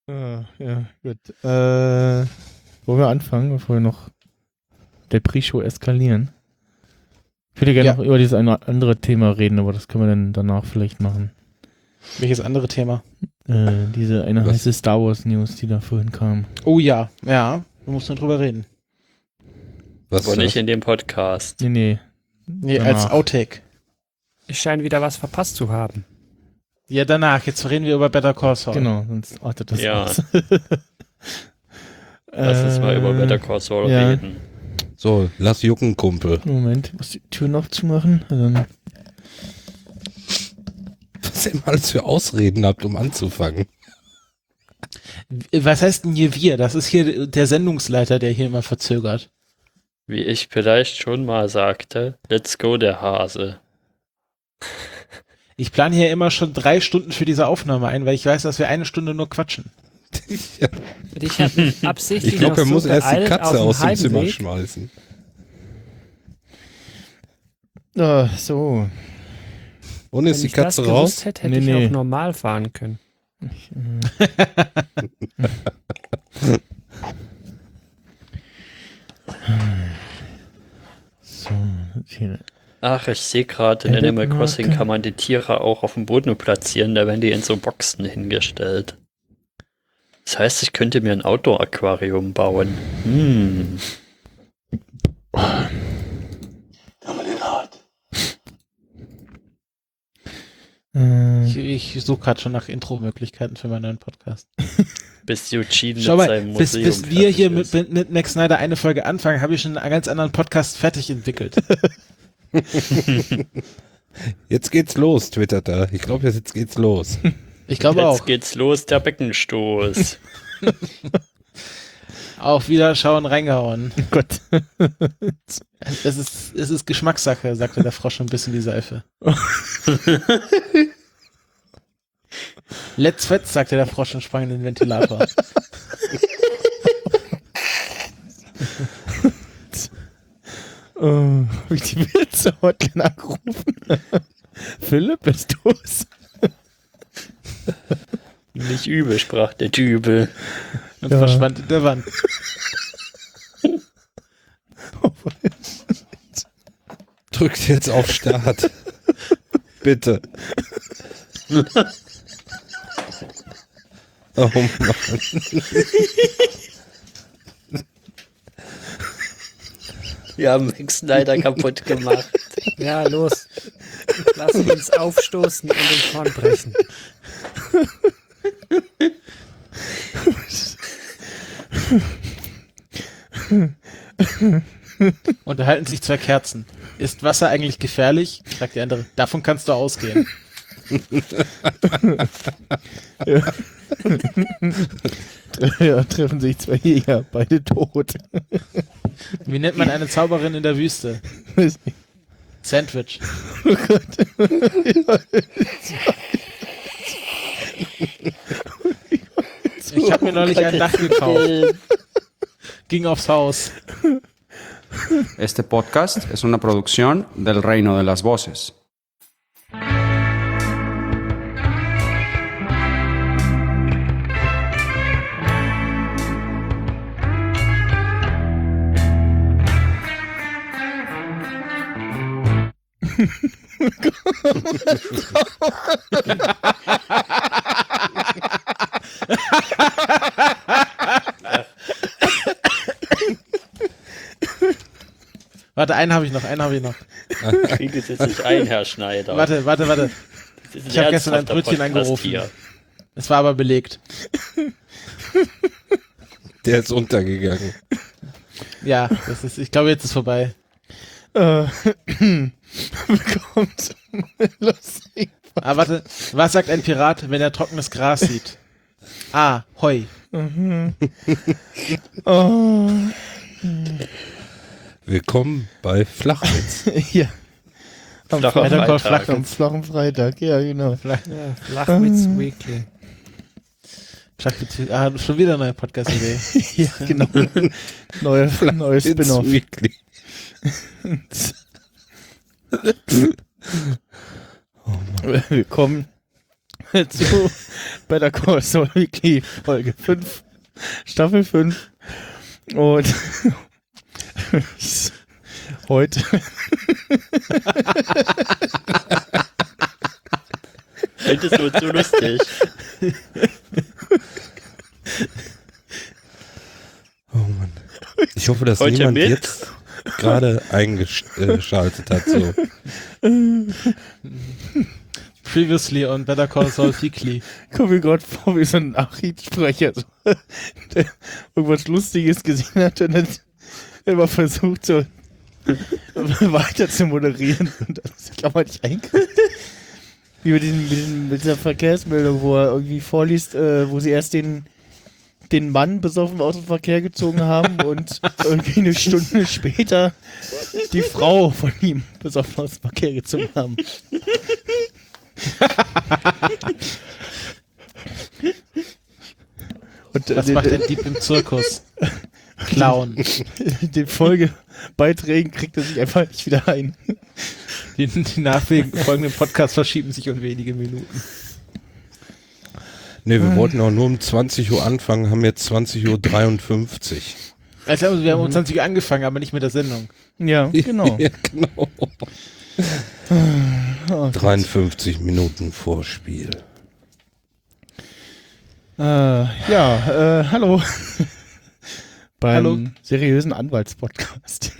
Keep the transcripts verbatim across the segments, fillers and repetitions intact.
Ah, ja, gut. Äh, wollen wir anfangen, bevor wir noch der Pre-Show eskalieren? Ich würde gerne Ja. noch über dieses eine andere Thema reden, aber das können wir dann danach vielleicht machen. Welches andere Thema? Äh, diese eine Was? heiße Star Wars News, die da vorhin kam. Oh ja, ja, wir müssen drüber reden. Was Aber ist nicht das? in dem Podcast. Nee, nee. Nee, Danach. als Outtake. Ich scheine wieder was verpasst zu haben. Ja, danach. Jetzt reden wir über Better Call Saul. Genau, sonst artet das Ja. aus. Lass uns mal über Äh, Better Call Saul ja. reden. So, lass jucken, Kumpel. Moment, ich muss die Tür noch zumachen. Dann Was ihr immer alles für Ausreden habt, um anzufangen. Was heißt denn hier wir? Das ist hier der Sendungsleiter, der hier immer verzögert. Wie ich vielleicht schon mal sagte, let's go der Hase. Ich plane hier immer schon drei Stunden für diese Aufnahme ein, weil ich weiß, dass wir eine Stunde nur quatschen. Ja. Ich habe mich absichtlich Ich glaube, er noch muss so erst die beeilt auf Katze dem aus dem Zimmer Heimweg, schmeißen. Ah, so. Und Wenn ist die ich das Katze gewusst raus? hätte, hätte Nee, ich nee. auch normal fahren können. Ich, äh, so, hier. Ach, ich sehe gerade, in Edit Animal Crossing Marke. kann man die Tiere auch auf dem Boden platzieren, da werden die in so Boxen hingestellt. Das heißt, ich könnte mir ein Outdoor-Aquarium bauen. Hm. Äh, Ich, ich suche gerade schon nach Intro-Möglichkeiten für meinen neuen Podcast. Bis Eugene Schau mit mal, seinem bis, Museum bis wir fertig hier ist. mit, mit Max Snyder eine Folge anfangen, habe ich schon einen ganz anderen Podcast fertig entwickelt. Jetzt geht's los, twittert er. Ich glaube, jetzt geht's los. Ich glaube Jetzt auch. geht's los, der Beckenstoß. Auch wieder schauen, reingehauen. Gott. Es ist, es ist Geschmackssache, sagte der Frosch ein bisschen die Seife. Let's fetz, sagte der Frosch und sprang in den Ventilator. Oh, hab ich die Witze Hotline angerufen? Philipp, bist du's? Nicht übel, sprach der Dübel. Und Ja. verschwand in der Wand. Drückt jetzt auf Start. Bitte. Oh Mann. Wir haben Max leider kaputt gemacht. Ja, los. Lass uns aufstoßen und den Korn brechen. Unterhalten sich zwei Kerzen. Ist Wasser eigentlich gefährlich? Sagt die andere. Davon kannst du ausgehen. Ja, treffen sich zwei Jäger, beide tot. Wie nennt man eine Zauberin in der Wüste? Sandwich. Oh Gott. Ich habe mir neulich ein Dach gekauft. Ging aufs Haus. Este podcast es una producción del Reino de las Voces. Warte, einen habe ich noch, einen habe ich noch. Krieg es jetzt nicht ein, Herr Schneider. Warte, warte, warte. Das ist ich hab gestern ein ernsthafter Brötchen Podcast angerufen. hier. Es war aber belegt. Der ist untergegangen. Ja, das ist, ich glaube, jetzt ist vorbei. Äh, Willkommen zum Lustig. Ah, warte. Was sagt ein Pirat, wenn er trockenes Gras sieht? Ah, Heu. Oh, Willkommen bei Flachwitz. ja. Am Flacher Freitag war Freitag. flach, am flachen Freitag, ja, genau. Ja, Flachwitz Weekly. Ah, schon wieder eine neue Podcast-Idee. Ja, genau. Neue, neues It's Spin-off. Weekly. Willkommen zu Better Call Saul Weekly Folge fünf, Staffel fünf. Und heute Heute ist nur so lustig. Oh Mann. Ich hoffe, dass Heute niemand mit? jetzt gerade eingeschaltet hat. So. Previously on Better Call Saul Weekly. kommt mir gerade vor wie so ein Nachrichtensprecher, so, der irgendwas Lustiges gesehen hat und dann immer versucht, so weiter zu moderieren und das kann man nicht einkriegen. Wie mit, diesen, mit, diesen, mit dieser Verkehrsmeldung, wo er irgendwie vorliest, äh, wo sie erst den, den Mann besoffen aus dem Verkehr gezogen haben und irgendwie eine Stunde später die Frau von ihm besoffen aus dem Verkehr gezogen haben. Und, äh, Was den, macht der Dieb im Zirkus? Clown. den Folgebeiträgen kriegt er sich einfach nicht wieder ein. Die, die nachfolgenden Podcasts verschieben sich um wenige Minuten. Ne, wir wollten auch nur um zwanzig Uhr anfangen, haben jetzt zwanzig Uhr dreiundfünfzig. Also wir haben um zwanzig Uhr angefangen, aber nicht mit der Sendung. Ja, genau. Ja, genau. Oh, dreiundfünfzig Minuten Vorspiel. Äh, ja, äh, hallo. Beim Hallo. seriösen Anwaltspodcast.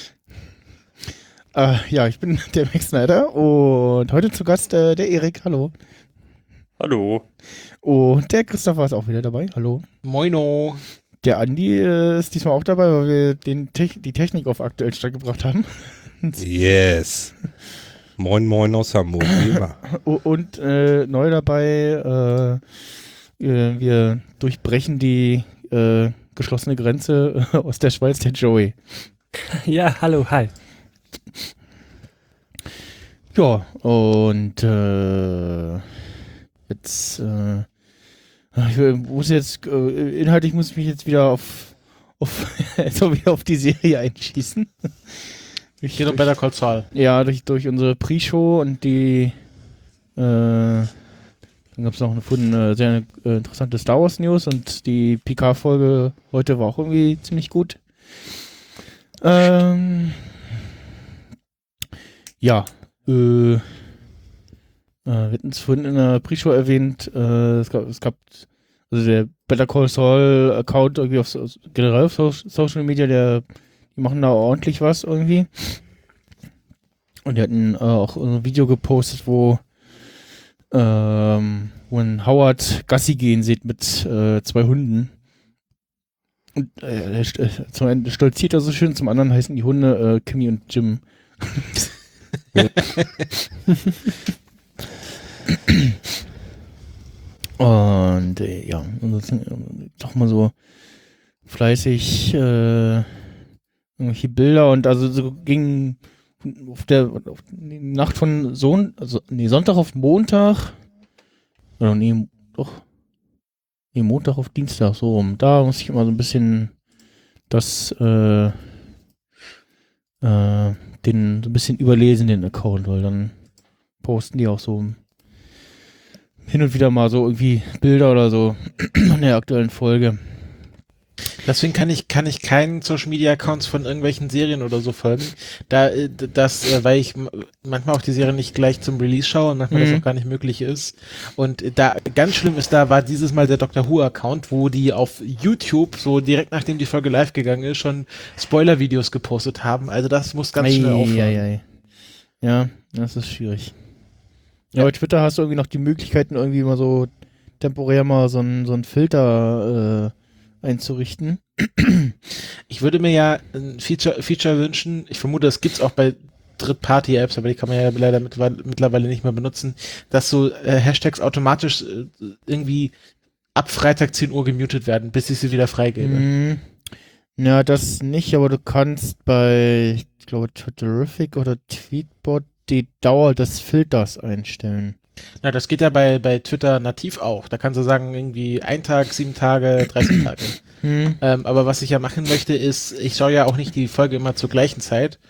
äh, ja, ich bin der Max Snyder und heute zu Gast äh, der Erik, hallo. Hallo. Und der Christopher ist auch wieder dabei, hallo. Moino. Der Andi äh, ist diesmal auch dabei, weil wir den Te- die Technik auf aktuell Stand gebracht haben. Yes. Moin Moin aus Hamburg, wie immer. O- Und äh, neu dabei, äh, wir, wir durchbrechen die äh, geschlossene Grenze äh, aus der Schweiz, der Joey. Ja, hallo, hi. Ja, und äh, jetzt, äh, ich muss jetzt, äh, inhaltlich muss ich mich jetzt wieder auf, auf, also wieder auf die Serie einschießen. Ich, Geht um Better Call Saul. ja, durch, durch unsere Pre-Show und die, äh, dann gab es noch eine, eine sehr äh, interessante Star Wars News und die P K-Folge heute war auch irgendwie ziemlich gut. Ähm, ja, äh, äh, wir hatten es vorhin in der Pre-Show erwähnt, äh, es gab, es gab, also der Better Call Saul Account irgendwie auf so, generell auf so, Social Media, der, die machen da ordentlich was irgendwie. Und die hatten äh, auch ein Video gepostet, wo, ähm, wo ein Howard Gassi gehen sieht mit äh, zwei Hunden. Und äh, der, st- äh, zum einen stolziert er so schön, zum anderen heißen die Hunde äh, Kimmy und Jim. Und äh, ja, ansonsten äh, doch mal so fleißig äh, irgendwelche Bilder und also so ging auf der auf die Nacht von Son also nee, Sonntag auf Montag oder nee, doch nee, Montag auf Dienstag, so rum. Da muss ich immer so ein bisschen das äh, äh, den so ein bisschen überlesen, den Account, weil dann posten die auch so hin und wieder mal so irgendwie Bilder oder so in der aktuellen Folge. Deswegen kann ich kann ich keinen Social Media Accounts von irgendwelchen Serien oder so folgen. Da äh, das, äh, weil ich m- manchmal auch die Serie nicht gleich zum Release schaue und manchmal Mhm. das auch gar nicht möglich ist. Und äh, da ganz schlimm ist, da war dieses Mal der Doctor Who Account, wo die auf YouTube so direkt nachdem die Folge live gegangen ist schon Spoiler-Videos gepostet haben. Also das muss ganz schnell aufhören. Eieiei. Ja, das ist schwierig. Ja, bei Twitter hast du irgendwie noch die Möglichkeiten, irgendwie mal so temporär mal so einen so einen Filter äh, einzurichten. Ich würde mir ja ein Feature, Feature wünschen, ich vermute, das gibt's auch bei Dritt-Party-Apps, aber die kann man ja leider mittlerweile, mittlerweile nicht mehr benutzen, dass so äh, Hashtags automatisch äh, irgendwie ab Freitag zehn Uhr gemutet werden, bis ich sie wieder freigebe. Mhm. Ja, das nicht, aber du kannst bei, ich glaube, Twitterific oder Tweetbot die Dauer des Filters einstellen. Na, das geht ja bei, bei Twitter nativ auch. Da kannst du sagen, irgendwie ein Tag, sieben Tage, dreißig Tage. Hm. Ähm, aber was ich ja machen möchte, ist, ich schaue ja auch nicht die Folge immer zur gleichen Zeit.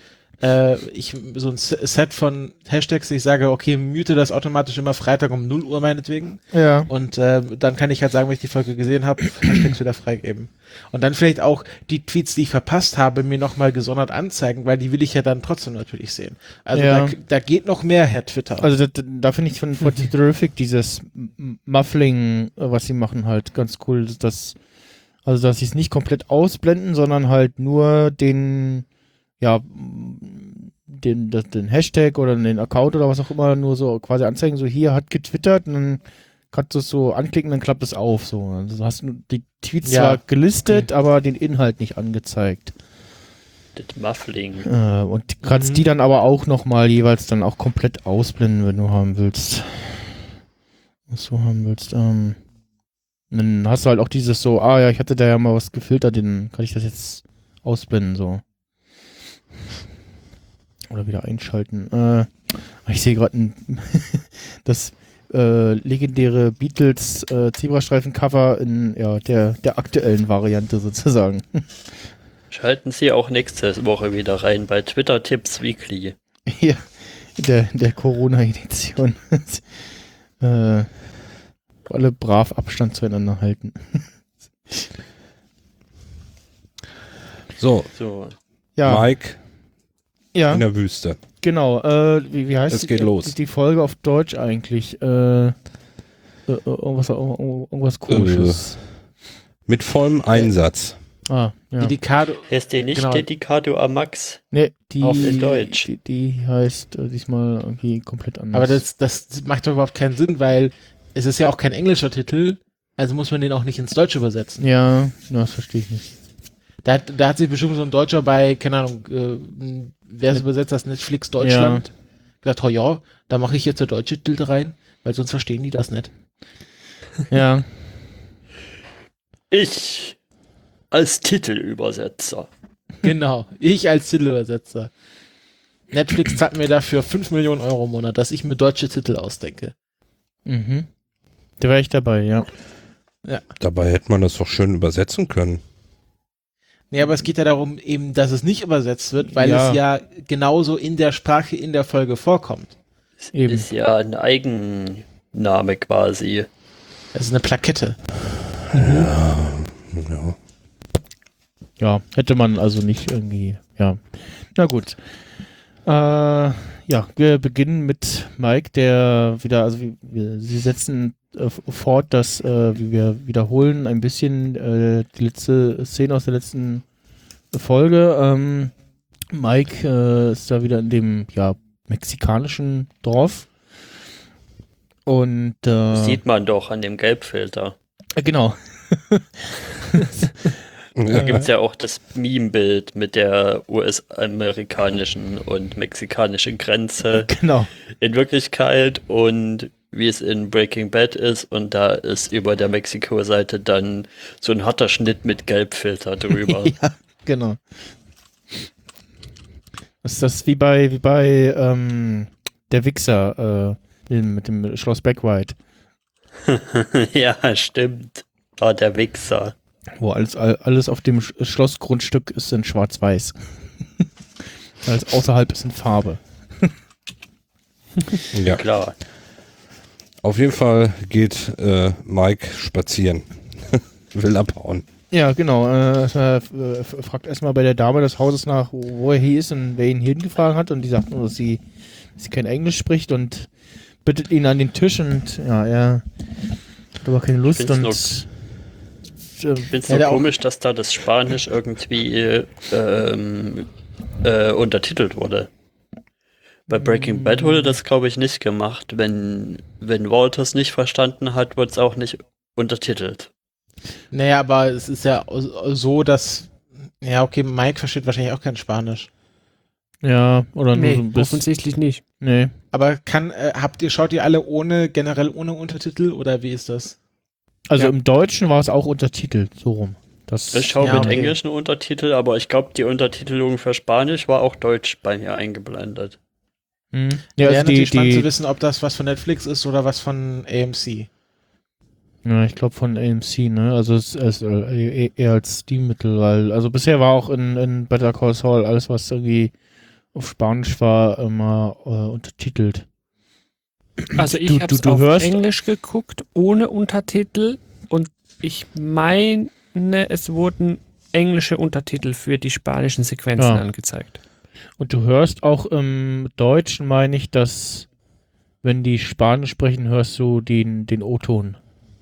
äh, ich so ein Set von Hashtags, ich sage, okay, mute das automatisch immer Freitag um null Uhr meinetwegen. Ja. Und äh, dann kann ich halt sagen, wenn ich die Folge gesehen habe, Hashtags wieder freigeben. Und dann vielleicht auch die Tweets, die ich verpasst habe, mir nochmal gesondert anzeigen, weil die will ich ja dann trotzdem natürlich sehen. Also Ja. da, da geht noch mehr, Herr Twitter. Also da, da finde ich von, von Terrific dieses M- Muffling, äh, was sie machen, halt ganz cool. Das, also dass sie es nicht komplett ausblenden, sondern halt nur den, ja, den, das, den Hashtag oder den Account oder was auch immer nur so quasi anzeigen, so hier hat getwittert und dann kannst du es so anklicken, dann klappt es auf. So. Also hast du die Tweets Ja. zwar gelistet, aber den Inhalt nicht angezeigt. Das Muffling. Äh, und du kannst Mhm. die dann aber auch nochmal jeweils dann auch komplett ausblenden, wenn du haben willst. Was du haben willst. Ähm, dann hast du halt auch dieses so, ah ja, ich hatte da ja mal was gefiltert, dann kann ich das jetzt ausblenden, so. Oder wieder einschalten. Äh, ich sehe gerade das äh, legendäre Beatles äh, Zebrastreifen-Cover in ja, der, der aktuellen Variante sozusagen. Schalten Sie auch nächste Woche wieder rein bei Twitter Tips Weekly. Ja, in der, in der Corona-Edition. äh, alle brav Abstand zueinander halten. So, So. Ja, Mike ja in der Wüste. genau. Äh, wie, wie heißt Es die, geht los. Die, die Folge auf Deutsch eigentlich? Äh, äh, irgendwas, irgendwas komisches. Mit vollem Einsatz. Ah, ja. Dedicado, Heißt die nicht Genau. Dedicado a Max? Nee, die, Auf in Deutsch. Die, die heißt äh, diesmal irgendwie komplett anders. aber das, das macht doch überhaupt keinen Sinn, weil es ist ja auch kein englischer Titel, also muss man den auch nicht ins Deutsche übersetzen. Ja, na, das verstehe ich nicht. Da hat, da hat sich bestimmt so ein Deutscher bei, keine Ahnung, äh, wer es übersetzt, das Netflix Deutschland, gesagt, oh ja, da mache ich jetzt der deutsche Titel rein, weil sonst verstehen die das nicht. Ja, Ich als Titelübersetzer. Genau, ich als Titelübersetzer. Netflix zahlt mir dafür fünf Millionen Euro im Monat, dass ich mir deutsche Titel ausdenke. mhm. Da wäre ich dabei, ja. Dabei hätte man das doch schön übersetzen können. Nee, aber es geht ja darum, eben, dass es nicht übersetzt wird, weil Ja. es ja genauso in der Sprache in der Folge vorkommt. Eben. Ist ja ein Eigenname quasi. Es ist eine Plakette. Ja. Ja, hätte man also nicht irgendwie, ja. Na gut. Äh, ja, wir beginnen mit Mike, der wieder, also wir, wir, sie setzen äh, fort, dass äh, wie wir wiederholen ein bisschen äh, die letzte Szene aus der letzten Folge. Ähm, Mike äh, ist da wieder in dem, ja, mexikanischen Dorf. Und äh, Sieht man doch an dem Gelbfilter. äh, genau. Da gibt es ja auch das Meme-Bild mit der U S-amerikanischen und mexikanischen Grenze Genau. in Wirklichkeit und wie es in Breaking Bad ist. Und da ist über der Mexiko-Seite dann so ein harter Schnitt mit Gelbfilter drüber. Ja, genau. Das ist das wie bei, wie bei ähm, der Wichser äh, mit dem Schloss Backwhite, Ja, stimmt. Ah, der Wichser. wo alles, all- alles auf dem Sch- Schlossgrundstück ist in schwarz-weiß. Alles außerhalb ist in Farbe. Ja. Klar. Auf jeden Fall geht äh, Mike spazieren. Will abhauen. Ja, genau. Äh, er äh, f- fragt erstmal bei der Dame des Hauses nach, wo, wo er hier ist und wer ihn hier hingefahren hat. Und die sagt nur, dass sie, dass sie kein Englisch spricht und bittet ihn an den Tisch. Und ja, er hat aber keine Lust. find's Und äh, Ich finde es Ja, so der auch- komisch, dass da das Spanisch irgendwie ähm, äh, untertitelt wurde. Bei Breaking Bad wurde das, glaube ich, nicht gemacht. Wenn, wenn Walters nicht verstanden hat, wird es auch nicht untertitelt. Naja, aber es ist ja so, dass, ja, okay, Mike versteht wahrscheinlich auch kein Spanisch. ja, oder nur Nee, so ein bisschen. offensichtlich nicht. Nee. Aber kann, äh, habt ihr, schaut ihr alle ohne, generell ohne Untertitel oder wie ist das? Also Ja. im Deutschen war es auch untertitelt, so rum. Das, Ich schaue Ja, mit okay. englischen Untertitel, aber ich glaube, die Untertitelung für Spanisch war auch Deutsch bei mir eingeblendet. Hm. Ja, Ja, Wäre also die, natürlich spannend zu die, wissen, ob das was von Netflix ist oder was von A M C. ja, ich glaube von A M C, ne? Also es ist äh, eher als Steam-Mittel, weil, also bisher war auch in, in Better Call Saul alles, was irgendwie auf Spanisch war, immer äh, untertitelt. Also ich Du- habe du- es du auf hörst- Englisch geguckt, ohne Untertitel und ich meine, es wurden englische Untertitel für die spanischen Sequenzen Ja. angezeigt. Und du hörst auch im Deutschen, meine ich, dass, wenn die Spanisch sprechen, hörst du den, den O-Ton.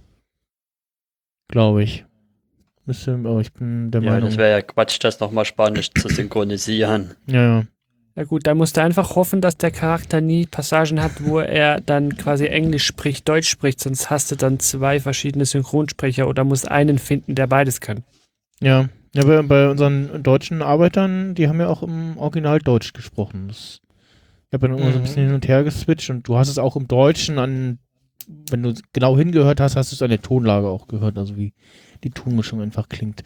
Glaube ich. Müsste, aber ich bin der Ja, Meinung. das wäre ja Quatsch, das nochmal Spanisch zu synchronisieren. Ja, ja. Ja gut, da musst du einfach hoffen, dass der Charakter nie Passagen hat, wo er dann quasi Englisch spricht, Deutsch spricht, sonst hast du dann zwei verschiedene Synchronsprecher oder musst einen finden, der beides kann. Ja, ja bei, bei unseren deutschen Arbeitern, die haben ja auch im Original Deutsch gesprochen. Das, ich habe dann immer so ein bisschen hin und her geswitcht und du hast es auch im Deutschen an, wenn du genau hingehört hast, hast du es an der Tonlage auch gehört, also wie die Tonmischung einfach klingt.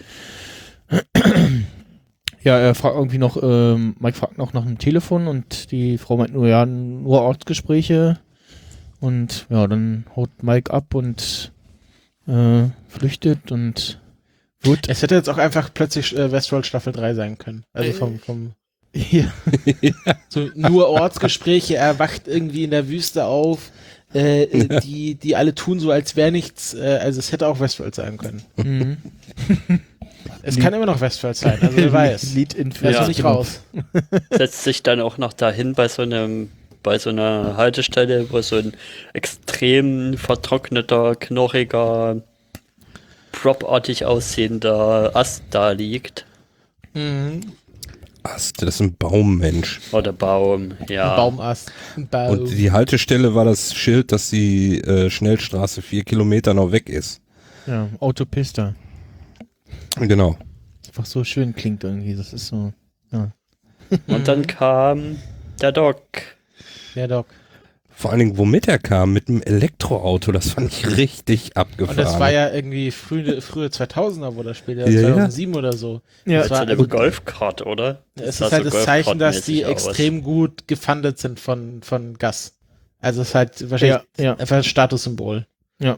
Ja, er fragt irgendwie noch, ähm, Mike fragt noch nach einem Telefon und die Frau meint nur, ja, nur Ortsgespräche. Und ja, dann haut Mike ab und äh, flüchtet und wird Es hätte jetzt auch einfach plötzlich äh, Westworld Staffel drei sein können. Also vom, vom hier. so nur Ortsgespräche, er wacht irgendwie in der Wüste auf, äh, äh, die, die alle tun so, als wäre nichts, äh, also es hätte auch Westworld sein können. Mhm. Es kann immer noch Westworld sein, also wer weiß. Lied in Er ist Ja. noch nicht raus. Setzt sich dann auch noch dahin bei so einem, bei so einer Haltestelle, wo so ein extrem vertrockneter, knorriger, propartig aussehender Ast da liegt. Mhm. Ast, das ist ein Baummensch. Oder Baum, ja. Ein Baumast. Ein Baum. Und die Haltestelle war das Schild, dass die äh, Schnellstraße vier Kilometer noch weg ist. Ja, Autopista. Genau. Einfach so schön klingt irgendwie. Das ist so. Ja. Und dann kam der Doc. Ja, Doc. Vor allen Dingen, womit er kam, mit einem Elektroauto, das fand ich richtig abgefahren. Und das war ja irgendwie frühe, frühe zweitausender, wo das Spiel, ja, Ja, ja. zweitausendsieben oder so. Ja, Das Zu war, einem also, Golfkart, oder? es sah ist halt so das Zeichen, dass die Golfkart-mäßig aus. extrem gut gefundet sind von, von Gus. Also es ist halt wahrscheinlich Ja, ja. einfach ein Statussymbol. Ja,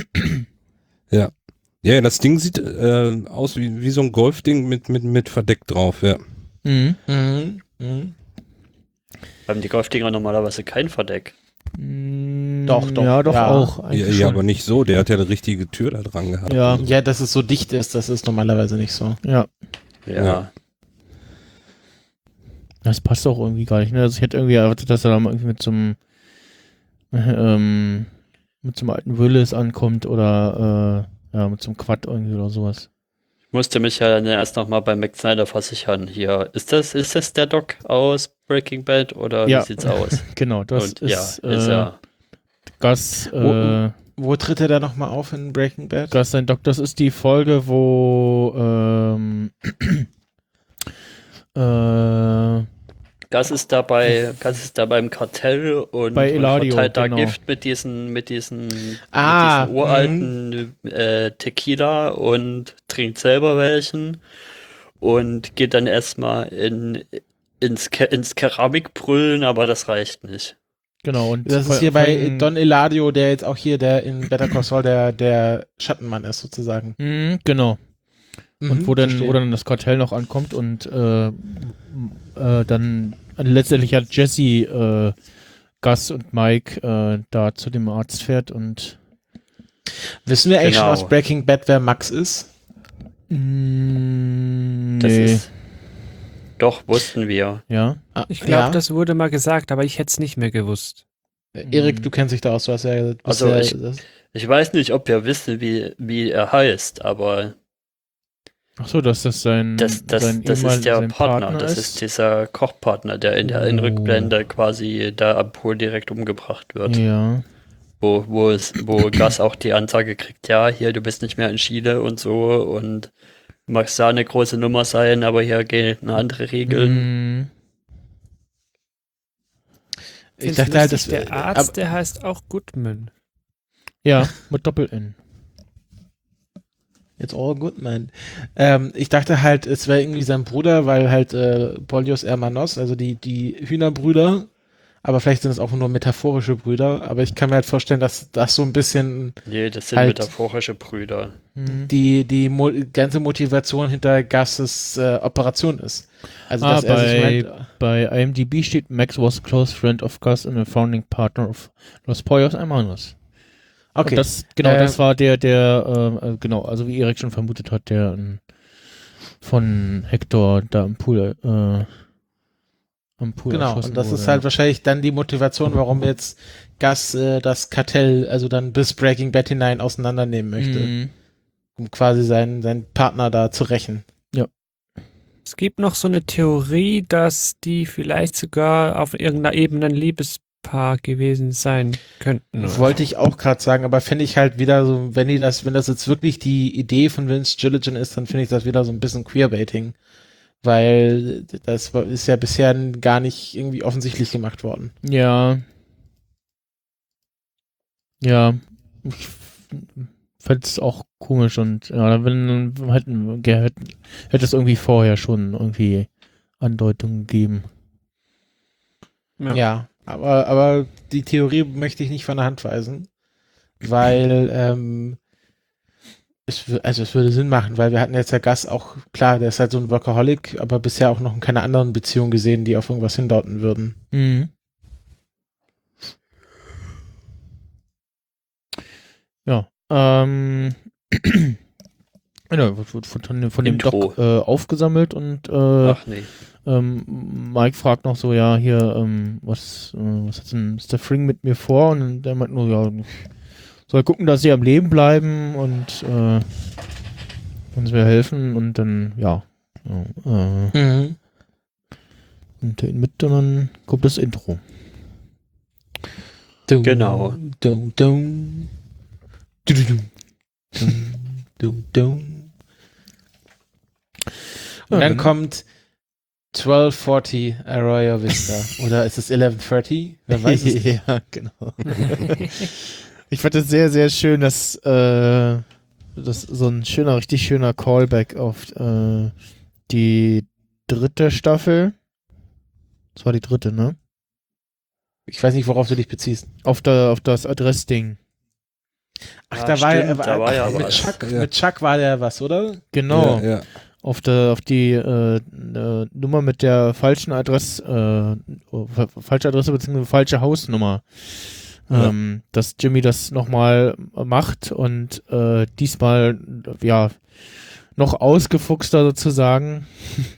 ja, das Ding sieht äh, aus wie, wie so ein Golfding mit, mit, mit Verdeck drauf, ja. Mhm. Mhm. Mhm. Haben die Golfdinger normalerweise kein Verdeck? Mm, Doch, doch, Ja, doch ja. auch. Ja, eigentlich ja, schon. aber nicht so, der hat ja eine richtige Tür da dran gehabt. Ja. Ja, dass es so dicht ist, das ist normalerweise nicht so. Ja. Ja. Ja. Das passt auch irgendwie gar nicht. Ne? Also ich hätte irgendwie erwartet, dass er da mal irgendwie mit so einem ähm, mit so einem alten Willis ankommt oder äh, ja, mit so einem Quad irgendwie oder sowas. Ich musste mich ja dann erst nochmal bei Mac Snyder versichern. Hier, ist das, ist das der Doc aus Breaking Bad oder Ja. wie sieht's aus? Genau, das Und ist, ja, ist äh, ja. Gus, Wo- äh, Wo tritt er da nochmal auf in Breaking Bad? Gus sein Doc, das ist die Folge, wo ähm, äh, Gas ist dabei, Gas ist da beim Kartell und, Bei und Eladio, verteilt da genau. Gift mit diesen, mit diesen, Ah, mit diesen uralten äh, Tequila und trinkt selber welchen und geht dann erstmal in, ins, Ke ins Keramikbrüllen, aber das reicht nicht. genau. Und Das ist vor- hier vor bei allem- Don Eladio, der jetzt auch hier der in Better Call Saul der, der Schattenmann ist, sozusagen. Mhm, genau. Und Mhm, wo dann, verstehe. wo dann das Kartell noch ankommt und äh, m- äh, dann letztendlich hat Jesse äh, Gus und Mike äh, da zu dem Arzt fährt und Wissen wir eigentlich Genau. schon aus Breaking Bad, wer Max ist? mm, Das nee, ist, doch, wussten wir. ja. Ah, Ich glaube, ja. das wurde mal gesagt, aber ich hätte es nicht mehr gewusst. Erik, du kennst dich da aus, du hast ja du bist Also ja, ich- das, Ich weiß nicht, ob wir wissen, wie, wie er heißt, aber Ach so, dass das sein, das, das, sein das ehemal- ist der sein Partner, Partner das ist dieser Kochpartner, der in der in Oh. Rückblende quasi da am Pool direkt umgebracht wird. Ja. Wo, wo, es, wo Gus auch die Ansage kriegt, ja, hier, du bist nicht mehr in Chile und so und du magst da eine große Nummer sein, aber hier gelten andere Regeln. Mm, ich Find's dachte halt, lustig, das der Arzt, der heißt auch Goodman. ja, mit Doppel-N. It's all good, man. Ähm, ich dachte halt, es wäre irgendwie sein Bruder, weil halt äh, Polios Hermanos, also die, die Hühnerbrüder, aber vielleicht sind es auch nur metaphorische Brüder, aber ich kann mir halt vorstellen, dass das so ein bisschen Nee, das sind Halt. metaphorische Brüder. Mhm. die, die mo ganze Motivation hinter Gus' äh, Operation ist. Also, Ah, dass er sich bei, meint, bei I M D B steht, Max was a close friend of Gus and a founding partner of Los Pollos Hermanos. okay, Und das, genau, Äh, das war der, der, äh, genau, also wie Erik schon vermutet hat, der ähm, von Hector da im Pool, äh, am Pool genau, erschossen und das wurde, ist ja. halt wahrscheinlich dann die Motivation, warum jetzt Gus äh, das Kartell, also dann bis Breaking Bad hinein auseinandernehmen möchte, Mhm. um quasi seinen, seinen Partner da zu rächen. Es gibt noch so eine Theorie, dass die vielleicht sogar auf irgendeiner Ebene ein Liebespaar gewesen sein könnten. oder Wollte ich auch gerade sagen, aber finde ich halt wieder so, wenn die das, wenn das jetzt wirklich die Idee von Vince Gilligan ist, dann finde ich das wieder so ein bisschen Queerbaiting, weil das war- ist ja bisher gar nicht irgendwie offensichtlich gemacht worden. Ja. Ja. Ich fände es auch komisch und ja, wenn hätten, hätte, hätte es irgendwie vorher schon irgendwie Andeutungen gegeben. Ja. Ja, aber, aber die Theorie möchte ich nicht von der Hand weisen, weil ähm, es, wü- also es würde Sinn machen, weil wir hatten jetzt ja Gus auch, klar, der ist halt so ein Workaholic, aber bisher auch noch in keiner anderen Beziehung gesehen, die auf irgendwas hindeuten würden. Mhm. Ja. Ähm. Ja, wird, wird von, von dem Intro. Doc äh, aufgesammelt und äh, Ach nee. ähm, Mike fragt noch so, ja, hier, ähm, was, äh, was hat denn Mister Fring mit mir vor? Und der meint nur, ja, ich soll gucken, dass sie am Leben bleiben und äh, uns wir helfen und dann, ja, ja äh, Mhm. und mit und dann kommt das Intro. Dum, Genau. Dum, dum. Du, du, dum. Dum, dum, dum. Und Ja, dann dann- kommt zwölf vierzig Arroyo Vista. Oder ist es elf dreißig? Wer weiß es nicht. Ja, genau. Ich fand es sehr, sehr schön, dass äh, das so ein schöner, richtig schöner Callback auf äh, die dritte Staffel. Das war die dritte, ne? Ich weiß nicht, worauf du dich beziehst. Auf, der, auf das Adressding. Ach, Ah, da war, stimmt, er, da war ja mit, was. Chuck, Ja. mit Chuck war der was, oder? Genau. Ja, ja. Auf, der, auf die äh, äh, Nummer mit der falschen Adresse, äh, falsche Adresse bzw. falsche Hausnummer. Ja. Ähm, dass Jimmy das nochmal macht und äh, diesmal ja noch ausgefuchster sozusagen.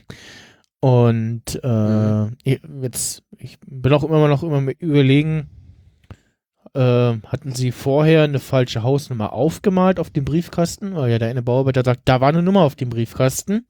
Und äh, Mhm. ich- jetzt, ich bin auch immer noch immer mit überlegen, äh, hatten sie vorher eine falsche Hausnummer aufgemalt auf dem Briefkasten, weil ja der eine Bauarbeiter sagt, da war eine Nummer auf dem Briefkasten.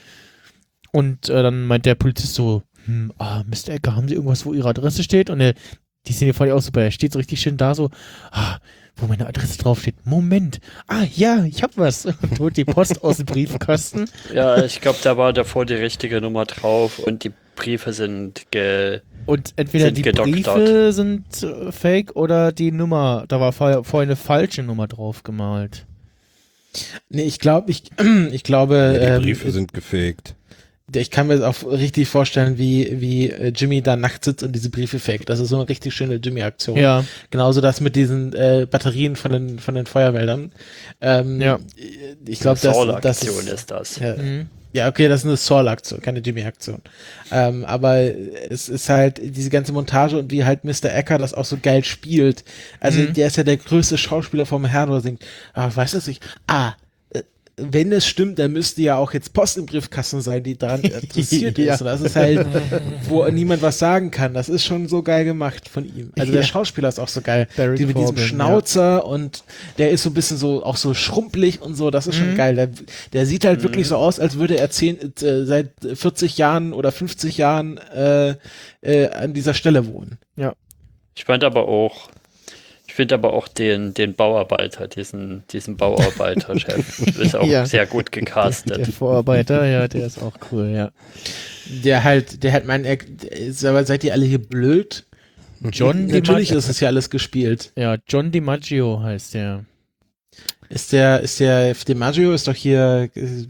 Und äh, dann meint der Polizist so, hm, ah, Mister Ecker, haben Sie irgendwas, wo Ihre Adresse steht? Und er, die sind ja voll auch super, er steht so richtig schön da so, ah, wo meine Adresse draufsteht. Moment, ah ja, ich hab was. Und holt die Post aus dem Briefkasten. Ja, ich glaube, da war davor die richtige Nummer drauf und die Briefe sind ge... Und entweder Sind die gedoktert. Briefe sind äh, fake oder die Nummer, da war vorher, vorher eine falsche Nummer drauf gemalt. Nee, ich glaube, ich, ich glaube, Ja, die ähm, Briefe sind gefaked. ich kann mir das auch richtig vorstellen, wie, wie äh, Jimmy da nachts sitzt und diese Briefe fake. Das ist so eine richtig schöne Jimmy-Aktion. Ja, Genauso das mit diesen äh, Batterien von den, von den Feuerweldern. Ähm, Ja. Ich glaube, das, das Saul-Aktion ist, ist das. ja, mhm. ja, okay, das ist eine Saul-Aktion, keine Jimmy-Aktion. Ähm, aber es ist halt diese ganze Montage und wie halt Mister Ecker das auch so geil spielt. Also Mhm. der ist ja der größte Schauspieler vom Herrn oder singt, ah, weiß das nicht, ah, äh, wenn es stimmt, dann müsste ja auch jetzt Post im Briefkasten sein, die daran interessiert Ja. ist. Und das ist halt, wo niemand was sagen kann. Das ist schon so geil gemacht von ihm. Also der Ja. Schauspieler ist auch so geil. Barry Die mit diesem Corbin, ja. Schnauzer und der ist so ein bisschen so, auch so schrumpelig und so. Das ist schon Mhm. geil. Der, der sieht halt wirklich so aus, als würde er zehn, äh, seit vierzig Jahren oder fünfzig Jahren äh, äh, an dieser Stelle wohnen. Ich fand aber auch, ich finde aber auch den, den Bauarbeiter, diesen, diesen Bauarbeiter-Chef, ist auch Ja. sehr gut Der gecastet. Vorarbeiter, ja, der ist auch cool, ja. Der halt, der halt meint, er, aber seid ihr alle hier blöd? John Natürlich DiMaggio. ist es ja alles gespielt. Ja, John DiMaggio heißt der. Ist der, ist der, DiMaggio ist doch hier, äh,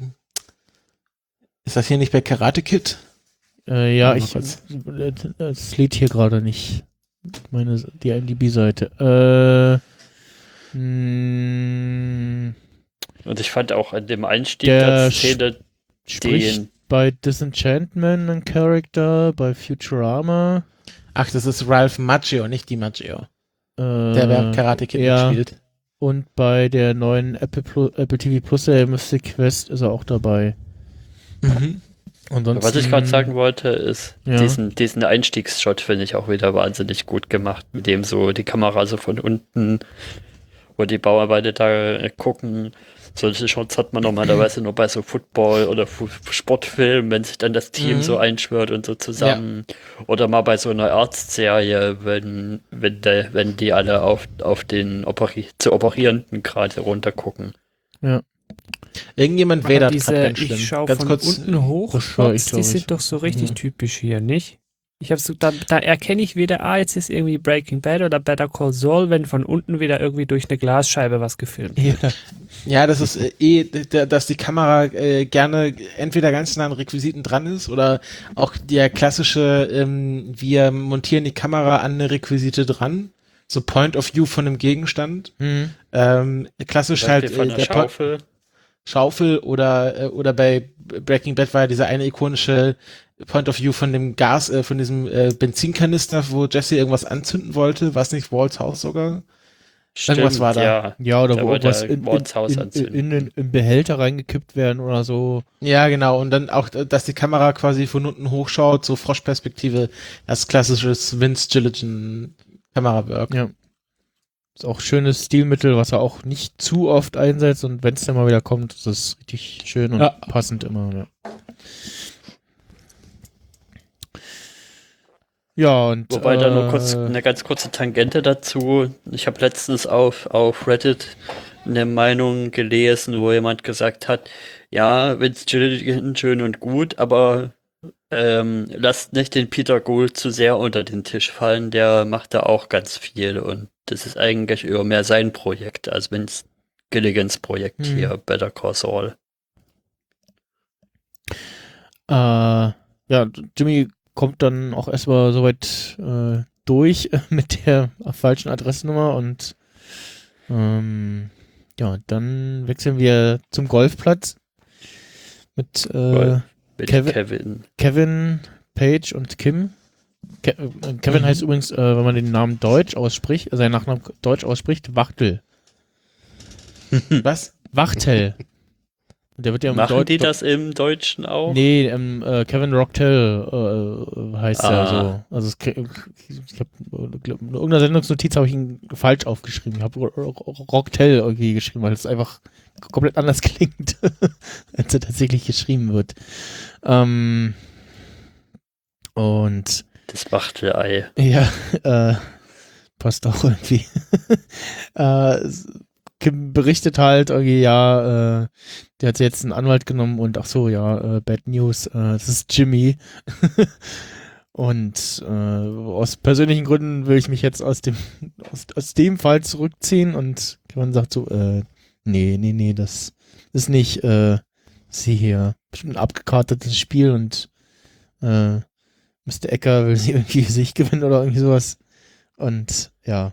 ist das hier nicht bei Karate Kid? Äh, ja, Warte mal ich, kurz. das Lied hier gerade nicht. meine, die I M D B-Seite. Äh, mh, Und ich fand auch an dem Einstieg Der der Szene spricht den. bei Disenchantment ein Charakter, bei Futurama. Ach, das ist Ralph Macchio, nicht DiMaggio. Äh, Der bei Karate Kid ja, spielt. und bei der neuen Apple, Plus, Apple T V Plus Serie Mystic Quest ist er auch dabei. Mhm. Ansonsten, Was ich gerade sagen wollte, ist, Ja. diesen, diesen Einstiegsshot finde ich auch wieder wahnsinnig gut gemacht, mit dem so die Kamera so von unten, wo die Bauarbeiter da gucken. Solche Shots hat man normalerweise nur bei so Football- oder Fu- Sportfilmen, wenn sich dann das Team Mhm. so einschwört und so zusammen. Oder mal bei so einer Arztserie, wenn, wenn, der, wenn die alle auf, auf den Operi zu Operierenden gerade runtergucken. Irgendjemand Aber wedert diese, gerade ganz schlimm. ich schaue Ganz von kurz. unten hoch, Das war ich, Shots, glaub die ich. sind doch so richtig Mhm. typisch hier, nicht? Ich habe so, da, da erkenne ich wieder, ah, jetzt ist irgendwie Breaking Bad oder Better Call Saul, wenn von unten wieder irgendwie durch eine Glasscheibe was gefilmt wird. Ja. Ja, das ist äh, eh, d- dass die Kamera äh, gerne entweder ganz nah an Requisiten dran ist oder auch der klassische, ähm, wir montieren die Kamera an eine Requisite dran, so Point of View von einem Gegenstand. Mhm. Ähm, klassisch Zum halt Beispiel von äh, der der Po- Schaufel. Schaufel oder äh, oder bei Breaking Bad war ja dieser eine ikonische Point of View von dem Gas, äh, von diesem äh, Benzinkanister, wo Jesse irgendwas anzünden wollte, war es nicht Walts Haus sogar? Irgendwas war da. Ja. Ja, oder Da wo wollte was er in, in, Walts Haus in, anzünden. in, in, in Behälter reingekippt werden oder so. Ja, genau. Und dann auch, dass die Kamera quasi von unten hochschaut, so Froschperspektive, das klassisches Vince Gilligan Kamerawork. Ja. Ist auch schönes Stilmittel, was er auch nicht zu oft einsetzt, und wenn es dann mal wieder kommt, ist es richtig schön und Ja. passend immer. Ja. Ja, und Wobei da nur kurz äh, eine ganz kurze Tangente dazu. Ich habe letztens auf, auf Reddit eine Meinung gelesen, wo jemand gesagt hat, ja, Vince Gilligan schön und gut, aber ähm, lasst nicht den Peter Gould zu sehr unter den Tisch fallen, der macht da auch ganz viel und das ist eigentlich eher mehr sein Projekt, als Vince Gilligans Projekt Hm. hier, Better Call Saul. Äh, ja, Jimmy kommt dann auch erstmal soweit äh, durch mit der falschen Adressnummer, und ähm, ja, dann wechseln wir zum Golfplatz mit äh, Golf. Mit Kevin- Kevin. Kevin, Paige und Kim. Ke äh, Kevin Mhm. heißt übrigens, äh, wenn man den Namen deutsch ausspricht, äh, seinen Nachnamen deutsch ausspricht, Wachtel. Was? Wachtel. Und der wird ja im Machen Deu- die das im Deutschen auch? Nee, ähm, äh, Kevin Rocktel äh, heißt Ah. er so. Also es, ich habe in irgendeiner Sendungsnotiz habe ich ihn falsch aufgeschrieben. Ich habe Rocktel irgendwie geschrieben, weil es einfach komplett anders klingt, als er tatsächlich geschrieben wird. Ähm, und Das Wachtelei. ja, äh, passt auch irgendwie. äh, Kim berichtet halt irgendwie, ja, äh, der hat jetzt einen Anwalt genommen und ach so, ja, äh, Bad News, äh, das ist Jimmy. Und äh, aus persönlichen Gründen will ich mich jetzt aus dem aus, aus dem Fall zurückziehen, und man sagt so, äh, nee, nee, nee, das ist nicht äh, sie hier bestimmt ein abgekartetes Spiel, und äh, Mister Ecker will sie irgendwie für sich gewinnen oder irgendwie sowas. Und ja.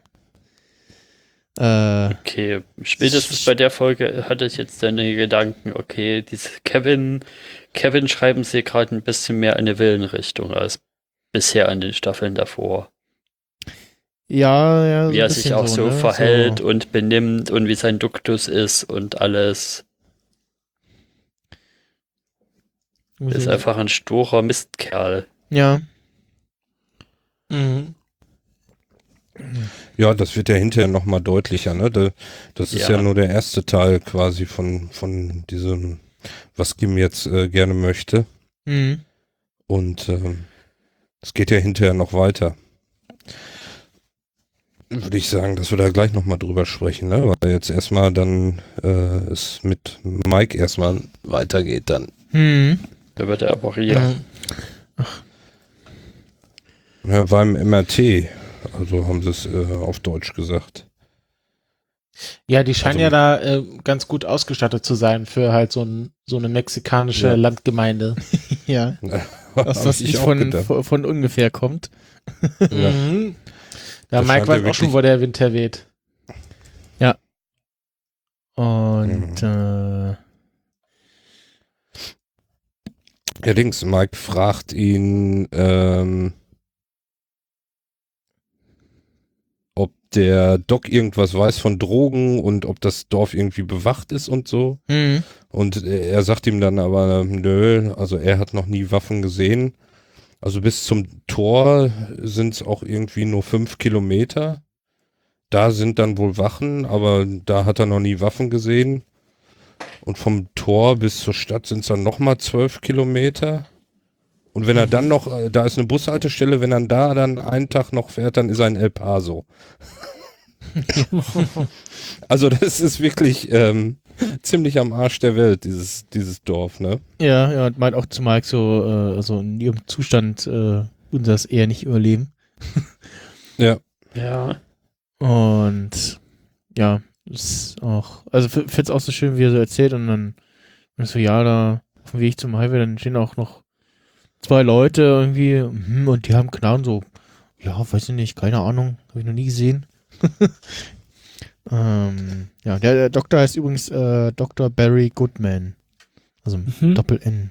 Äh, Okay, spätestens bei der Folge hatte ich jetzt dann die Gedanken, okay, diese Kevin, Kevin schreiben sie gerade ein bisschen mehr in eine Villenrichtung als bisher an den Staffeln davor. ja, ja. Wie ein er sich bisschen auch so, ne? verhält So. und benimmt und wie sein Duktus ist und alles. Ist So- einfach ein sturer Mistkerl. Ja. Mhm. Ja, das wird ja hinterher nochmal deutlicher, ne? Da- Das ist ja. Ja. nur der erste Teil quasi von, von diesem, was Kim jetzt äh, gerne möchte. Mhm. Und ähm, es geht ja hinterher noch weiter. Würde ich sagen, dass wir da gleich nochmal drüber sprechen, ne? Weil jetzt erstmal dann äh, es mit Mike erstmal weitergeht dann. Mhm. Da wird er operiert. Mhm. Ja, war im M R T, also haben sie es äh, auf Deutsch gesagt. Ja, die scheinen Also- ja da äh, ganz gut ausgestattet zu sein für halt so, ein, so eine mexikanische Ja. Landgemeinde. Ja. Hab Was, was ich nicht auch von, gedacht. von, von ungefähr kommt. Ja. Mhm. Ja, Das Mike scheint weiß ja auch schon, wirklich- wo der Wind herweht. Und äh, Allerdings, Mike fragt ihn, ähm, ob der Doc irgendwas weiß von Drogen und ob das Dorf irgendwie bewacht ist und so. mhm. Und er sagt ihm dann aber, nö, also er hat noch nie Waffen gesehen. Also bis zum Tor sind es auch irgendwie nur fünf Kilometer. Da sind dann wohl Wachen, aber da hat er noch nie Waffen gesehen. Und vom Tor bis zur Stadt sind es dann nochmal zwölf Kilometer. Und wenn er dann noch, äh, da ist eine Bushaltestelle, wenn er da dann einen Tag noch fährt, dann ist er in El Paso. Also das ist wirklich ähm, ziemlich am Arsch der Welt, dieses, dieses Dorf, ne? Ja, ja, und meint auch zu Mike so, äh, also in ihrem Zustand äh, würden sie das eher nicht überleben. Ja. Ja. Und ja, ist auch, also f- find's auch so schön, wie er so erzählt und dann und so, ja, da auf dem Weg zum Highway, dann stehen auch noch zwei Leute irgendwie hm, und die haben Knarren so, ja, weiß ich nicht, keine Ahnung, habe ich noch nie gesehen. ähm, ja, der, der Doktor heißt übrigens äh, Doktor Barry Goodman. Also Mhm. Doppel-N.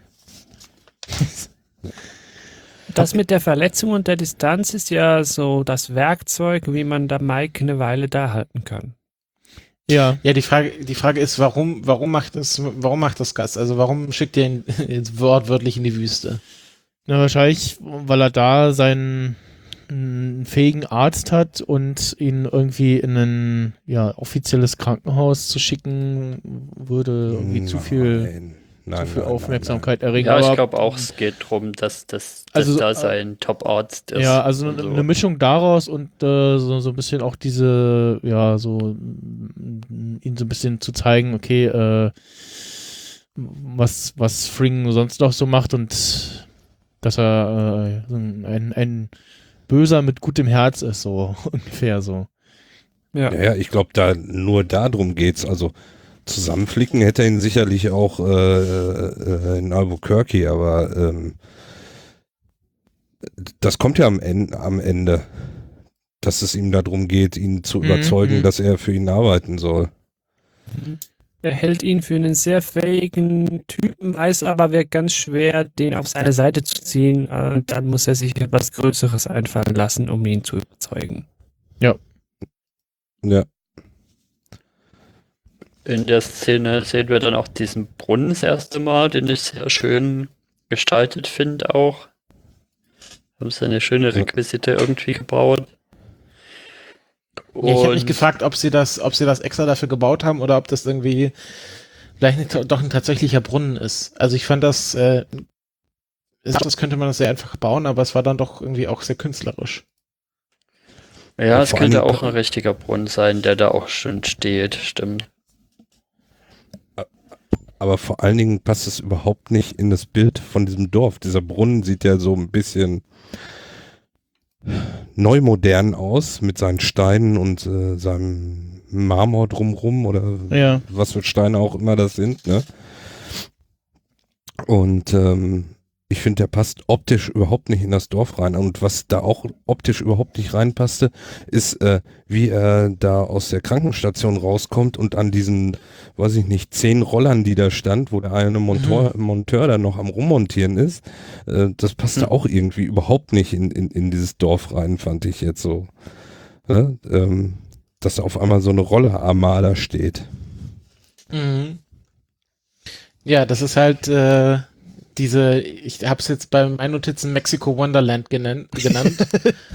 Das mit der Verletzung und der Distanz ist ja so das Werkzeug, wie man da Mike eine Weile da halten kann. Ja, Ja, die Frage, die Frage ist, warum, warum macht das, warum macht das Gas? Also warum schickt ihr ihn jetzt wortwörtlich in die Wüste? na, wahrscheinlich, weil er da seinen einen fähigen Arzt hat und ihn irgendwie in ein ja, offizielles Krankenhaus zu schicken, würde irgendwie zu viel, Nein, nein, zu viel nein, Aufmerksamkeit erregen. Ja, ich Aber- glaube auch, es geht darum, dass, dass, dass Also, da äh, sein Top-Arzt ist. Ja, also und eine, so. eine Mischung daraus und äh, so, so ein bisschen auch diese, ja, so mm, ihn so ein bisschen zu zeigen, okay, äh, was, was Fring sonst noch so macht und dass er äh, so ein, ein, ein Böser mit gutem Herz ist, so ungefähr so. Ja. Ja, ja, ich glaube, da nur darum geht's. Also zusammenflicken hätte er ihn sicherlich auch äh, äh, in Albuquerque, aber ähm, das kommt ja am Ende, am Ende, dass es ihm darum geht, ihn zu Mhm, überzeugen, mhm. dass er für ihn arbeiten soll. Er hält ihn für einen sehr fähigen Typen, weiß aber, wäre ganz schwer, den auf seine Seite zu ziehen. Und dann muss er sich etwas Größeres einfallen lassen, um ihn zu überzeugen. Ja, In der Szene sehen wir dann auch diesen Brunnen das erste Mal, den ich sehr schön gestaltet finde auch. Haben sie eine schöne Requisite irgendwie gebaut. Ja, ich habe mich Und- gefragt, ob sie das, ob sie das extra dafür gebaut haben oder ob das irgendwie vielleicht nicht, doch ein tatsächlicher Brunnen ist. Also ich fand das, äh, ich dachte, das könnte man das sehr einfach bauen, aber es war dann doch irgendwie auch sehr künstlerisch. Ja, Und es vor könnte allem- auch ein richtiger Brunnen sein, der da auch schon steht, stimmt. aber vor allen Dingen passt es überhaupt nicht in das Bild von diesem Dorf. Dieser Brunnen sieht ja so ein bisschen neumodern aus mit seinen Steinen und äh, seinem Marmor drumrum oder Ja. was für Steine auch immer das sind, ne? Und ähm, ich finde, der passt optisch überhaupt nicht in das Dorf rein. Und was da auch optisch überhaupt nicht reinpasste, ist, äh, wie er da aus der Krankenstation rauskommt und an diesen, weiß ich nicht, zehn Rollern, die da stand, wo der eine Monteur, Monteur da noch am Rummontieren ist, äh, das passte auch irgendwie überhaupt nicht in, in, in dieses Dorf rein, fand ich jetzt so. Ne? Ähm, dass da auf einmal so eine Roller-Armada steht. Mhm. Ja, das ist halt äh, diese, ich habe es jetzt bei meinen Notizen Mexico Wonderland genannt. genannt.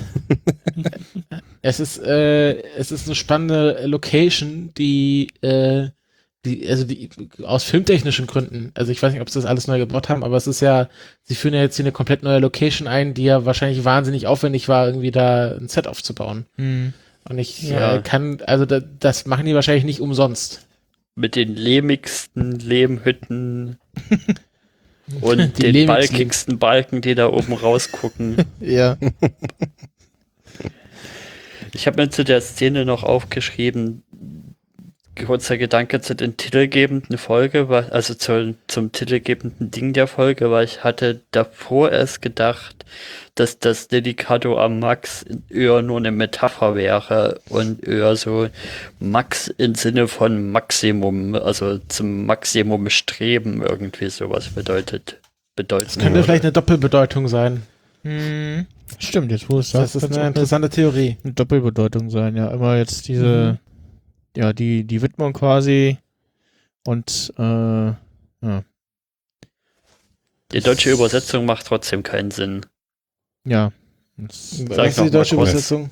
es ist äh, es ist eine spannende Location, die äh, die also die aus filmtechnischen Gründen, also ich weiß nicht, ob sie das alles neu gebaut haben, aber es ist ja, sie führen ja jetzt hier eine komplett neue Location ein, die ja wahrscheinlich wahnsinnig aufwendig war, irgendwie da ein Set aufzubauen. Hm. Und ich Ja. äh, kann, also da, das machen die wahrscheinlich nicht umsonst. Mit den lehmigsten Lehmhütten und Die den lehmigsten- balkigsten Balken, die da oben rausgucken. Ja. Ich habe mir zu der Szene noch aufgeschrieben, kurzer Gedanke zu den titelgebenden Folge, weil- also zu, zum titelgebenden Ding der Folge, weil ich hatte davor erst gedacht, dass das Dedicato am Max eher nur eine Metapher wäre und eher so Max im Sinne von Maximum, also zum Maximum streben irgendwie sowas bedeutet. bedeutet. Das könnte vielleicht eine Doppelbedeutung sein. Hm, stimmt, jetzt wo du es Das sagst, ist kann's eine auch interessante Theorie. eine Doppelbedeutung sein. Ja, immer jetzt diese, ja, die, die Widmung quasi und, äh, ja, Die deutsche Übersetzung macht trotzdem keinen Sinn. ja, das Sag Was ist noch die mal deutsche kurz. Übersetzung?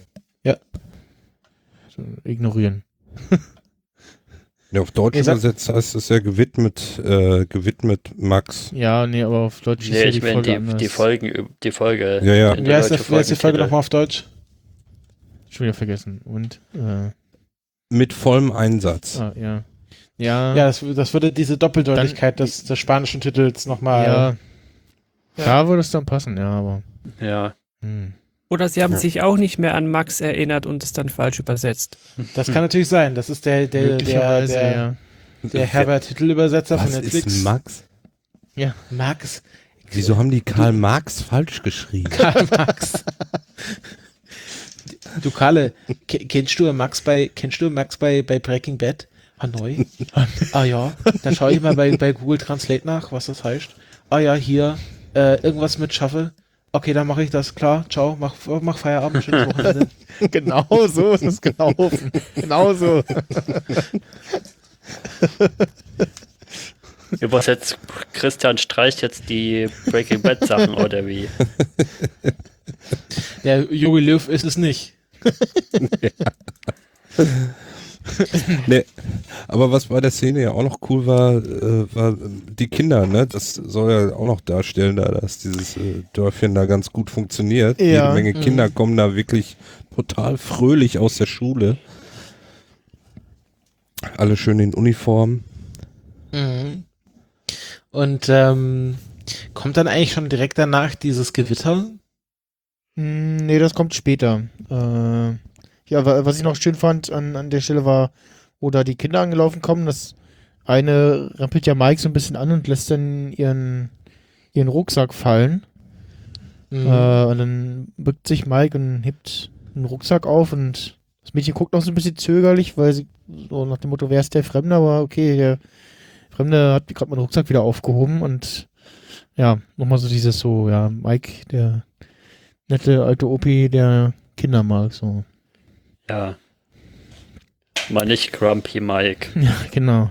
ignorieren. Ja, auf Deutsch Ihr sagt- übersetzt heißt es ja gewidmet, äh, gewidmet Max. Ja, nee, aber auf Deutsch Nee, ja ich meine die, die Folgen, die Folge. Ja, ja. in Wie heißt, deutsche der, wie heißt die Folge Folgentitel. nochmal auf Deutsch? Schon wieder vergessen. Und, äh, Mit vollem Einsatz. ah, ja. Ja, Ja, das, das würde diese Doppeldeutigkeit des, des spanischen Titels nochmal. ja. Da würde es dann passen, ja, aber, Ja. hm. Oder sie haben Ja. sich auch nicht mehr an Max erinnert und es dann falsch übersetzt. Das kann natürlich sein. Das ist der, der, der, Möglicherweise, der, ja. der Herbert Titelübersetzer von Was Netflix. ist Max? Max. Wieso haben die Karl Marx falsch geschrieben? Karl Max. Du Karle, ke- kennst du Max bei kennst du Max bei, bei Breaking Bad? Hanoi? Ah ja, da schaue ich mal bei, bei Google Translate nach, was das heißt. Ah ja, hier, äh, irgendwas mit Schaffe. Okay, dann mache ich das, klar, ciao, mach, mach Feierabend, schönes Wochenende. Genau so ist es gelaufen. Genau so. Übersetzt Christian Streich jetzt die Breaking Bad Sachen oder wie? Der Jogi Löw ist es nicht. Nee, aber was bei der Szene ja auch noch cool war, äh, war die Kinder, ne? Das soll ja auch noch darstellen, da, dass dieses äh, Dörfchen da ganz gut funktioniert. Ja. Jede Menge Kinder kommen da wirklich total fröhlich aus der Schule. Alle schön in Uniform. Mhm. Und ähm, kommt dann eigentlich schon direkt danach dieses Gewitter? Hm, nee, das kommt später. Äh, ja, wa- was ich noch schön fand an, an der Stelle war, wo da die Kinder angelaufen kommen, das eine rempelt ja Mike so ein bisschen an und lässt dann ihren, ihren Rucksack fallen. Mhm. Äh, und dann bückt sich Mike und hebt einen Rucksack auf und das Mädchen guckt noch so ein bisschen zögerlich, weil sie so nach dem Motto, wer ist der Fremde? Aber okay, der Fremde hat gerade meinen Rucksack wieder aufgehoben und ja, nochmal so dieses so, ja, Mike, der nette alte Opi, der Kinder mag, so. Ja. Mal nicht Grumpy Mike. Ja, genau.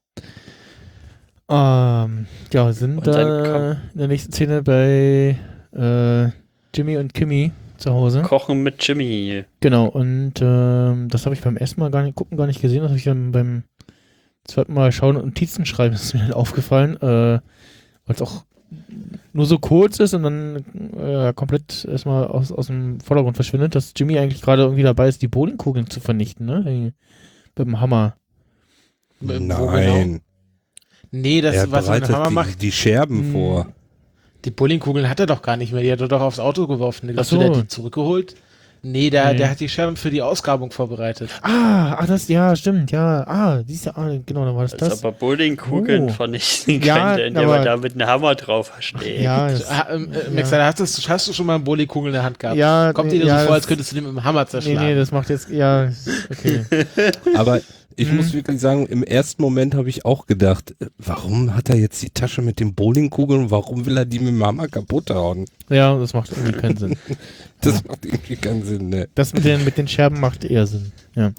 Ähm, ja, sind Und dann da in der nächsten Szene bei äh, Jimmy und Kimmy zu Hause. Kochen mit Jimmy. Genau, und ähm, das habe ich beim ersten Mal gar nicht, gucken gar nicht gesehen, das habe ich dann beim zweiten Mal schauen und Notizen schreiben, das ist mir dann aufgefallen, äh, weil es auch nur so kurz ist und dann äh, komplett erstmal aus, aus dem Vordergrund verschwindet, dass Jimmy eigentlich gerade irgendwie dabei ist, die Bowlingkugeln zu vernichten, ne? Die- Mit dem Hammer. Wo Nein. genau? Nee, das, Er was er mit dem bereitet Hammer die, macht, die Scherben Hm. vor. die Bowlingkugeln hat er doch gar nicht mehr, die hat er doch aufs Auto geworfen. Ach Hast du so. der die zurückgeholt? Nee, der, Nee. der hat die Scherben für die Ausgrabung vorbereitet. Ah, ah, das, ja, stimmt, ja. Ah, siehst du, ah, genau, dann war das Also das. aber Bowlingkugeln Oh. vernichten Ja, kann, indem aber- man da mit einem Hammer drauf steht. Ja, das, Ah, ähm, äh, Ja. Max, hast, du, hast du schon mal einen Bowlingkugel in der Hand gehabt? ja, Kommt nee, dir ja, so vor, als das- könntest du den mit dem Hammer Nee, zerschlagen? nee, das macht jetzt, ja, okay. Aber ich Mhm. muss wirklich sagen, im ersten Moment habe ich auch gedacht, äh, warum hat er jetzt die Tasche mit den Bowlingkugeln, warum will er die mit dem Hammer kaputt hauen? Ja, das macht irgendwie keinen Sinn. Das macht irgendwie keinen Sinn, ne? Das mit den, mit den Scherben macht eher Sinn, ja.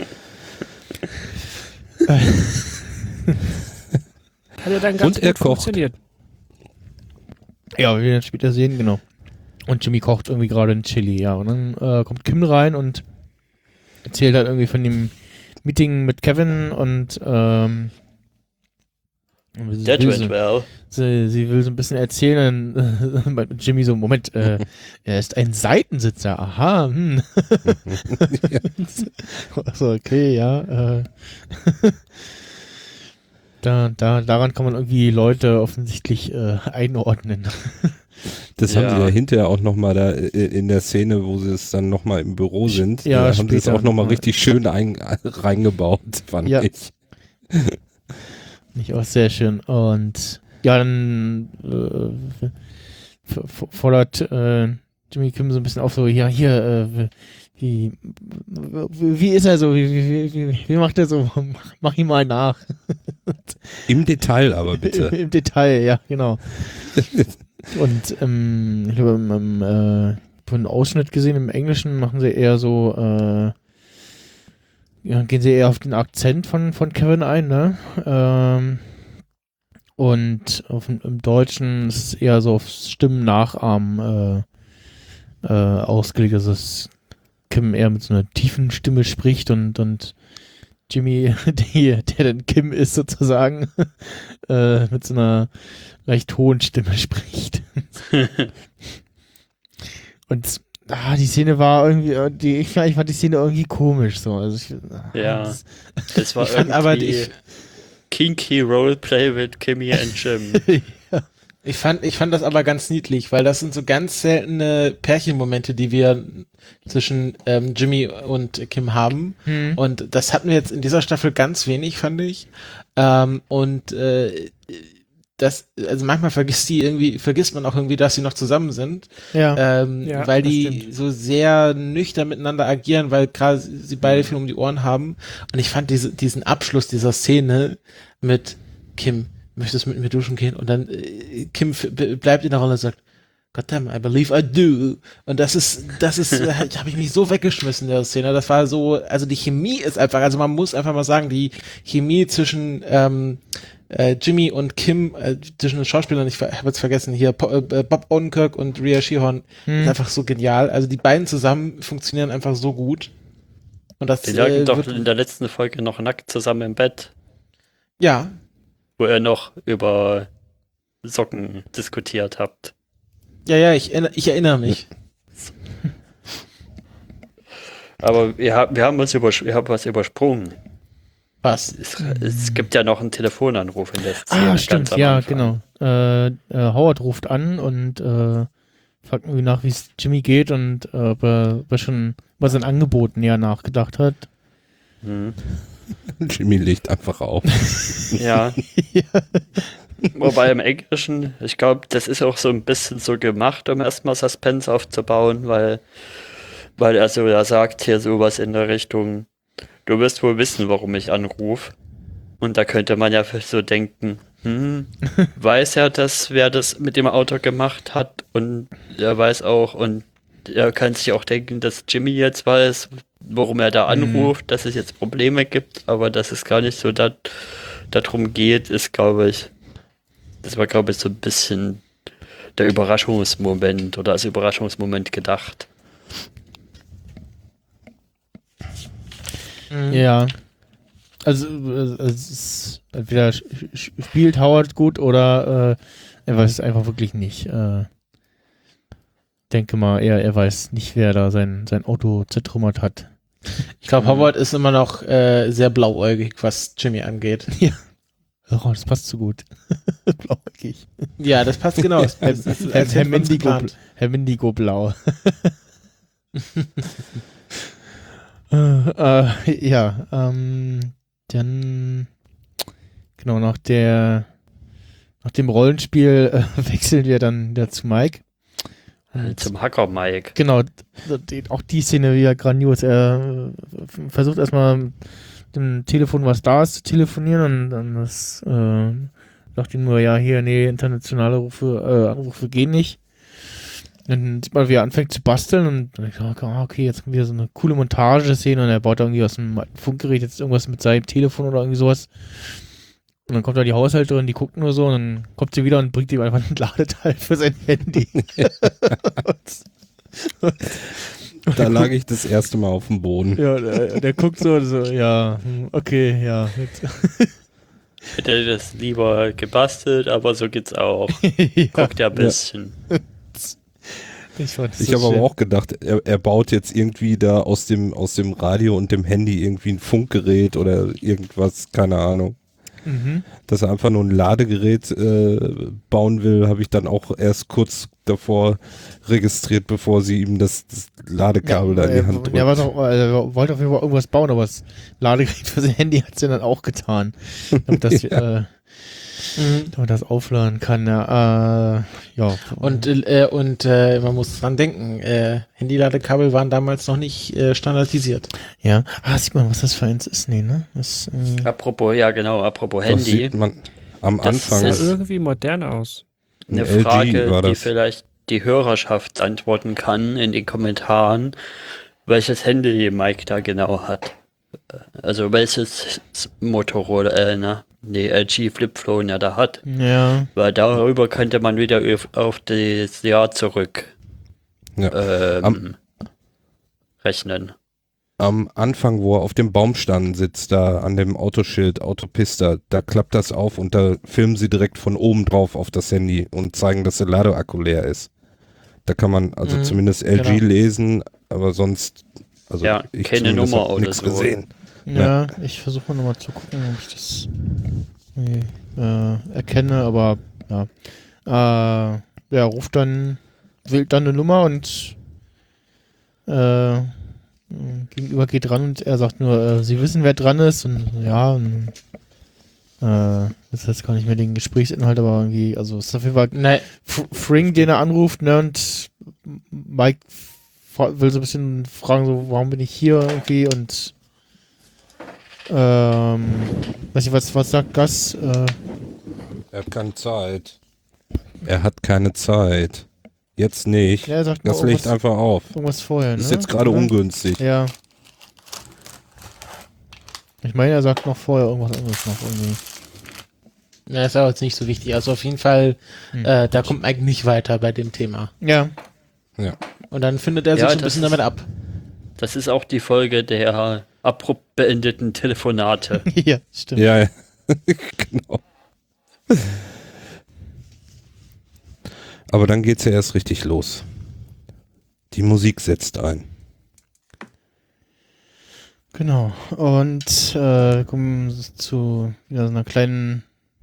Hat ja dann ganz Und er gut kocht. funktioniert. Ja, wie wir dann später sehen, genau. Und Jimmy kocht irgendwie gerade ein Chili, ja. Und dann äh, kommt Kim rein und erzählt halt irgendwie von dem Meeting mit Kevin und ähm, sie That will went so, well. sie, sie will so ein bisschen erzählen, dann meint Jimmy so, Moment, äh, er ist ein Seitensitzer, aha, hm. Also, okay, ja, äh. Da, da, daran kann man irgendwie Leute offensichtlich äh, einordnen, Das Ja. haben sie ja hinterher auch nochmal da in der Szene, wo sie es dann nochmal im Büro sind. Ja, da haben sie es später auch nochmal noch mal. richtig schön ein, reingebaut, fand Ja. ich. Nicht auch sehr schön. Und ja, dann äh, f- f- fordert äh, Jimmy Kim so ein bisschen auf, so, ja, hier, äh, wie, wie ist er so? Wie, wie, wie, wie macht er so? Mach, mach ihn mal nach. Im Detail aber Im, bitte. Im Detail, ja, genau. Und ähm, ich habe im, im äh, einen Ausschnitt gesehen, im Englischen machen sie eher so, äh, ja, gehen sie eher auf den Akzent von, von Kevin ein, ne? Ähm, und auf, dem- im Deutschen ist es eher so auf Stimmen nachahmen äh, äh, ausgelegt, also dass Kim eher mit so einer tiefen Stimme spricht und, und Jimmy, die, der dann Kim ist sozusagen, äh, mit so einer leicht hohen Stimme spricht. Und ah, die Szene war irgendwie, äh, die, ich, ich fand die Szene irgendwie komisch so. Also ich, ah, Ja. das- Es war Ich fand aber, irgendwie ich, kinky Roleplay with Kimmy and Jim. ich fand, ich fand das aber ganz niedlich, weil das sind so ganz seltene Pärchenmomente, die wir zwischen ähm, Jimmy und Kim haben. Hm. Und das hatten wir jetzt in dieser Staffel ganz wenig, fand ich. Ähm, und äh, das, also manchmal vergisst die irgendwie, vergisst man auch irgendwie, dass sie noch zusammen sind, Ja. ähm, Ja, weil das die stimmt. so sehr nüchtern miteinander agieren, weil gerade sie beide viel um die Ohren haben. Und ich fand diese, diesen Abschluss dieser Szene mit Kim, möchtest du mit mir duschen gehen? Und dann äh, Kim f- b- bleibt in der Rolle und sagt, God damn, I believe I do. Und das ist, das ist, da habe ich mich so weggeschmissen in der Szene. Das war so, also die Chemie ist einfach, also man muss einfach mal sagen, die Chemie zwischen ähm, äh, Jimmy und Kim, äh, zwischen den Schauspielern, ich habe jetzt vergessen, hier Po- äh, Bob Odenkirk und Rhea Seehorn, Hm. ist einfach so genial. Also die beiden zusammen funktionieren einfach so gut. Und das Die lagen äh, doch wird, in der letzten Folge noch nackt zusammen im Bett, ja, wo ihr noch über Socken diskutiert habt. ja, ja, ich, erinner- ich erinnere mich. Aber wir, ha- wir haben was, übers wir haben was übersprungen. Was? Es, es gibt ja noch einen Telefonanruf in der Szene. Ah, ganz stimmt, am ja, Anfang. genau. Äh, äh, Howard ruft an und äh, fragt irgendwie nach, wie es Jimmy geht und äh, ob, er, ob er schon über sein Angebot näher nachgedacht hat. Hm. Jimmy legt einfach auf. Ja. Wobei im Englischen, ich glaube, das ist auch so ein bisschen so gemacht, um erstmal Suspense aufzubauen, weil, weil er so ja sagt hier sowas in der Richtung, du wirst wohl wissen, warum ich anrufe. Und da könnte man ja so denken, hm, weiß er das, wer das mit dem Auto gemacht hat, und er weiß auch, und er kann sich auch denken, dass Jimmy jetzt weiß, warum er da anruft, dass es jetzt Probleme gibt, aber dass es gar nicht so da, darum geht, ist, glaube ich, das war, glaube ich, so ein bisschen der Überraschungsmoment oder als Überraschungsmoment gedacht. Ja. Also, äh, es ist entweder sch- sch- spielt Howard gut oder äh, er weiß es einfach wirklich nicht. Äh, denke mal, er, er weiß nicht, wer da sein, sein Auto zertrümmert hat. Ich glaube, Howard ist immer noch äh, sehr blauäugig, was Jimmy angeht. Oh, das passt so gut. Blauäugig. Ja, das passt genau. Das, Herr, das, das, Herr, als Herr, hätte man's Mendigo, geplant. Herr Mendigo Blau. äh, äh, ja, ähm, dann genau nach der nach dem Rollenspiel äh, wechseln wir dann wieder zu Mike. Und Zum Hacker Mike. genau, die, auch die Szene wieder grandios. Er äh, versucht erstmal mit dem Telefon, was da ist, zu telefonieren und dann das, äh, sagt ihm nur, ja, hier, nee, internationale Rufe, äh, Anrufe gehen nicht. Dann sieht man, wie er anfängt zu basteln und dann denke ich, ah, okay, jetzt kommt wieder so eine coole Montage-Szene und er baut da irgendwie aus dem alten Funkgerät jetzt irgendwas mit seinem Telefon oder irgendwie sowas. Und dann kommt da die Haushälterin, die guckt nur so und dann kommt sie wieder und bringt ihm einfach ein Ladeteil für sein Handy. Da lag ich das erste Mal auf dem Boden. Ja, der, der guckt so, so, ja, hm, okay, ja. Jetzt. Hätte er das lieber gebastelt, aber so geht's auch. ja. Guckt ja ein bisschen. Ich, fand das Ich so habe aber schön. auch gedacht, er, er baut jetzt irgendwie da aus dem, aus dem Radio und dem Handy irgendwie ein Funkgerät oder irgendwas, keine Ahnung. Mhm. dass er einfach nur ein Ladegerät äh, bauen will, habe ich dann auch erst kurz davor registriert, bevor sie ihm das, das Ladekabel da in die Hand drückt. Er, war doch, er wollte auf jeden Fall irgendwas bauen, aber das Ladegerät für sein Handy hat sie dann auch getan. Damit das, Ja. äh, damit man das aufladen kann. Ja, äh, ja. Und, äh, und äh, man muss dran denken, äh, Handyladekabel waren damals noch nicht äh, standardisiert. Ja. Ah, sieht man, was das für eins ist? Nee, ne? Das, äh, Apropos, ja genau, apropos Das Handy. sieht man am Das Anfang. Sah ist- irgendwie modern aus. Eine L G Frage, war die das. vielleicht die Hörerschaft antworten kann in den Kommentaren, welches Handy Mike da genau hat. Also welches Motorola, äh, na, nee, L G Flip-Phone er da hat. ja. Weil darüber könnte man wieder auf, auf das Jahr zurück Ja. ähm, Am- rechnen. Am Anfang, wo er auf dem Baumstamm sitzt, da an dem Autoschild, Autopista, da klappt das auf und da filmen sie direkt von oben drauf auf das Handy und zeigen, dass der Ladeakku leer ist. Da kann man also Mhm, zumindest L G genau. lesen, aber sonst, also Ja, ich keine zumindest Nummer hab oder nichts so. gesehen. Ja, ich versuche mal nochmal zu gucken, ob ich das irgendwie, äh, erkenne, aber ja. Äh, ja, ruft dann, wählt dann eine Nummer und äh, gegenüber geht ran und er sagt nur, äh, sie wissen, wer dran ist und ja, und, äh, das ist jetzt gar nicht mehr den Gesprächsinhalt, aber irgendwie, also es ist auf jeden Fall Nein, F- Fring, den er anruft, ne, und Mike fra- will so ein bisschen fragen, so, warum bin ich hier irgendwie und ähm, weiß ich, was, was sagt Gus? Äh, Er hat keine Zeit. Er hat keine Zeit. Jetzt nicht. ja, er sagt Das nur legt irgendwas, einfach auf. irgendwas vorher, Das ist ne? jetzt gerade Oder? ungünstig. Ja. Ich meine, er sagt noch vorher irgendwas anderes noch irgendwie. ja, ist aber jetzt nicht so wichtig. Also auf jeden Fall, Hm. äh, da kommt Mike nicht weiter bei dem Thema. Ja. Ja. Und dann findet er sich Ja, so ein das bisschen ist- damit ab. Das ist auch die Folge der abrupt beendeten Telefonate. Ja, stimmt. Ja, ja. Genau. Aber dann geht's ja erst richtig los. Die Musik setzt ein. Genau. Und äh, kommen zu wieder so einer kleinen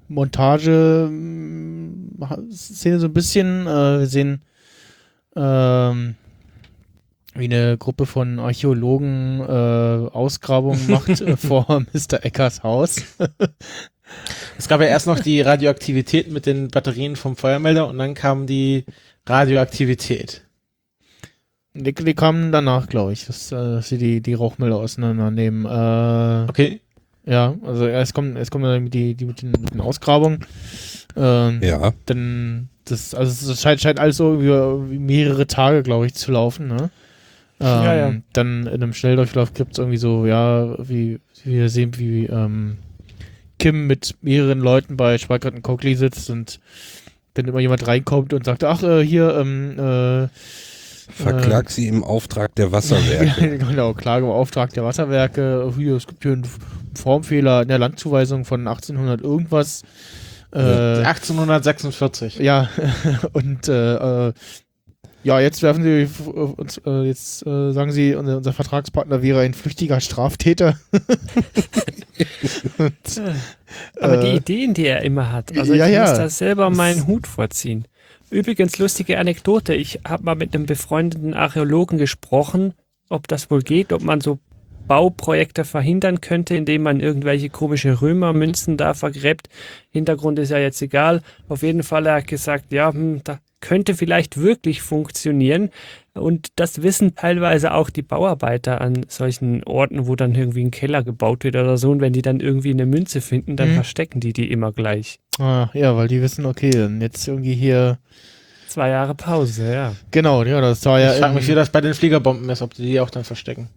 Montage-Szene so ein bisschen. Äh, wir sehen ähm, wie eine Gruppe von Archäologen äh, Ausgrabungen macht äh, vor Mister Eckers Haus. Es gab ja erst noch die Radioaktivität mit den Batterien vom Feuermelder und dann kam die Radioaktivität. Die, die kamen danach, glaube ich, dass, äh, dass sie die, die Rauchmelder auseinandernehmen. Äh, Okay. Ja, also erst kommen, erst kommen dann die, die mit den, mit den Ausgrabungen. Ähm, Ja. Dann, das, also es scheint, scheint alles so über mehrere Tage, glaube ich, zu laufen, ne? Ähm, Ja, ja. Dann in einem Schnelldurchlauf gibt es irgendwie so, ja, wie, wie wir sehen, wie ähm, Kim mit mehreren Leuten bei Schweigert und Coakley sitzt und dann immer jemand reinkommt und sagt, ach, äh, hier, ähm, äh, Verklag sie im Auftrag der Wasserwerke. ja, genau, Klage im Auftrag der Wasserwerke. Hier, es gibt hier einen Formfehler in der Landzuweisung von achtzehnhundert irgendwas. Äh, achtzehnhundertsechsundvierzig. ja, und äh, äh, ja, jetzt werfen sie f- uns, äh, jetzt äh, sagen sie, unser, unser Vertragspartner wäre ein flüchtiger Straftäter. und, Aber die äh, Ideen, die er immer hat, also ja, ich ja. muss da selber meinen Hut vorziehen. Übrigens, lustige Anekdote, ich habe mal mit einem befreundeten Archäologen gesprochen, ob das wohl geht, ob man so Bauprojekte verhindern könnte, indem man irgendwelche komische Römermünzen da vergräbt. Hintergrund ist ja jetzt egal. Auf jeden Fall hat er gesagt, ja, hm, da könnte vielleicht wirklich funktionieren. Und das wissen teilweise auch die Bauarbeiter an solchen Orten, wo dann irgendwie ein Keller gebaut wird oder so. Und wenn die dann irgendwie eine Münze finden, dann Mhm. verstecken die die immer gleich. ah, ja, weil die wissen, okay, dann jetzt irgendwie hier, Zwei Jahre Pause, ja. genau, ja, das war ja Ich frage in- mich, wie das bei den Fliegerbomben ist, ob die die auch dann verstecken.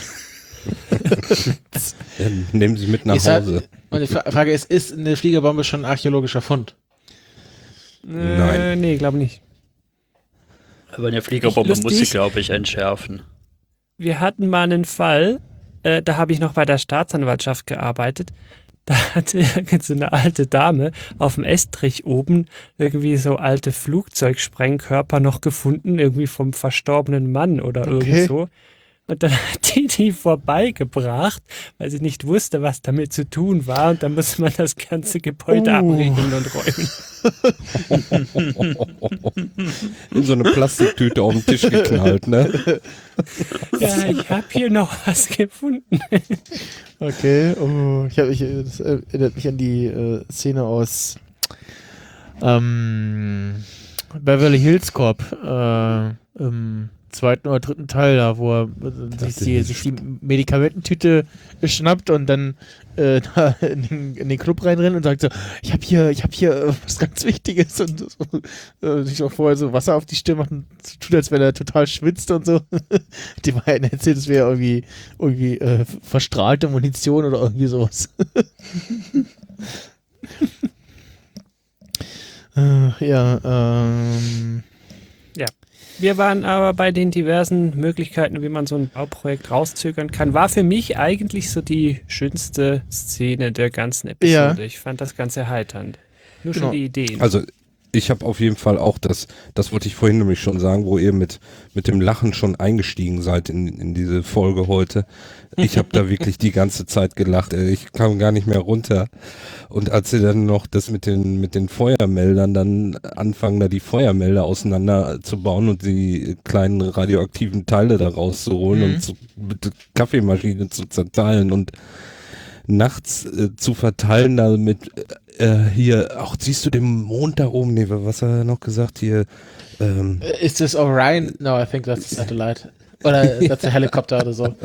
Ja, nehmen sie mit nach Ist halt- Hause. Und die Fra- Frage ist, ist eine Fliegerbombe schon ein archäologischer Fund? Nein. Äh, nee, glaube nicht. Aber eine Fliegerbombe muss sie, Lustig. glaube ich, entschärfen. Wir hatten mal einen Fall, äh, da habe ich noch bei der Staatsanwaltschaft gearbeitet. Da hatte irgend so eine alte Dame auf dem Estrich oben irgendwie so alte Flugzeugsprengkörper noch gefunden, irgendwie vom verstorbenen Mann oder Okay. irgend so. Und dann hat die die vorbeigebracht, weil sie nicht wusste, was damit zu tun war. Und dann musste man das ganze Gebäude Oh. abriegeln und räumen. In so eine Plastiktüte auf den Tisch geknallt, ne? Ja, ich habe hier noch was gefunden. Okay, oh, ich hab, ich, das erinnert mich an die äh, Szene aus ähm, Beverly Hills Cop äh, im zweiten oder dritten Teil, da wo er äh, sich, die, sich die Medikamententüte schnappt und dann äh, da in den, in den Club reinrennt und sagt so, ich habe hier, ich habe hier äh, was ganz Wichtiges und so, äh, sich auch vorher so Wasser auf die Stirn macht und so tut, als wenn er total schwitzt und so. Die beiden erzählt, es wäre irgendwie irgendwie äh, verstrahlte Munition oder irgendwie sowas. äh, ja, ähm Wir waren aber bei den diversen Möglichkeiten, wie man so ein Bauprojekt rauszögern kann. War für mich eigentlich so die schönste Szene der ganzen Episode. Ja. Ich fand das ganz erheiternd. Nur Genau. schon die Ideen. Also ich habe auf jeden Fall auch das, das wollte ich vorhin nämlich schon sagen, wo ihr mit, mit dem Lachen schon eingestiegen seid in, in diese Folge heute. Ich habe da wirklich die ganze Zeit gelacht. ey. Ich kam gar nicht mehr runter. Und als sie dann noch das mit den, mit den Feuermeldern dann anfangen, da die Feuermelder auseinanderzubauen und die kleinen radioaktiven Teile da rauszuholen Mhm. und zu, mit der Kaffeemaschine zu zerteilen und nachts äh, zu verteilen, damit äh, hier, auch siehst du den Mond da oben, nee, was hat er noch gesagt hier, ähm, Ist das Orion? No, I think that's a satellite. Oder that's a helicopter oder so.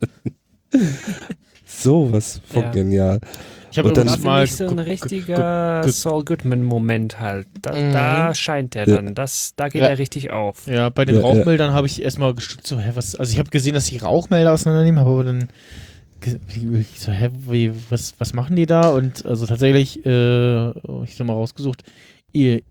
sowas von Ja. genial. ich habe Und dann- war übrigens für mal mich so ein gu- gu- richtiger gu- gu- Saul Goodman-Moment halt. Da, Mhm. da scheint er Ja. dann. Das, da geht Ja. er richtig auf. Ja, bei den Ja, ja. Rauchmeldern habe ich erstmal gestutzt, so, hä, was, also ich habe gesehen, dass die Rauchmelder auseinandernehmen, aber dann ge- wie- ich so, hä, wie, was, was machen die da? Und also tatsächlich, äh, ich habe mal rausgesucht, I-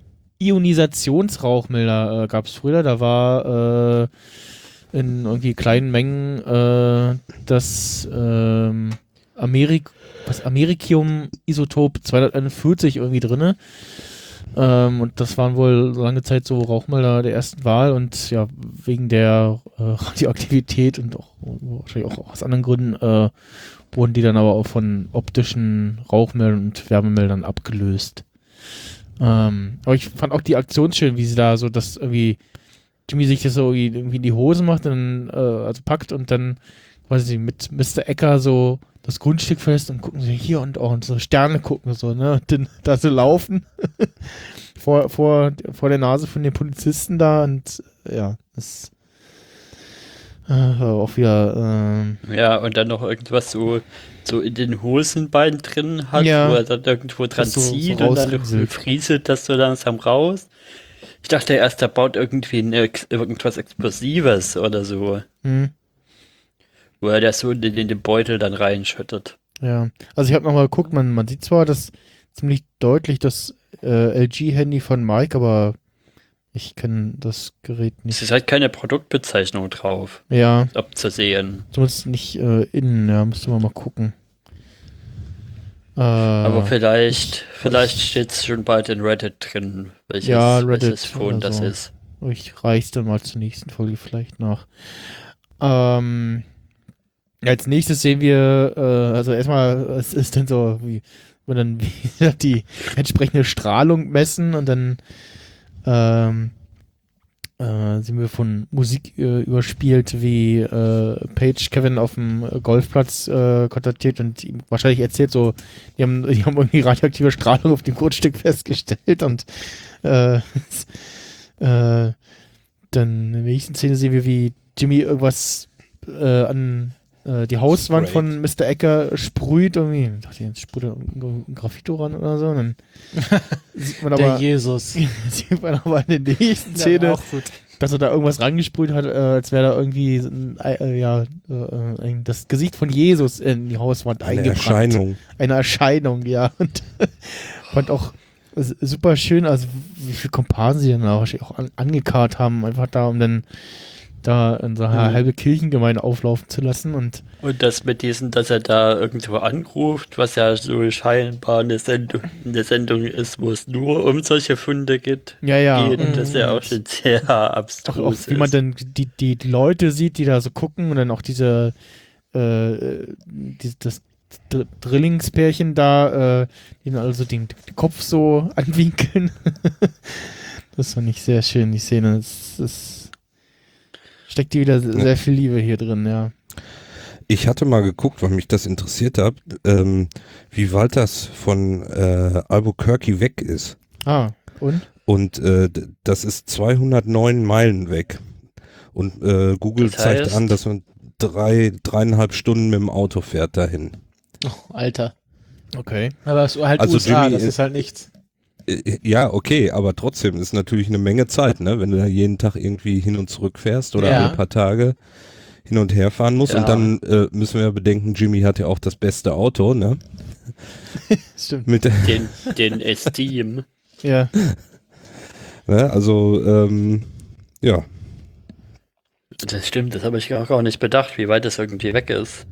Ionisationsrauchmelder äh, gab es früher, da war äh, in irgendwie kleinen Mengen äh, das ähm, Amerik was Americium-Isotop zweihunderteinundvierzig irgendwie drinne. Ähm, und das waren wohl lange Zeit so Rauchmelder der ersten Wahl und ja, wegen der äh, Radioaktivität und auch wahrscheinlich auch aus anderen Gründen äh, wurden die dann aber auch von optischen Rauchmeldern und Wärmemeldern abgelöst. Ähm, aber ich fand auch die Aktion schön, wie sie da so das irgendwie Jimmy sich das so irgendwie irgendwie in die Hose macht, dann äh, also packt und dann quasi mit Mister Ecker so das Grundstück fest und gucken sie hier und auch und so Sterne gucken so, ne, und dann da so laufen vor, vor, vor der Nase von den Polizisten da und ja, das äh, war auch wieder ähm, Ja, und dann noch irgendwas so, so in den Hosenbeinen drin hat, Ja. wo er dann irgendwo dran Das so- so zieht und dann rausrieselt. frieselt das so langsam raus. Ich dachte erst, er baut irgendwie ein, Ex- irgendwas Explosives oder so, hm, wo er das so in den, in den Beutel dann reinschüttet. ja. Also ich habe nochmal geguckt, man, man sieht zwar das ziemlich deutlich das äh, L G-Handy von Mike, aber ich kenne das Gerät Es nicht. ist halt keine Produktbezeichnung drauf, Ja, abzusehen. zumindest nicht äh, innen, ja, müsste man mal gucken. Äh, Aber vielleicht, vielleicht steht es schon bald in Reddit drin, welches, Ja, Reddit welches Phone oder das so. ist. Ich reich's dann mal zur nächsten Folge vielleicht nach. Ähm, ja, als nächstes sehen wir, äh, also erstmal, es ist dann so, wie wir dann wieder die entsprechende Strahlung messen und dann ähm, äh, sind wir von Musik äh, überspielt, wie äh, Paige Kevin auf dem Golfplatz äh, kontaktiert und ihm wahrscheinlich erzählt so, die haben, die haben irgendwie radioaktive Strahlung auf dem Grundstück festgestellt und äh, äh, dann in der nächsten Szene sehen wir, wie Jimmy irgendwas äh, an äh, die Hauswand Sprayt. von Mister Ecker sprüht irgendwie. Ich dachte, jetzt sprüht er ein Graffito ran oder so. Und dann sieht man Der aber, Jesus. sieht man aber in der nächsten Szene, auch gut. dass er da irgendwas rangesprüht hat, äh, als wäre da irgendwie so ein, äh, ja, äh, ein, das Gesicht von Jesus in die Hauswand Eine eingebrannt. Erscheinung. Eine Erscheinung, ja. Und fand auch s- super schön, also wie viele Komparsen sie dann auch, wahrscheinlich auch an, angekarrt haben, einfach da, um dann da unsere Mhm. halbe Kirchengemeinde auflaufen zu lassen und Und das mit diesem, dass er da irgendwo anruft, was ja so scheinbar eine Sendung, eine Sendung ist, wo es nur um solche Funde geht, ja, ja. geht, und- das ja auch schon sehr auch, auch abstrus wie man ist. dann die, die, die Leute sieht, die da so gucken und dann auch diese äh, die, das Dr- Drillingspärchen da, äh, die dann also den, den Kopf so anwinkeln. Das fand ich sehr schön, die Szene. Es, es steckt hier wieder sehr viel Liebe hier drin, ja. Ich hatte mal geguckt, weil mich das interessiert hat, ähm, wie weit das von äh, Albuquerque weg ist. Ah, und? Und äh, d- das ist zweihundertneun Meilen weg. Und äh, Google Das zeigt heißt- an, dass man drei, dreieinhalb Stunden mit dem Auto fährt dahin. Oh, Alter. Okay. Aber es ist halt Also U S A, Jimmy das ist- ist halt nichts. Äh, Ja, okay, aber trotzdem ist natürlich eine Menge Zeit, ne? Wenn du da jeden Tag irgendwie hin und zurück fährst oder Ja. alle paar Tage hin und her fahren musst. Ja. Und dann äh, müssen wir bedenken, Jimmy hat ja auch das beste Auto, ne? Stimmt. Mit, Den, den Esteem. Ja. ne? Also, ähm, ja. Das stimmt, das habe ich auch gar nicht bedacht, wie weit das irgendwie weg ist.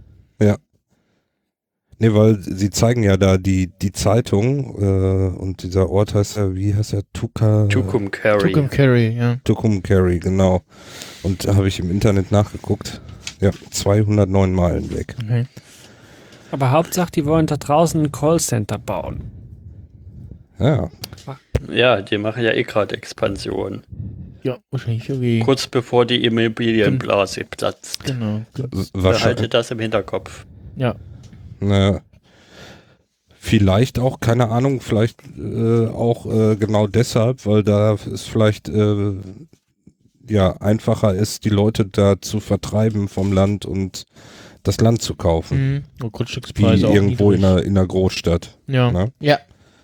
Nee, weil sie zeigen ja da die, die Zeitung äh, und dieser Ort heißt ja, wie heißt er? Tuca, Tucumcari. Tucumcari, ja. Tucumcari, genau. Und da habe ich im Internet nachgeguckt. Ja, zweihundertneun Meilen weg. Okay. Aber Hauptsache, die wollen da draußen ein Callcenter bauen. Ja, Ja, die machen ja eh gerade Expansion. Ja, wahrscheinlich irgendwie. Kurz bevor die Immobilienblase platzt. Genau. wahrscheinlich. Behalte das im Hinterkopf. Ja. Naja, vielleicht auch, keine Ahnung, vielleicht äh, auch äh, genau deshalb, weil da es vielleicht äh, ja einfacher ist, die Leute da zu vertreiben vom Land und das Land zu kaufen, Mhm. Und wie Grundstückspreise auch irgendwo in niedrig. einer, in einer Großstadt. Ja. Ne? Ja.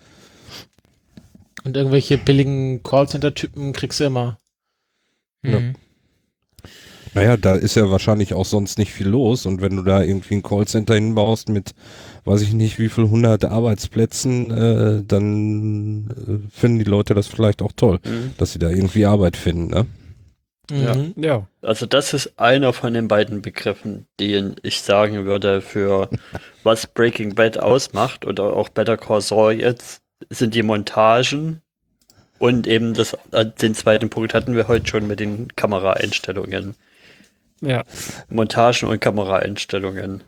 Und irgendwelche billigen Callcenter-Typen kriegst du immer. Mhm. Naja, da ist ja wahrscheinlich auch sonst nicht viel los und wenn du da irgendwie ein Callcenter hinbaust mit, weiß ich nicht, wie viel hundert Arbeitsplätzen, äh, dann äh, finden die Leute das vielleicht auch toll, Mhm. dass sie da irgendwie Arbeit finden, ne? Ja. Mhm. Ja. Also das ist einer von den beiden Begriffen, den ich sagen würde, für was Breaking Bad ausmacht oder auch Better Call Saul jetzt, sind die Montagen und eben das, äh, den zweiten Punkt hatten wir heute schon mit den Kameraeinstellungen. Ja. Montagen und Kameraeinstellungen.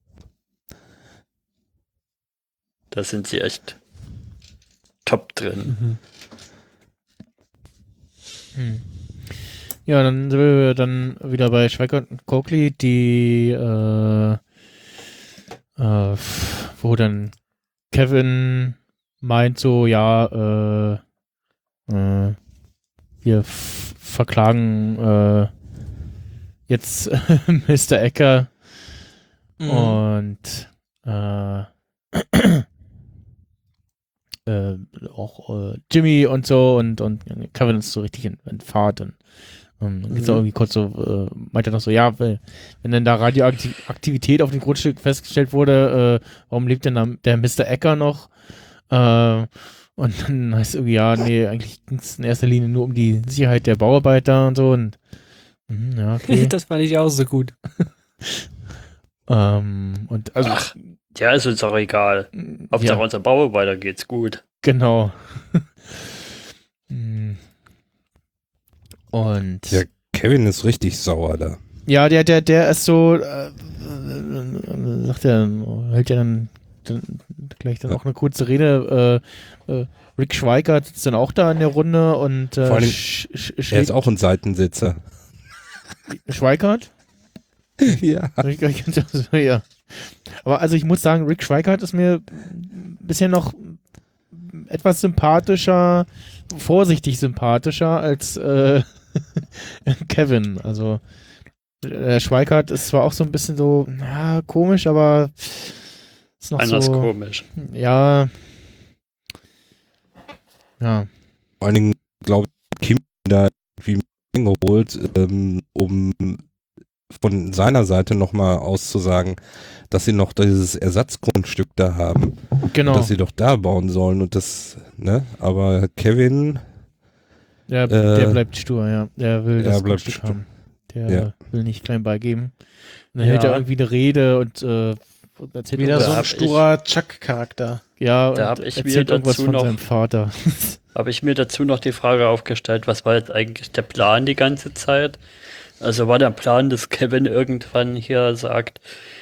Da sind sie echt top drin. Hm. Ja, dann sind wir dann wieder bei Schweikert und Coakley, die äh, äh, f- wo dann Kevin meint so, ja, äh, äh, wir f- verklagen äh, jetzt Mister Ecker Mhm. und äh, äh, auch äh, Jimmy und so und, und Kevin ist so richtig in, in Fahrt und ähm, dann geht's auch irgendwie kurz so, äh, meint er noch so, ja, wenn wenn denn da Radioaktivität auf dem Grundstück festgestellt wurde, äh, warum lebt denn da der Mister Ecker noch? Äh, und dann heißt es irgendwie, ja, nee, eigentlich ging es in erster Linie nur um die Sicherheit der Bauarbeiter und so und mhm, ja, okay. Das fand ich auch so gut. ähm, und also Ach, ja, ist uns auch egal. Hauptsache ja, unser Bauarbeiter geht's gut. genau. Hm. Und Ja, Kevin ist richtig sauer da. ja, der, der, der ist so, äh, äh, sagt er, hält ja dann, dann gleich dann auch eine kurze Rede. Äh, äh, Rick Schweikert sitzt dann auch da in der Runde und äh, Vor allem, sch, sch, Er schlägt- ist auch ein Seitensitzer. Schweikert? Ja. Ich- ich- ich- ja. Aber also ich muss sagen, Rick Schweikert ist mir bisher noch etwas sympathischer, vorsichtig sympathischer als äh, Kevin. Also der Schweikart ist zwar auch so ein bisschen so, na, komisch, aber ist noch Anders so, komisch. ja, ja, Vor allen Dingen, glaube ich, Kim da irgendwie geholt, ähm, um von seiner Seite nochmal auszusagen, dass sie noch dieses Ersatzgrundstück da haben, genau. dass sie doch da bauen sollen und das, ne, aber Kevin, Der, äh, der bleibt stur, ja. Der will er das bleibt Grundstück stur. haben. Der Ja. will nicht klein beigeben. Und dann Ja. hält er irgendwie eine Rede und, äh, und erzählt Wieder irgendwas- so ein hab sturer Chuck-Charakter. ja, Da und hab ich mir erzählt irgendwas dazu von noch- seinem Vater. Habe ich mir dazu noch die Frage aufgestellt, was war jetzt eigentlich der Plan die ganze Zeit? Also war der Plan, dass Kevin irgendwann hier sagt,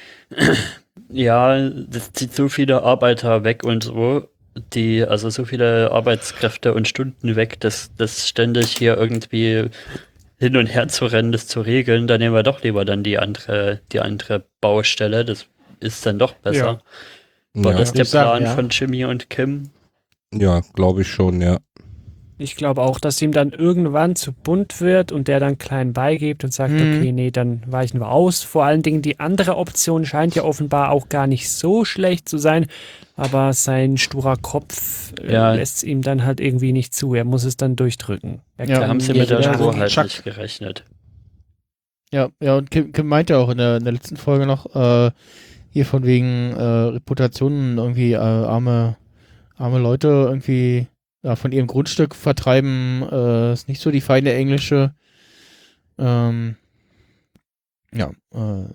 ja, das zieht so viele Arbeiter weg und so, die, also so viele Arbeitskräfte und Stunden weg, dass das ständig hier irgendwie hin und her zu rennen, das zu regeln, dann nehmen wir doch lieber dann die andere, die andere Baustelle, das ist dann doch besser. War Ja, das Würde der ich sagen, Plan ja. von Jimmy und Kim? ja glaube ich schon, ja. Ich glaube auch, dass ihm dann irgendwann zu bunt wird und der dann klein beigibt und sagt, Mhm. okay, nee, dann weichen wir aus. Vor allen Dingen die andere Option scheint ja offenbar auch gar nicht so schlecht zu sein, aber sein sturer Kopf äh, Ja. lässt es ihm dann halt irgendwie nicht zu. Er muss es dann durchdrücken. Er Ja, Da haben sie ja, mit der wieder so ein Sturheit Chuck. nicht gerechnet. Ja, ja, und Kim, Kim meinte auch in der, in der letzten Folge noch, äh, hier von wegen äh, Reputationen irgendwie äh, arme, arme Leute irgendwie ja, von ihrem Grundstück vertreiben, äh, ist nicht so die feine englische. Ähm, ja, äh,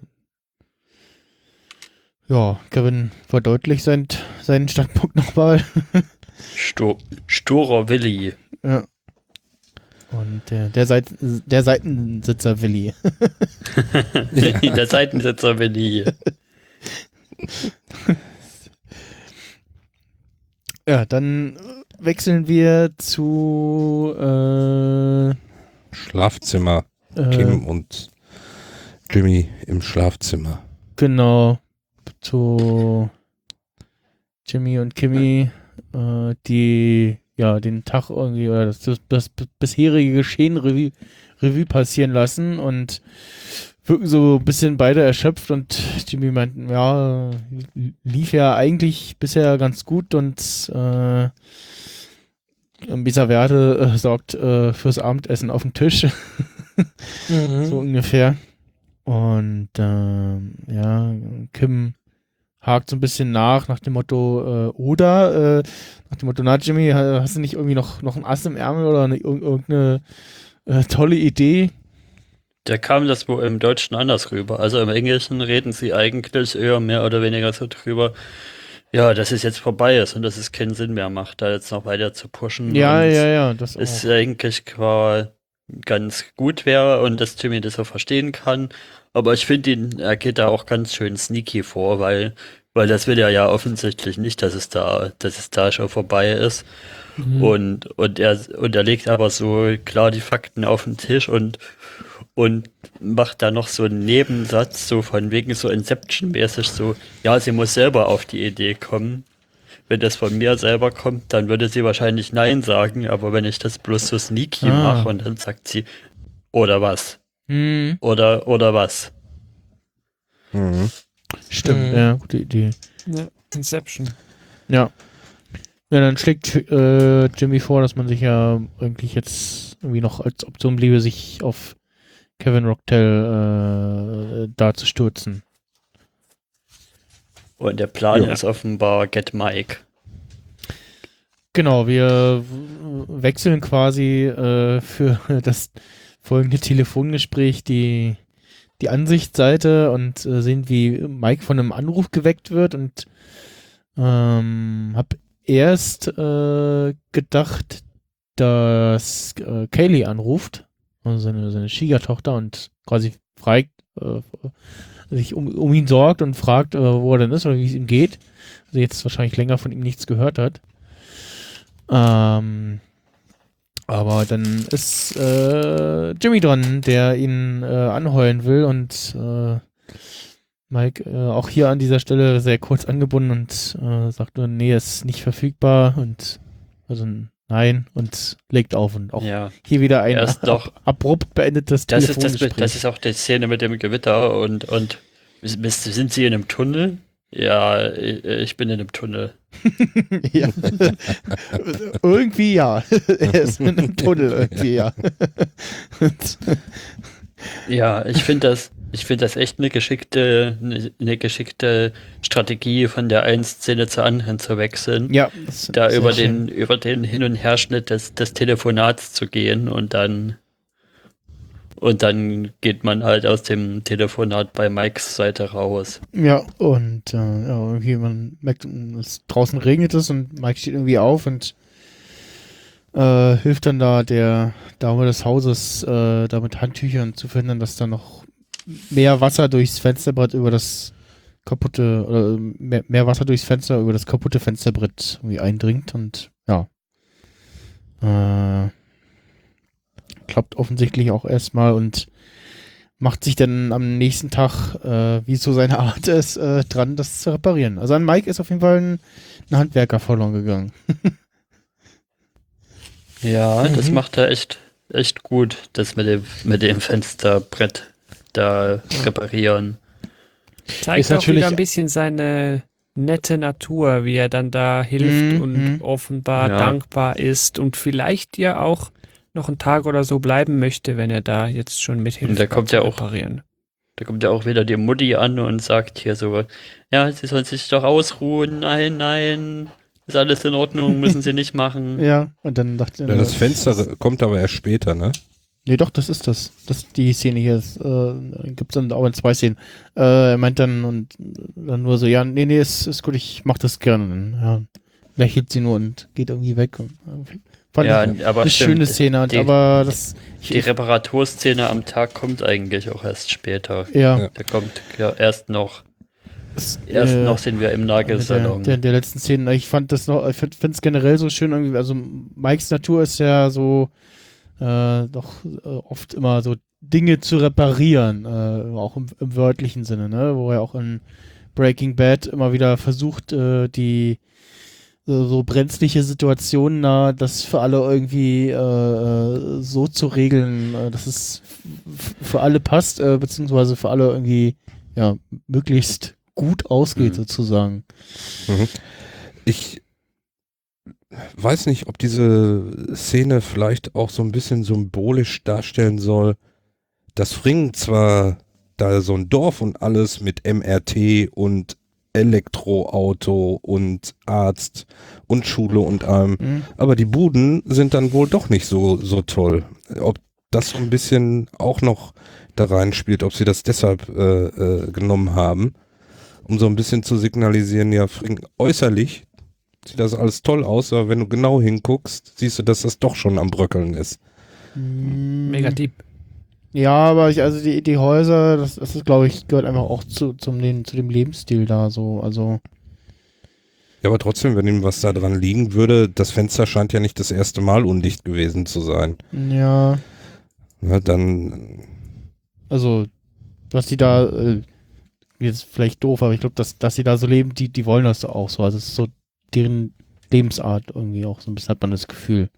ja, Kevin verdeutlicht sein, seinen Standpunkt nochmal. Stur Sturer Willi. Ja. Und der, der, Seit der Seitensitzer Willi. Der Seitensitzer Willi. Ja, dann wechseln wir zu äh, Schlafzimmer. äh, Kim und Jimmy im Schlafzimmer. genau zu Jimmy und Kimmy, äh, die ja den Tag irgendwie oder das, das, das bisherige Geschehen Revue, Revue passieren lassen und wirken so ein bisschen beide erschöpft und Jimmy meint, ja, lief ja eigentlich bisher ganz gut und äh, Bisa Werte äh, sorgt äh, fürs Abendessen auf dem Tisch. Mhm. So ungefähr. Und ähm, ja, Kim hakt so ein bisschen nach, nach dem Motto, äh, oder, äh, nach dem Motto, na Jimmy, ha- hast du nicht irgendwie noch, noch ein Ass im Ärmel oder eine, irg- irgendeine äh, tolle Idee? Da kam das wohl im Deutschen anders rüber. Also im Englischen reden sie eigentlich eher mehr oder weniger so drüber, ja, dass es jetzt vorbei ist und dass es keinen Sinn mehr macht, da jetzt noch weiter zu pushen. Ja, und ja, ja, das es auch. eigentlich qua ganz gut wäre und dass Jimmy das so verstehen kann. Aber ich finde ihn, er geht da auch ganz schön sneaky vor, weil, weil das will er ja offensichtlich nicht, dass es da, dass es da schon vorbei ist. Mhm. Und, und er, und er legt aber so klar die Fakten auf den Tisch und, und macht da noch so einen Nebensatz, so von wegen so Inception-mäßig so, ja, sie muss selber auf die Idee kommen. Wenn das von mir selber kommt, dann würde sie wahrscheinlich Nein sagen, aber wenn ich das bloß so sneaky Ah. mache und dann sagt sie, oder was? Hm, Oder, oder was? Mhm. stimmt, Mhm. ja, gute Idee. Ja, Inception. Ja. Ja, dann schlägt äh, Jimmy vor, dass man sich ja eigentlich jetzt irgendwie noch als Option bliebe, sich auf Kevin Rocktel äh, da zu stürzen. Und der Plan Ja. ist offenbar Get Mike. Genau, wir w- wechseln quasi äh, für das folgende Telefongespräch die, die Ansichtsseite und äh, sehen, wie Mike von einem Anruf geweckt wird und ähm, hab erst äh, gedacht, dass äh, Kaylee anruft, also seine, seine Schwiegertochter und quasi fragt, äh, sich um, um ihn sorgt und fragt, äh, wo er denn ist oder wie es ihm geht. Also jetzt wahrscheinlich länger von ihm nichts gehört hat. Ähm, aber dann ist äh, Jimmy dran, der ihn äh, anheulen will und äh, Mike äh, auch hier an dieser Stelle sehr kurz angebunden und äh, sagt nur, nee, ist nicht verfügbar und also nein und legt auf und auch Ja, hier wieder ein Er ist doch- abrupt beendetes das ist, das, Telefongespräch. das ist auch die Szene mit dem Gewitter und, und bist, sind sie in einem Tunnel? Ja, ich ich bin in einem Tunnel. Ja. Irgendwie ja. Er ist in einem Tunnel irgendwie, ja. Und, Ja, ich finde das, ich finde das echt eine geschickte, eine, eine geschickte Strategie, von der einen Szene zur anderen zu wechseln. ja. das- Da sehr über schön. den, über den Hin- und Herschnitt des, des Telefonats zu gehen und dann, Und dann geht man halt aus dem Telefonat bei Mikes Seite raus. Ja, und äh, ja, irgendwie man merkt, es draußen regnet es und Mike steht irgendwie auf und äh, hilft dann da der Dame des Hauses, äh, da mit Handtüchern zu verhindern, dass da noch mehr Wasser durchs Fensterbrett über das kaputte, oder mehr, mehr Wasser durchs Fenster über das kaputte Fensterbrett irgendwie eindringt und ja. Äh, klappt offensichtlich auch erstmal und macht sich dann am nächsten Tag, äh, wie es so seine Art ist, äh, dran, das zu reparieren. Also an Mike ist auf jeden Fall ein, ein Handwerker verloren gegangen. Ja, Mhm. das macht er echt, echt gut, das mit dem, mit dem Fensterbrett da reparieren. Zeigt Ist auch natürlich- wieder ein bisschen seine nette Natur, wie er dann da hilft Mhm, und mhm. offenbar Ja. dankbar ist und vielleicht ja auch noch einen Tag oder so bleiben möchte, wenn er da jetzt schon mithilft. Und der kommt ja auch- reparieren. Da kommt ja auch wieder die Mutti an und sagt hier so, ja, sie sollen sich doch ausruhen, nein, nein, ist alles in Ordnung, müssen sie nicht machen. Ja, und dann dachte Ja, das Fenster kommt aber erst später, ne? Nee, doch, das ist das. Das die Szene hier ist, äh, gibt's dann auch in zwei Szenen. Äh, er meint dann und dann nur so, ja, nee, nee, ist, ist gut, ich mach das gerne. Ja, lächelt sie nur und geht irgendwie weg. Und, äh, fand Ja, ich aber eine stimmt, schöne Szene, und, die- aber das ich, Die Reparaturszene am Tag kommt eigentlich auch erst später. ja, Ja. Da kommt ja erst noch, das, erst äh, noch sind wir im der, Nagelsalon. der, der letzten Szenen. Ich fand das noch, ich finde es generell so schön irgendwie, also Mikes Natur ist ja so äh, doch äh, oft immer so Dinge zu reparieren, äh, auch im, im wörtlichen Sinne, ne, wo er auch in Breaking Bad immer wieder versucht, äh, die so, so brenzliche Situationen da, das für alle irgendwie äh, so zu regeln, äh, dass es f- für alle passt, äh, beziehungsweise für alle irgendwie ja möglichst gut ausgeht, Mhm. sozusagen. Mhm. Ich weiß nicht, ob diese Szene vielleicht auch so ein bisschen symbolisch darstellen soll, dass Fring zwar da so ein Dorf und alles mit M R T und Elektroauto und Arzt und Schule und allem, Mhm. aber die Buden sind dann wohl doch nicht so, so toll. Ob das so ein bisschen auch noch da reinspielt, ob sie das deshalb äh, äh, genommen haben, um so ein bisschen zu signalisieren, ja, Fring, äußerlich sieht das alles toll aus, aber wenn du genau hinguckst, siehst du, dass das doch schon am Bröckeln ist. Mega deep. Ja, aber ich, also die, die Häuser, das, das ist, glaube ich, gehört einfach auch zu, zum, den, zu dem Lebensstil da so. Also, Ja, aber trotzdem, wenn ihm was da dran liegen würde, das Fenster scheint ja nicht das erste Mal undicht gewesen zu sein. ja, Ja, dann, also, was die da, äh, jetzt vielleicht doof, aber ich glaube, dass, dass sie da so leben, die, die wollen das auch so. Also, es ist so deren Lebensart irgendwie auch so ein bisschen, hat man das Gefühl.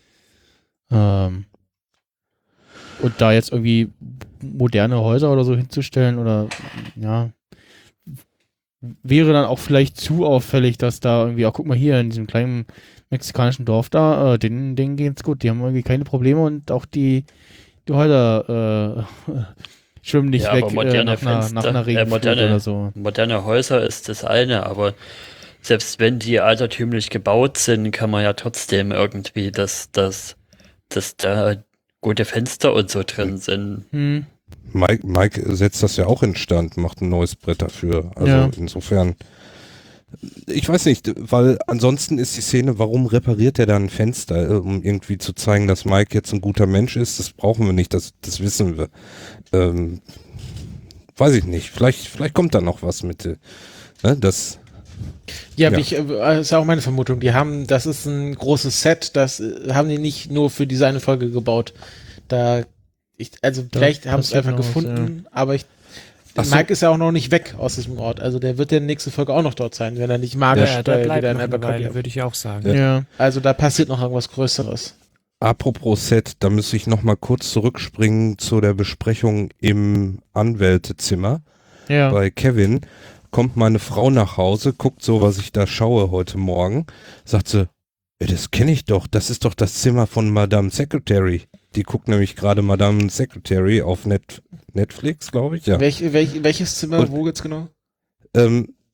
Ähm, und da jetzt irgendwie moderne Häuser oder so hinzustellen oder, ja, wäre dann auch vielleicht zu auffällig, dass da irgendwie, auch guck mal hier in diesem kleinen mexikanischen Dorf da, äh, denen, denen geht's gut, die haben irgendwie keine Probleme und auch die, die Häuser äh, schwimmen nicht Ja, weg aber äh, moderne nach, einer, Fenster, nach einer äh, Regenflut moderne- oder so. Moderne Häuser ist das eine, aber selbst wenn die altertümlich gebaut sind, kann man ja trotzdem irgendwie, dass, dass, dass da gute Fenster und so drin sind. Hm. Mike, Mike setzt das ja auch instand, macht ein neues Brett dafür. Also Ja. insofern, ich weiß nicht, weil ansonsten ist die Szene, warum repariert er da ein Fenster, äh, um irgendwie zu zeigen, dass Mike jetzt ein guter Mensch ist, das brauchen wir nicht, das, das wissen wir. Ähm, weiß ich nicht, vielleicht, vielleicht kommt da noch was mit, äh, ne, das, Ja, Ja. Ich, äh, ist auch meine Vermutung. Die haben, das ist ein großes Set, das äh, haben die nicht nur für diese eine Folge gebaut. Da, ich, also Da vielleicht haben sie es passiert einfach noch was, gefunden, aber ich, Ach so. Mike ist ja auch noch nicht weg aus diesem Ort. Also der wird ja nächste Folge auch noch dort sein, wenn er nicht magisch Ja, äh, der wieder bleibt in noch eine Abercrombie- Weile, würde ich auch sagen. Ja. Ja. Also da passiert noch irgendwas Größeres. apropos Set, da müsste ich noch mal kurz zurückspringen zu der Besprechung im Anwältezimmer. Ja. Bei Kevin kommt meine Frau nach Hause, guckt so, was ich da schaue heute Morgen, sagt sie, "Ey, das kenne ich doch, das ist doch das Zimmer von Madame Secretary. Die guckt nämlich gerade Madame Secretary auf Net Netflix, glaube ich, ja. Welch, welch, welches Zimmer, Und- wo jetzt genau? Ähm,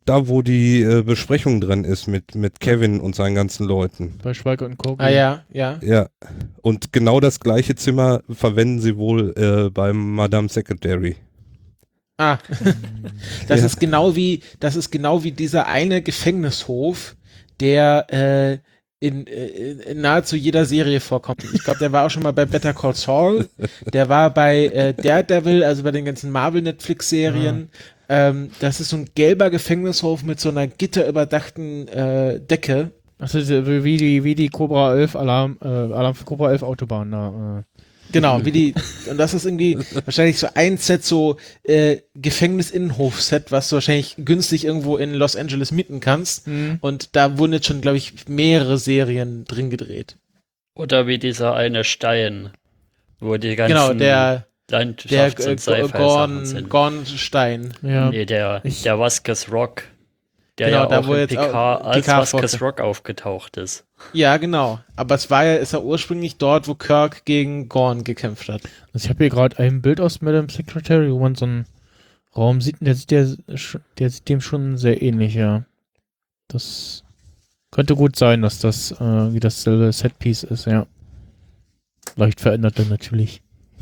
da, wo die äh, Besprechung drin ist mit, mit Kevin und seinen ganzen Leuten. Bei Schweiger und Co. Ah ja, ja. Ja. Und genau das gleiche Zimmer verwenden sie wohl äh, beim Madame Secretary. Ah, das Ja. ist genau wie, das ist genau wie dieser eine Gefängnishof, der äh, in, in, in nahezu jeder Serie vorkommt. Ich glaube, der war auch schon mal bei Better Call Saul, der war bei äh, Daredevil, also bei den ganzen Marvel-Netflix-Serien. Ähm, das ist so ein gelber Gefängnishof mit so einer gitterüberdachten äh, Decke. Also wie die, wie die Cobra elf Alarm, äh, Alarm für Cobra elf Autobahn da. Äh. Genau, wie die, und das ist irgendwie wahrscheinlich so ein Set, so äh, Gefängnis-Innenhof-Set, was du wahrscheinlich günstig irgendwo in Los Angeles mieten kannst. Mhm. Und da wurden jetzt schon, glaube ich, mehrere Serien drin gedreht. Oder wie dieser eine Stein, wo die ganzen Genau, der, der Landschafts- äh, und Sci-Fi-Sachen Gorn, sind. Gornstein. Ja. Nee, der, Ich- der Vasquez Rock, der Genau, ja da auch wo in jetzt auch Picard als Picard Vasquez vorkommt. Rock aufgetaucht ist. Ja, genau. Aber es war ja, ist ja ursprünglich dort, wo Kirk gegen Gorn gekämpft hat. Also ich habe hier gerade ein Bild aus Madame Secretary, wo man so einen Raum sieht, und der sieht, der, der sieht dem schon sehr ähnlich, ja. Das könnte gut sein, dass das äh, wie dasselbe Setpiece ist, ja. Leicht verändert dann natürlich.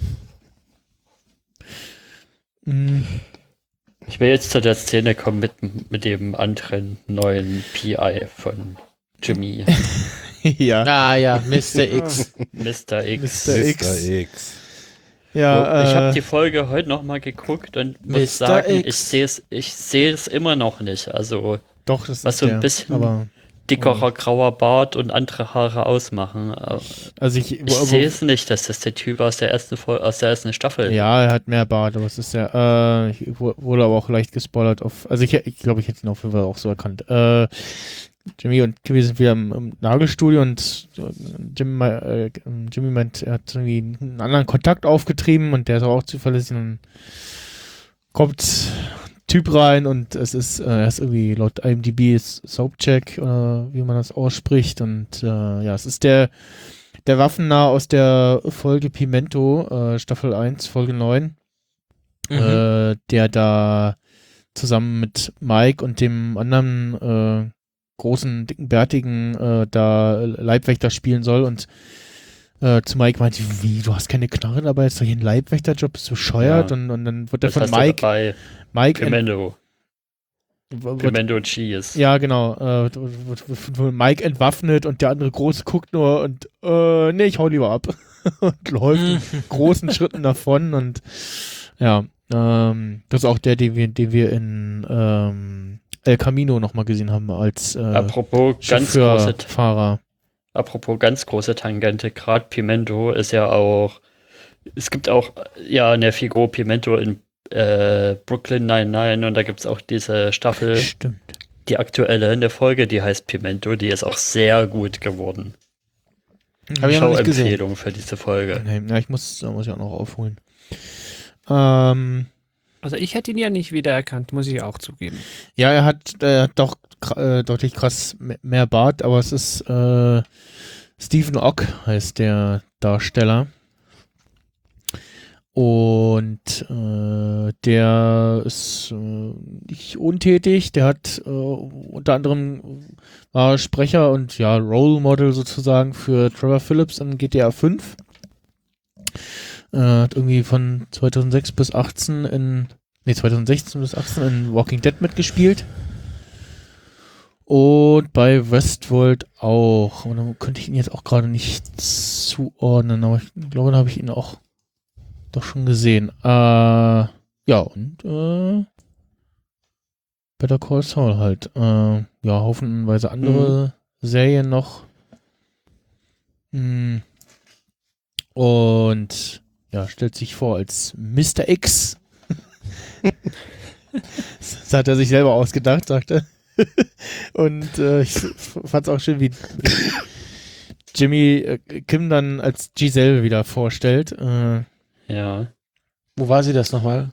Mm, Ich will jetzt zu der Szene kommen mit, mit dem anderen neuen P I von Jimmy, ja. Ah ja, Mister X. Mister X. Mister X. Mister X. Ja, ich äh, habe die Folge heute nochmal geguckt und muss Mister sagen, X. ich sehe es ich sehe es immer noch nicht. Also doch, das was ist so ein der, bisschen- aber dickerer grauer Bart und andere Haare ausmachen. Aber also ich, ich sehe es nicht, dass das der Typ aus der ersten Fol- aus der ersten Staffel. ja, er hat mehr Bart, aber es ist ja, äh, ich wu- wurde aber auch leicht gespoilert auf, also ich, ich glaube, ich hätte ihn auf jeden Fall auch so erkannt. Äh, Jimmy und Jimmy sind wieder im, im Nagelstudio und äh, Jimmy, mei- äh, Jimmy meint, er hat irgendwie einen anderen Kontakt aufgetrieben und der ist auch zuverlässig und kommt Typ rein und es ist, äh, er ist irgendwie laut I M D B ist Soapcheck, oder wie man das ausspricht und äh, ja, es ist der der Waffennah aus der Folge Pimento, äh, Staffel eins, Folge neun, Mhm. äh, der da zusammen mit Mike und dem anderen äh, großen, dicken, bärtigen äh, da Leibwächter spielen soll und äh, zu Mike meinte, wie, du hast keine Knarre dabei, ist doch hier ein Leibwächterjob, bist du bescheuert? Ja. Und, und dann wird er Das von hast du Mike, dabei. Mike ent- Pimento. wird, Pimento Cheese. ja, genau, äh, wird, wird, wird von Mike entwaffnet und der andere Große guckt nur und äh, nee, ich hau lieber ab und läuft in großen Schritten davon und ja, ähm, das ist auch der, den wir, den wir in ähm, El Camino nochmal gesehen haben als äh, Apropos ganz große Chauffeurfahrer. Apropos ganz große Tangente, gerade Pimento ist ja auch, es gibt auch ja eine Figur Pimento in äh, Brooklyn Nine-Nine und da gibt es auch diese Staffel, Stimmt. die aktuelle in der Folge, die heißt Pimento, die ist auch sehr gut geworden. Hab ich ja noch nicht gesehen. Schauempfehlung für diese Folge. Nee, ja, ich muss, da muss ich auch noch aufholen. Ähm, Also ich hätte ihn ja nicht wiedererkannt, muss ich auch zugeben. ja, er hat, er hat doch kr- äh, deutlich krass me- mehr Bart, aber es ist äh, Stephen Ock heißt der Darsteller. Und äh, der ist äh, nicht untätig, der hat äh, unter anderem war Sprecher und ja, Role Model sozusagen für Trevor Phillips in G T A fünf. Äh, hat irgendwie von zweitausendsechs bis achtzehn in, nee, zweitausendsechzehn bis achtzehn in Walking Dead mitgespielt. Und bei Westworld auch. Und dann könnte ich ihn jetzt auch gerade nicht zuordnen, aber ich glaube, da habe ich ihn auch doch schon gesehen. Äh, ja, und äh, Better Call Saul halt. Äh, ja, haufenweise andere Serien noch. Mm. Und ja, stellt sich vor als Mister X. Das hat er sich selber ausgedacht, sagte. Und äh, ich fand es auch schön, wie Jimmy äh, Kim dann als Giselle wieder vorstellt. Äh, Ja. Wo war sie das nochmal?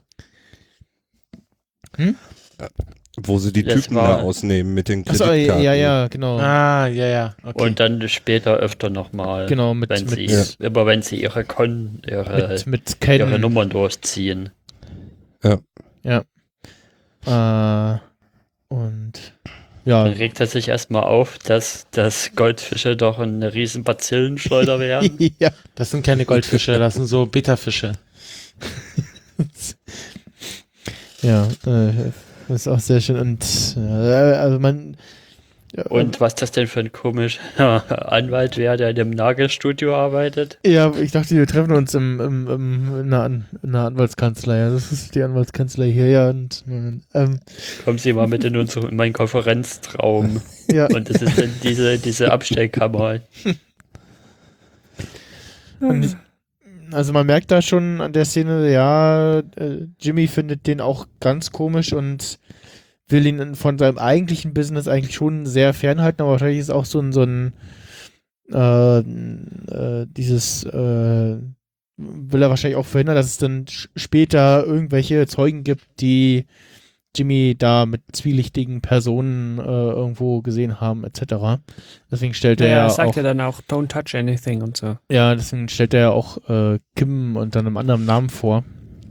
Wo sie die Das Typen war- da ausnehmen mit den achso, Kreditkarten. ja, ja, genau. Ah, ja, ja. Okay. Und dann später öfter nochmal, Genau, mit, wenn mit, sie, immer wenn sie ihre Kon, ihre, mit, mit ihre Ken. Nummern durchziehen. Äh, und Dann ja, regt er sich erstmal auf, dass, dass Goldfische doch eine riesen Bazillenschleuder wären. ja, Das sind keine Goldfische, das sind so Bitterfische. ja, äh, das ist auch sehr schön und äh, also man Und was das denn für ein komischer Anwalt wäre, der in einem Nagelstudio arbeitet. ja, ich dachte, wir treffen uns im, im, im, in, einer, An in einer Anwaltskanzlei. Ja, das ist die Anwaltskanzlei hier, ja. Und ähm, Kommen Sie mal mit in, unsere, in meinen Konferenzraum. ja, Und das ist dann diese, diese Abstellkammer. und ich, also man merkt da schon an der Szene, ja, äh, Jimmy findet den auch ganz komisch und will ihn von seinem eigentlichen Business eigentlich schon sehr fernhalten, aber wahrscheinlich ist auch so ein, so ein äh, äh, dieses äh, will er wahrscheinlich auch verhindern, dass es dann später irgendwelche Zeugen gibt, die Jimmy da mit zwielichtigen Personen äh, irgendwo gesehen haben, et cetera. Deswegen stellt er Ja, ja er sagt auch, ja dann auch, don't touch anything und so. ja, deswegen stellt er ja auch äh, Kim unter einem anderen Namen vor.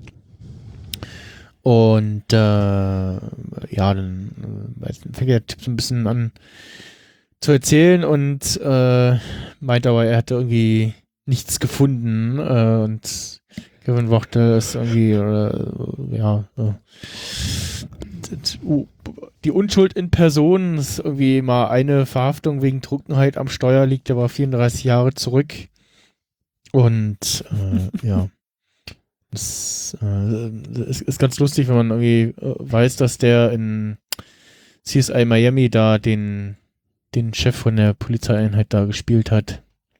Und äh, ja, dann äh, fängt der Typ so ein bisschen an zu erzählen und äh, meint aber, er hätte irgendwie nichts gefunden äh, und Kevin Wachtel ist irgendwie, äh, ja, äh, die Unschuld in Person, ist irgendwie mal eine Verhaftung wegen Trunkenheit am Steuer, liegt aber vierunddreißig Jahre zurück. Und äh, ja, das äh, ist, ist ganz lustig, wenn man irgendwie äh, weiß, dass der in C S I Miami da den, den Chef von der Polizeieinheit da gespielt hat.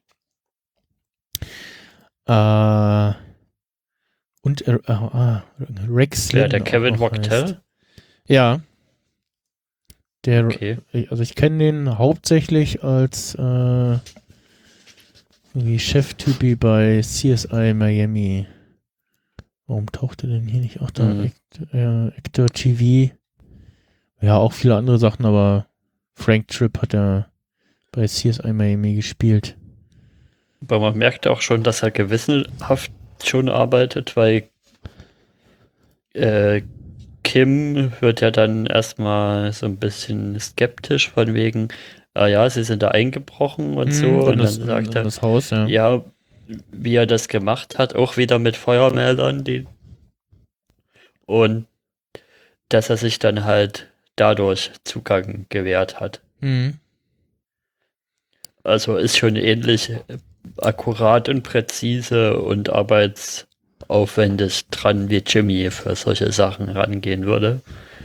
Äh, und äh, äh, Rex Ja, Lynn der auch Kevin noch Wachtel. heißt. Ja. Der, Okay. also ich kenne den hauptsächlich als äh, irgendwie Cheftypi bei C S I Miami. Warum taucht er denn hier nicht auch da? Mhm. Act, äh, Actor T V. Ja, auch viele andere Sachen, aber Frank Tripp hat er bei C S I Miami gespielt. Aber man merkt auch schon, dass er gewissenhaft schon arbeitet, weil äh, Kim wird ja dann erstmal so ein bisschen skeptisch von wegen, ah ja, sie sind da eingebrochen und so. Mhm, Und das, dann sagt in er, das Haus, ja. ja, wie er das gemacht hat, auch wieder mit Feuermeldern, die und dass er sich dann halt dadurch Zugang gewährt hat. Mhm. Also ist schon ähnlich akkurat und präzise und arbeitsaufwendig dran, wie Jimmy für solche Sachen rangehen würde.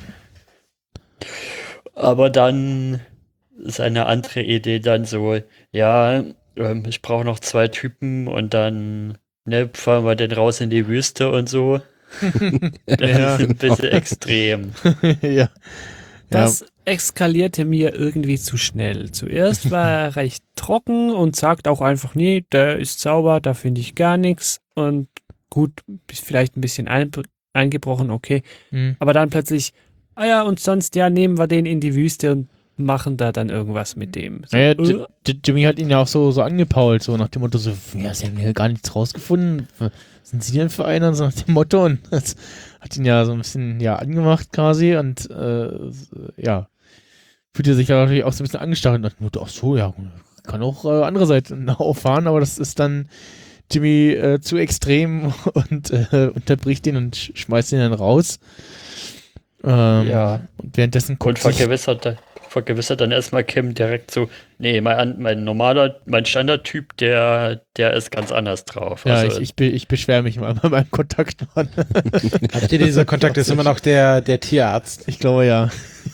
Aber dann seine andere Idee dann so, ja, ähm, ich brauche noch zwei Typen und dann ne, fahren wir den raus in die Wüste und so. Das Ja. ist ein bisschen extrem. ja. Das eskalierte mir irgendwie zu schnell. Zuerst war er recht trocken und sagt auch einfach, nee, der ist sauber, da finde ich gar nichts. Und gut, vielleicht ein bisschen ein, eingebrochen, okay. Mhm. Aber dann plötzlich, ah ja, und sonst, ja, nehmen wir den in die Wüste und machen da dann irgendwas mit dem. So, Naja, äh, J- J- Jimmy hat ihn ja auch so, so angepault, so nach dem Motto, so, ja, sie haben hier gar nichts rausgefunden. Was sind sie denn für einer? So nach dem Motto. Und das hat ihn ja so ein bisschen, ja, angemacht quasi und, äh, ja, fühlte sich ja natürlich auch so ein bisschen angestachelt und dachte, Motto, ach so, ja, kann auch äh, andere Seiten auffahren, aber das ist dann Jimmy äh, zu extrem und äh, unterbricht ihn und sch schmeißt ihn dann raus. Ähm, Ja. Und währenddessen Und guckt sich, vergewissert, vergewissert dann erstmal Kim direkt so, nee, mein, mein normaler, mein Standardtyp, der, der ist ganz anders drauf. ja, Also, ich, ich, be ich beschwere mich mal bei meinem Kontaktmann. Habt ihr dieser Kontakt ist immer noch der, der Tierarzt? Ich glaube ja.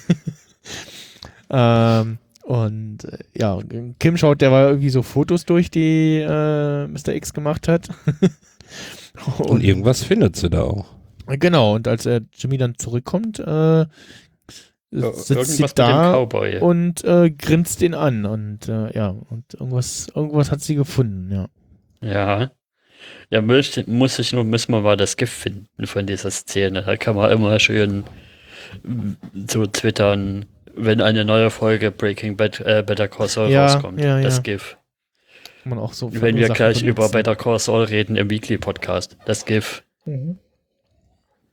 ähm, und äh, ja, Kim schaut derweil irgendwie so Fotos durch, die äh, Mister X gemacht hat. Und irgendwas findet sie da auch. Genau, und als er Jimmy dann zurückkommt, äh, sitzt sie irgendwas mit dem da Cowboy. und äh, grinst ihn an. Und äh, ja, und irgendwas, irgendwas hat sie gefunden, ja. Ja. Ja, muss, muss ich nur, müssen wir mal das GIF finden von dieser Szene. Da kann man immer schön mm, so twittern, wenn eine neue Folge Breaking Bad, äh, Better Call Saul Ja, rauskommt. ja, das ja. GIF. Kann man auch so für Wenn wir Sachen gleich über benutzen. Better Call Saul reden im Weekly Podcast. Das GIF. Mhm.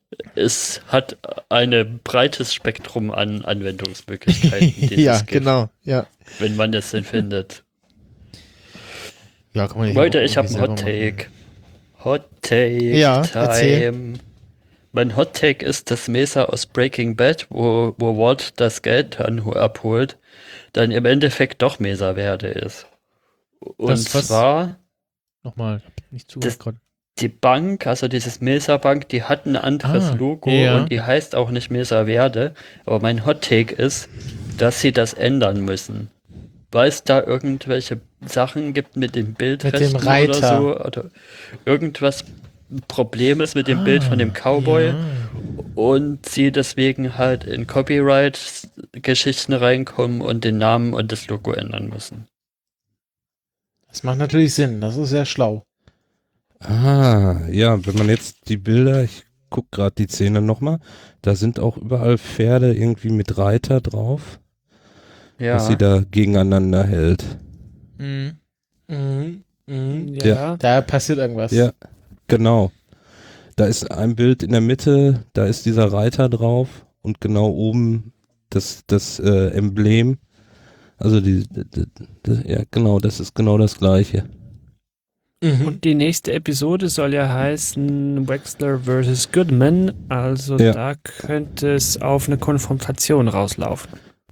es hat ein breites Spektrum an Anwendungsmöglichkeiten, die ja, es gibt, genau, ja. wenn man es denn findet. Ja, kann man Leute, auch ich habe irgendwie einen selber Hot Take. Hot Take Ja, Time. erzähl. Mein Hot Take ist, dass Mesa aus Breaking Bad, wo, wo Walt das Geld dann abholt, dann im Endeffekt doch Mesa Verde ist. Und Das, was- zwar Nochmal, hab nicht Das- zugehört gerade. die Bank, also dieses Mesa Bank, die hat ein anderes Ah, Logo ja. und die heißt auch nicht Mesa Verde. Aber mein Hot Take ist, dass sie das ändern müssen. Weil es da irgendwelche Sachen gibt mit dem Bildrechten oder Reiter. so oder irgendwas Problem ist mit dem Bild von dem Cowboy Ja. und sie deswegen halt in Copyright-Geschichten reinkommen und den Namen und das Logo ändern müssen. Das macht natürlich Sinn, das ist sehr schlau. Ah, ja, wenn man jetzt die Bilder, ich guck gerade die Szene nochmal, da sind auch überall Pferde irgendwie mit Reiter drauf, Ja, was sie da gegeneinander hält. Mhm. Mhm. Mhm. Ja. Ja. Da passiert irgendwas. Ja, genau. Da ist ein Bild in der Mitte, da ist dieser Reiter drauf und genau oben das, das äh, Emblem. Also die, die, die, die, ja genau, das ist genau das gleiche. Mhm. Und die nächste Episode soll ja heißen Wexler versus Goodman. Also Ja. da könnte es auf eine Konfrontation rauslaufen.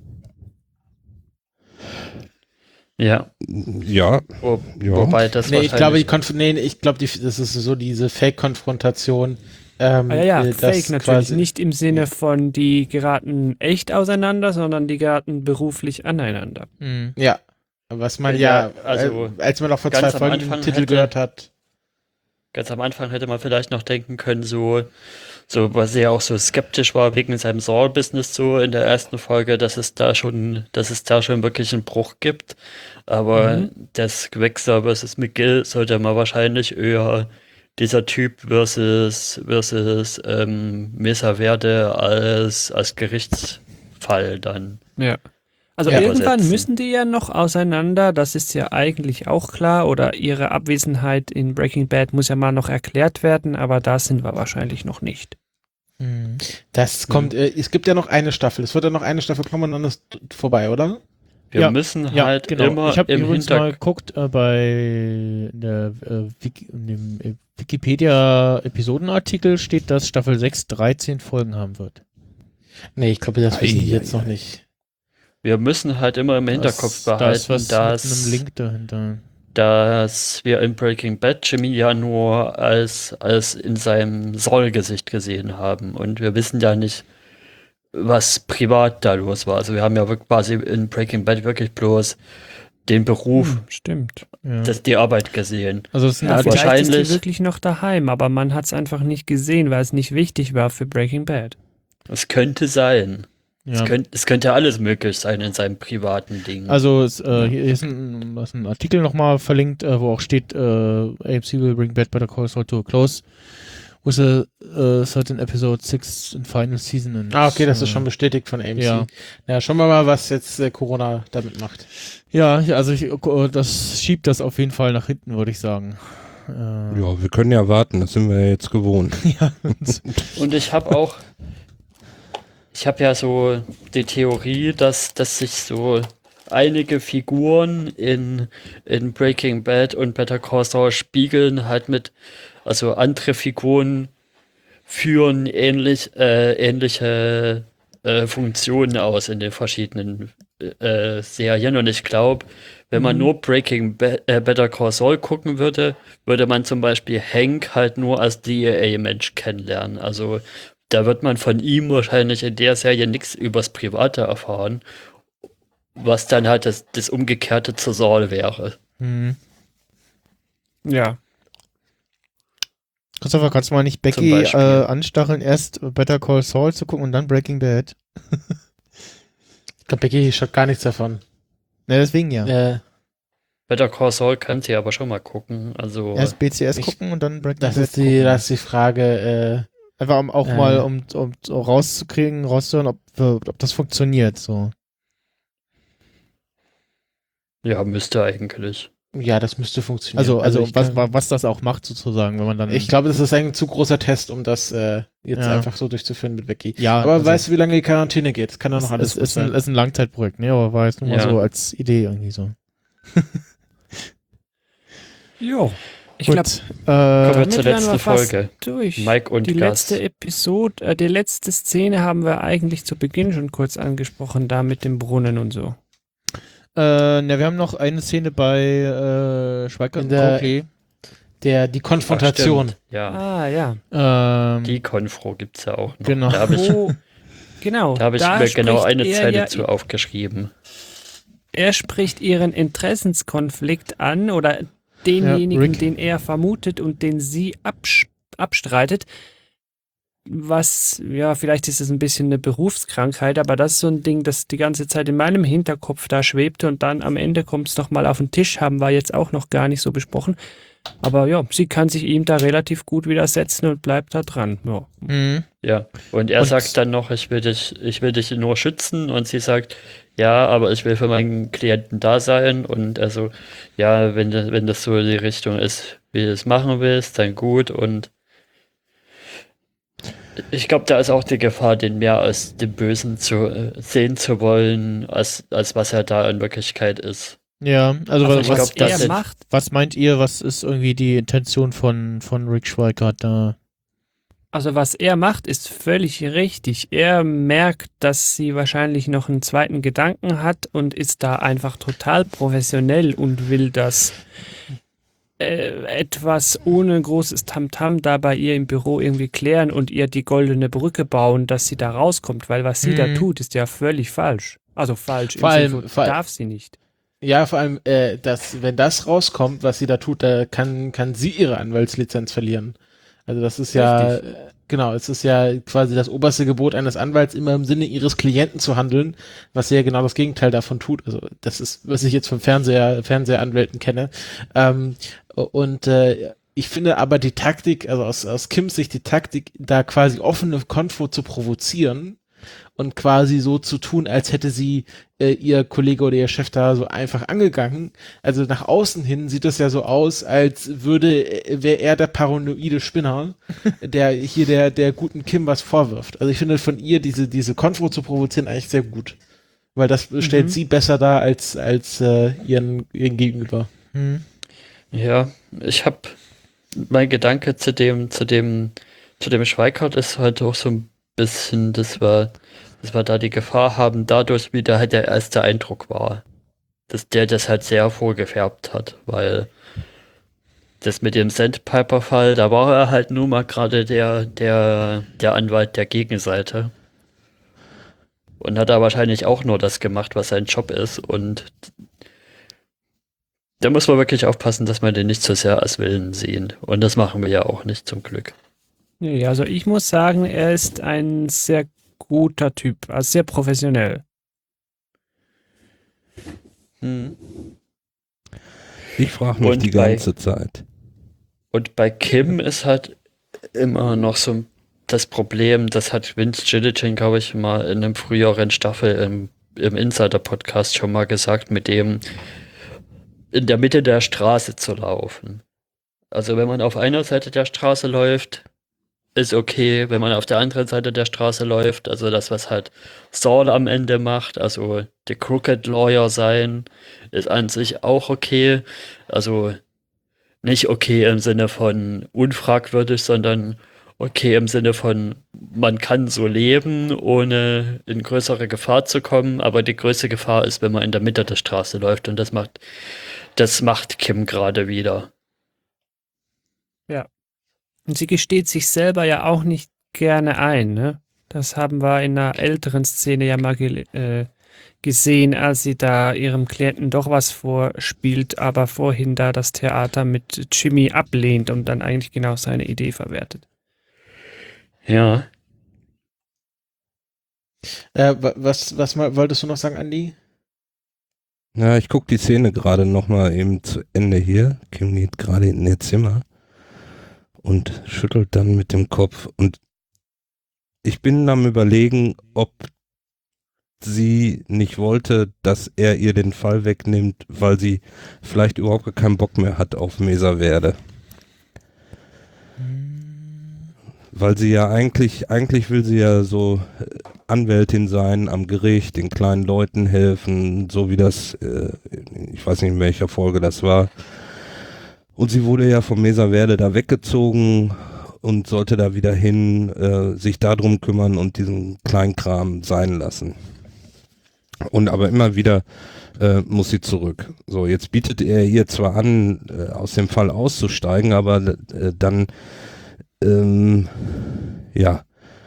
ja. Ja, Wo, ja. Wobei das Nee, ich glaube, die wahrscheinlich- Konf nee, ich glaube, die, das ist so diese Fake-Konfrontation. Ähm, Ah, ja, ja, äh, das fake natürlich. quasi- Nicht im Sinne von, die geraten echt auseinander, sondern die geraten beruflich aneinander. Mhm. Ja, was man Ja, ja, also äh, als man noch vor ganz zwei am Folgen den Anfang Titel hätte- gehört hat. Ganz am Anfang hätte man vielleicht noch denken können, so, so, weil sie ja auch so skeptisch war wegen seinem Saul-Business so in der ersten Folge, dass es da schon, dass es da schon wirklich einen Bruch gibt. Aber Mhm. das Wexler versus McGill sollte man wahrscheinlich eher dieser Typ versus, versus ähm, Mesa Verde als, als Gerichtsfall dann. Ja. Also Ja. irgendwann Übersetzen. müssen die ja noch auseinander, das ist ja eigentlich auch klar, oder ihre Abwesenheit in Breaking Bad muss ja mal noch erklärt werden, aber da sind wir wahrscheinlich noch nicht. Mhm. Das kommt, äh, es gibt ja noch eine Staffel. Es wird ja noch eine Staffel kommen und dann ist vorbei, oder? Wir Ja, müssen Ja, halt genau. immer Ich habe im übrigens mal Hintergrund. geguckt äh, bei der, äh, Wiki, in dem äh, Wikipedia-Episodenartikel steht, dass Staffel sechs dreizehn Folgen haben wird. Nee, ich glaube, das wissen die Ei, jetzt ei, noch ei. nicht. Wir müssen halt immer im Hinterkopf das, da behalten, ist was dass, mit einem Link dahinter. dass wir in Breaking Bad Jimmy ja nur als, als in seinem Soll-Gesicht gesehen haben. Und wir wissen ja nicht, was privat da los war. Also wir haben ja wirklich quasi in Breaking Bad wirklich bloß den Beruf, Hm, stimmt. Ja. das, die Arbeit gesehen. Also es ist Ja, eine vielleicht ist wahrscheinlich- die wirklich noch daheim, aber man hat es einfach nicht gesehen, weil es nicht wichtig war für Breaking Bad. Es könnte sein. Es, ja. könnte, es könnte alles möglich sein in seinem privaten Ding. Also es, äh, hier ist ein, ist ein Artikel nochmal verlinkt, äh, wo auch steht, äh, A M C will bring Bad Better Call Saul to a close with a uh, certain episode six and final season. And, Ah, okay, das ist äh, schon bestätigt von A M C. ja. Ja, schauen wir mal, was jetzt äh, Corona damit macht. Ja, ja, also ich, äh, das schiebt das auf jeden Fall nach hinten, würde ich sagen. Äh, Ja, wir können ja warten, das sind wir ja jetzt gewohnt. ja. Und ich habe auch, ich habe ja so die Theorie, dass, dass sich so einige Figuren in, in Breaking Bad und Better Call Saul spiegeln halt mit, also andere Figuren führen ähnlich, äh, ähnliche äh, Funktionen aus in den verschiedenen äh, Serien. Und ich glaube, wenn man Mhm. nur Breaking Ba- äh, Better Call Saul gucken würde, würde man zum Beispiel Hank halt nur als D E A-Mensch kennenlernen. Also da wird man von ihm wahrscheinlich in der Serie nichts übers Private erfahren, was dann halt das, das Umgekehrte zu Saul wäre. Hm. Ja. Christopher, kannst du mal nicht Zum Becky Beispiel. äh, anstacheln, erst Better Call Saul zu gucken und dann Breaking Bad? Ich glaube, Becky schaut gar nichts davon. Ne, deswegen ja. Äh, Better Call Saul könnt ihr aber schon mal gucken. Also Erst B C S Ich- gucken und dann Breaking das, Bad ist die, gucken. das ist die Frage, Einfach um, auch äh, mal, um, um so rauszukriegen, rauszuhören, ob, ob das funktioniert. So. ja, müsste eigentlich. Ja, das müsste funktionieren. Also, also, ich was, kann- was das auch macht sozusagen, wenn man dann... Ich glaube, das ist ein zu großer Test, um das äh, jetzt Ja. einfach so durchzuführen mit Wiki. ja, Aber also, weißt du, wie lange die Quarantäne geht? Das kann doch noch es, alles es gut ist, ein, sein. ist ein Langzeitprojekt, ne? Aber war jetzt nur mal Ja. so als Idee irgendwie so. Jo. Ich Gut, glaube, äh, Kommen wir damit zur wären letzten wir fast Folge. durch. Mike und die Gus. letzte Episode, äh, die letzte Szene haben wir eigentlich zu Beginn schon kurz angesprochen, da mit dem Brunnen und so. äh, ne, wir haben noch eine Szene bei äh, Schweigert In und der- Coakley. Der, die Ach, Konfrontation. stimmt. Ja, Ah, ja. Ähm, die Konfro gibt's ja auch noch. Genau. Da habe ich, Oh, genau. da hab ich da mir genau spricht eine er Zeile ja- zu aufgeschrieben. Er spricht ihren Interessenskonflikt an oder denjenigen, Ja, Rick. den er vermutet und den sie absch- abstreitet. Was, ja, vielleicht ist es ein bisschen eine Berufskrankheit, aber das ist so ein Ding, das die ganze Zeit in meinem Hinterkopf da schwebte und dann am Ende kommt es nochmal auf den Tisch, haben wir jetzt auch noch gar nicht so besprochen. Aber ja, sie kann sich ihm da relativ gut widersetzen und bleibt da dran. Ja. mhm. Ja, und er Und- sagt dann noch, ich will dich, ich will dich nur schützen, und sie sagt, ja, aber ich will für meinen Klienten da sein, und also, ja, wenn, das- wenn das so die Richtung ist, wie du es machen willst, dann gut, und ich glaube, da ist auch die Gefahr, den mehr als den Bösen zu äh, sehen zu wollen, als, als was er da in Wirklichkeit ist. Ja, also, Also was, ich was glaub, das er sind- macht, was meint ihr, was ist irgendwie die Intention von, von Rick Schweikart da? also was er macht, ist völlig richtig. Er merkt, dass sie wahrscheinlich noch einen zweiten Gedanken hat und ist da einfach total professionell und will das äh, etwas ohne großes Tamtam da bei ihr im Büro irgendwie klären und ihr die goldene Brücke bauen, dass sie da rauskommt, weil was sie Mhm. da tut, ist ja völlig falsch. Also falsch, Vor im allem- Sinne von, vor allem- darf sie nicht. Ja, vor allem, äh, dass, wenn das rauskommt, was sie da tut, da kann, kann sie ihre Anwaltslizenz verlieren. Also das ist ja, Richtig. äh, genau, es ist ja quasi das oberste Gebot eines Anwalts, immer im Sinne ihres Klienten zu handeln, was sie ja genau das Gegenteil davon tut. Also das ist, was ich jetzt von Fernseher, Fernsehanwälten kenne. Ähm, und äh, ich finde aber die Taktik, also aus, aus Kims Sicht die Taktik, da quasi offene Konfo zu provozieren und quasi so zu tun, als hätte sie äh, ihr Kollege oder ihr Chef da so einfach angegangen. Also nach außen hin sieht das ja so aus, als würde, äh, wäre er der paranoide Spinner, der hier der, der guten Kim was vorwirft. Also ich finde von ihr diese, diese Konfro zu provozieren eigentlich sehr gut. Weil das stellt Mhm. sie besser dar als, als äh, ihren, ihren Gegenüber. Hm. Ja, ich habe mein Gedanke zu dem, zu dem, zu dem Schweikart ist halt auch so ein bisschen, dass wir, dass wir da die Gefahr haben, dadurch, wie da halt der erste Eindruck war, dass der das halt sehr vorgefärbt hat, weil das mit dem Sandpiper-Fall, da war er halt nur mal gerade der, der, der Anwalt der Gegenseite. Und hat da wahrscheinlich auch nur das gemacht, was sein Job ist, und da muss man wirklich aufpassen, dass wir den nicht zu sehr als Willen sehen. Und das machen wir ja auch nicht, zum Glück. Nee, also ich muss sagen, er ist ein sehr guter Typ, also sehr professionell. Ich frage mich Und die bei- ganze Zeit. Und bei Kim ist halt immer noch so das Problem, das hat Vince Gilligan, glaube ich, mal in einem früheren Staffel im, im Insider-Podcast schon mal gesagt, mit dem in der Mitte der Straße zu laufen. Also wenn man auf einer Seite der Straße läuft, ist okay. Wenn man auf der anderen Seite der Straße läuft, also das, was halt Saul am Ende macht, also der Crooked Lawyer sein, ist an sich auch okay. Also nicht okay im Sinne von unfragwürdig, sondern okay im Sinne von, man kann so leben, ohne in größere Gefahr zu kommen, aber die größte Gefahr ist, wenn man in der Mitte der Straße läuft, und das macht, das macht Kim gerade wieder. Und sie gesteht sich selber ja auch nicht gerne ein, ne? Das haben wir in einer älteren Szene ja mal ge äh, gesehen, als sie da ihrem Klienten doch was vorspielt, aber vorhin da das Theater mit Jimmy ablehnt und dann eigentlich genau seine Idee verwertet. Ja. Äh, wa- was, was mal, wolltest du noch sagen, Andi? Ja, ich gucke die Szene gerade nochmal eben zu Ende hier. Kim geht gerade in ihr Zimmer und schüttelt dann mit dem Kopf. Und ich bin am Überlegen, ob sie nicht wollte, dass er ihr den Fall wegnimmt, weil sie vielleicht überhaupt keinen Bock mehr hat auf Mesaverde. Weil sie ja eigentlich, eigentlich will sie ja so Anwältin sein am Gericht, den kleinen Leuten helfen, so wie das, äh, ich weiß nicht in welcher Folge das war. Und sie wurde ja vom Mesaverde da weggezogen und sollte da wieder hin, äh, sich darum kümmern und diesen Kleinkram sein lassen. Und aber immer wieder äh, muss sie zurück. So, jetzt bietet er ihr zwar an, äh, aus dem Fall auszusteigen, aber äh, dann ähm, ja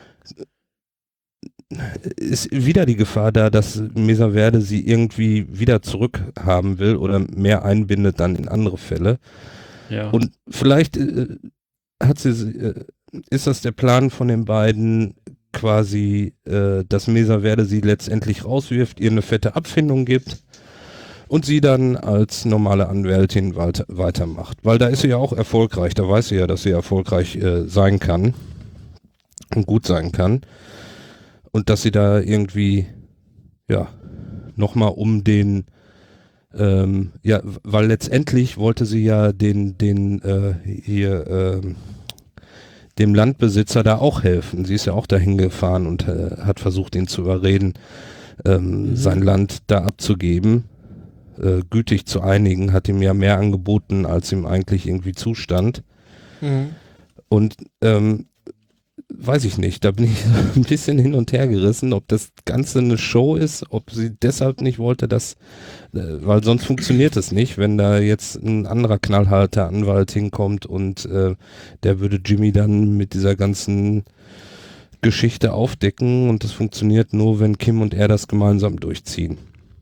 ist wieder die Gefahr da, dass Mesaverde sie irgendwie wieder zurückhaben will oder mehr einbindet dann in andere Fälle. Ja. Und vielleicht äh, hat sie, äh, ist das der Plan von den beiden, quasi, äh, dass Mesaverde sie letztendlich rauswirft, ihr eine fette Abfindung gibt und sie dann als normale Anwältin weiter, weitermacht. Weil da ist sie ja auch erfolgreich, da weiß sie ja, dass sie erfolgreich äh, sein kann und gut sein kann. Und dass sie da irgendwie, ja, nochmal um den, ähm, ja, weil letztendlich wollte sie ja den, den, äh, hier, ähm, dem Landbesitzer da auch helfen. Sie ist ja auch dahin gefahren und äh, hat versucht, ihn zu überreden, ähm, mhm. sein Land da abzugeben, äh, gütig zu einigen, hat ihm ja mehr angeboten, als ihm eigentlich irgendwie zustand. Mhm. Und, ähm, weiß ich nicht, da bin ich ein bisschen hin und her gerissen, ob das Ganze eine Show ist, ob sie deshalb nicht wollte, dass, äh, weil sonst funktioniert es nicht, wenn da jetzt ein anderer knallharter Anwalt hinkommt und äh, der würde Jimmy dann mit dieser ganzen Geschichte aufdecken und das funktioniert nur, wenn Kim und er das gemeinsam durchziehen.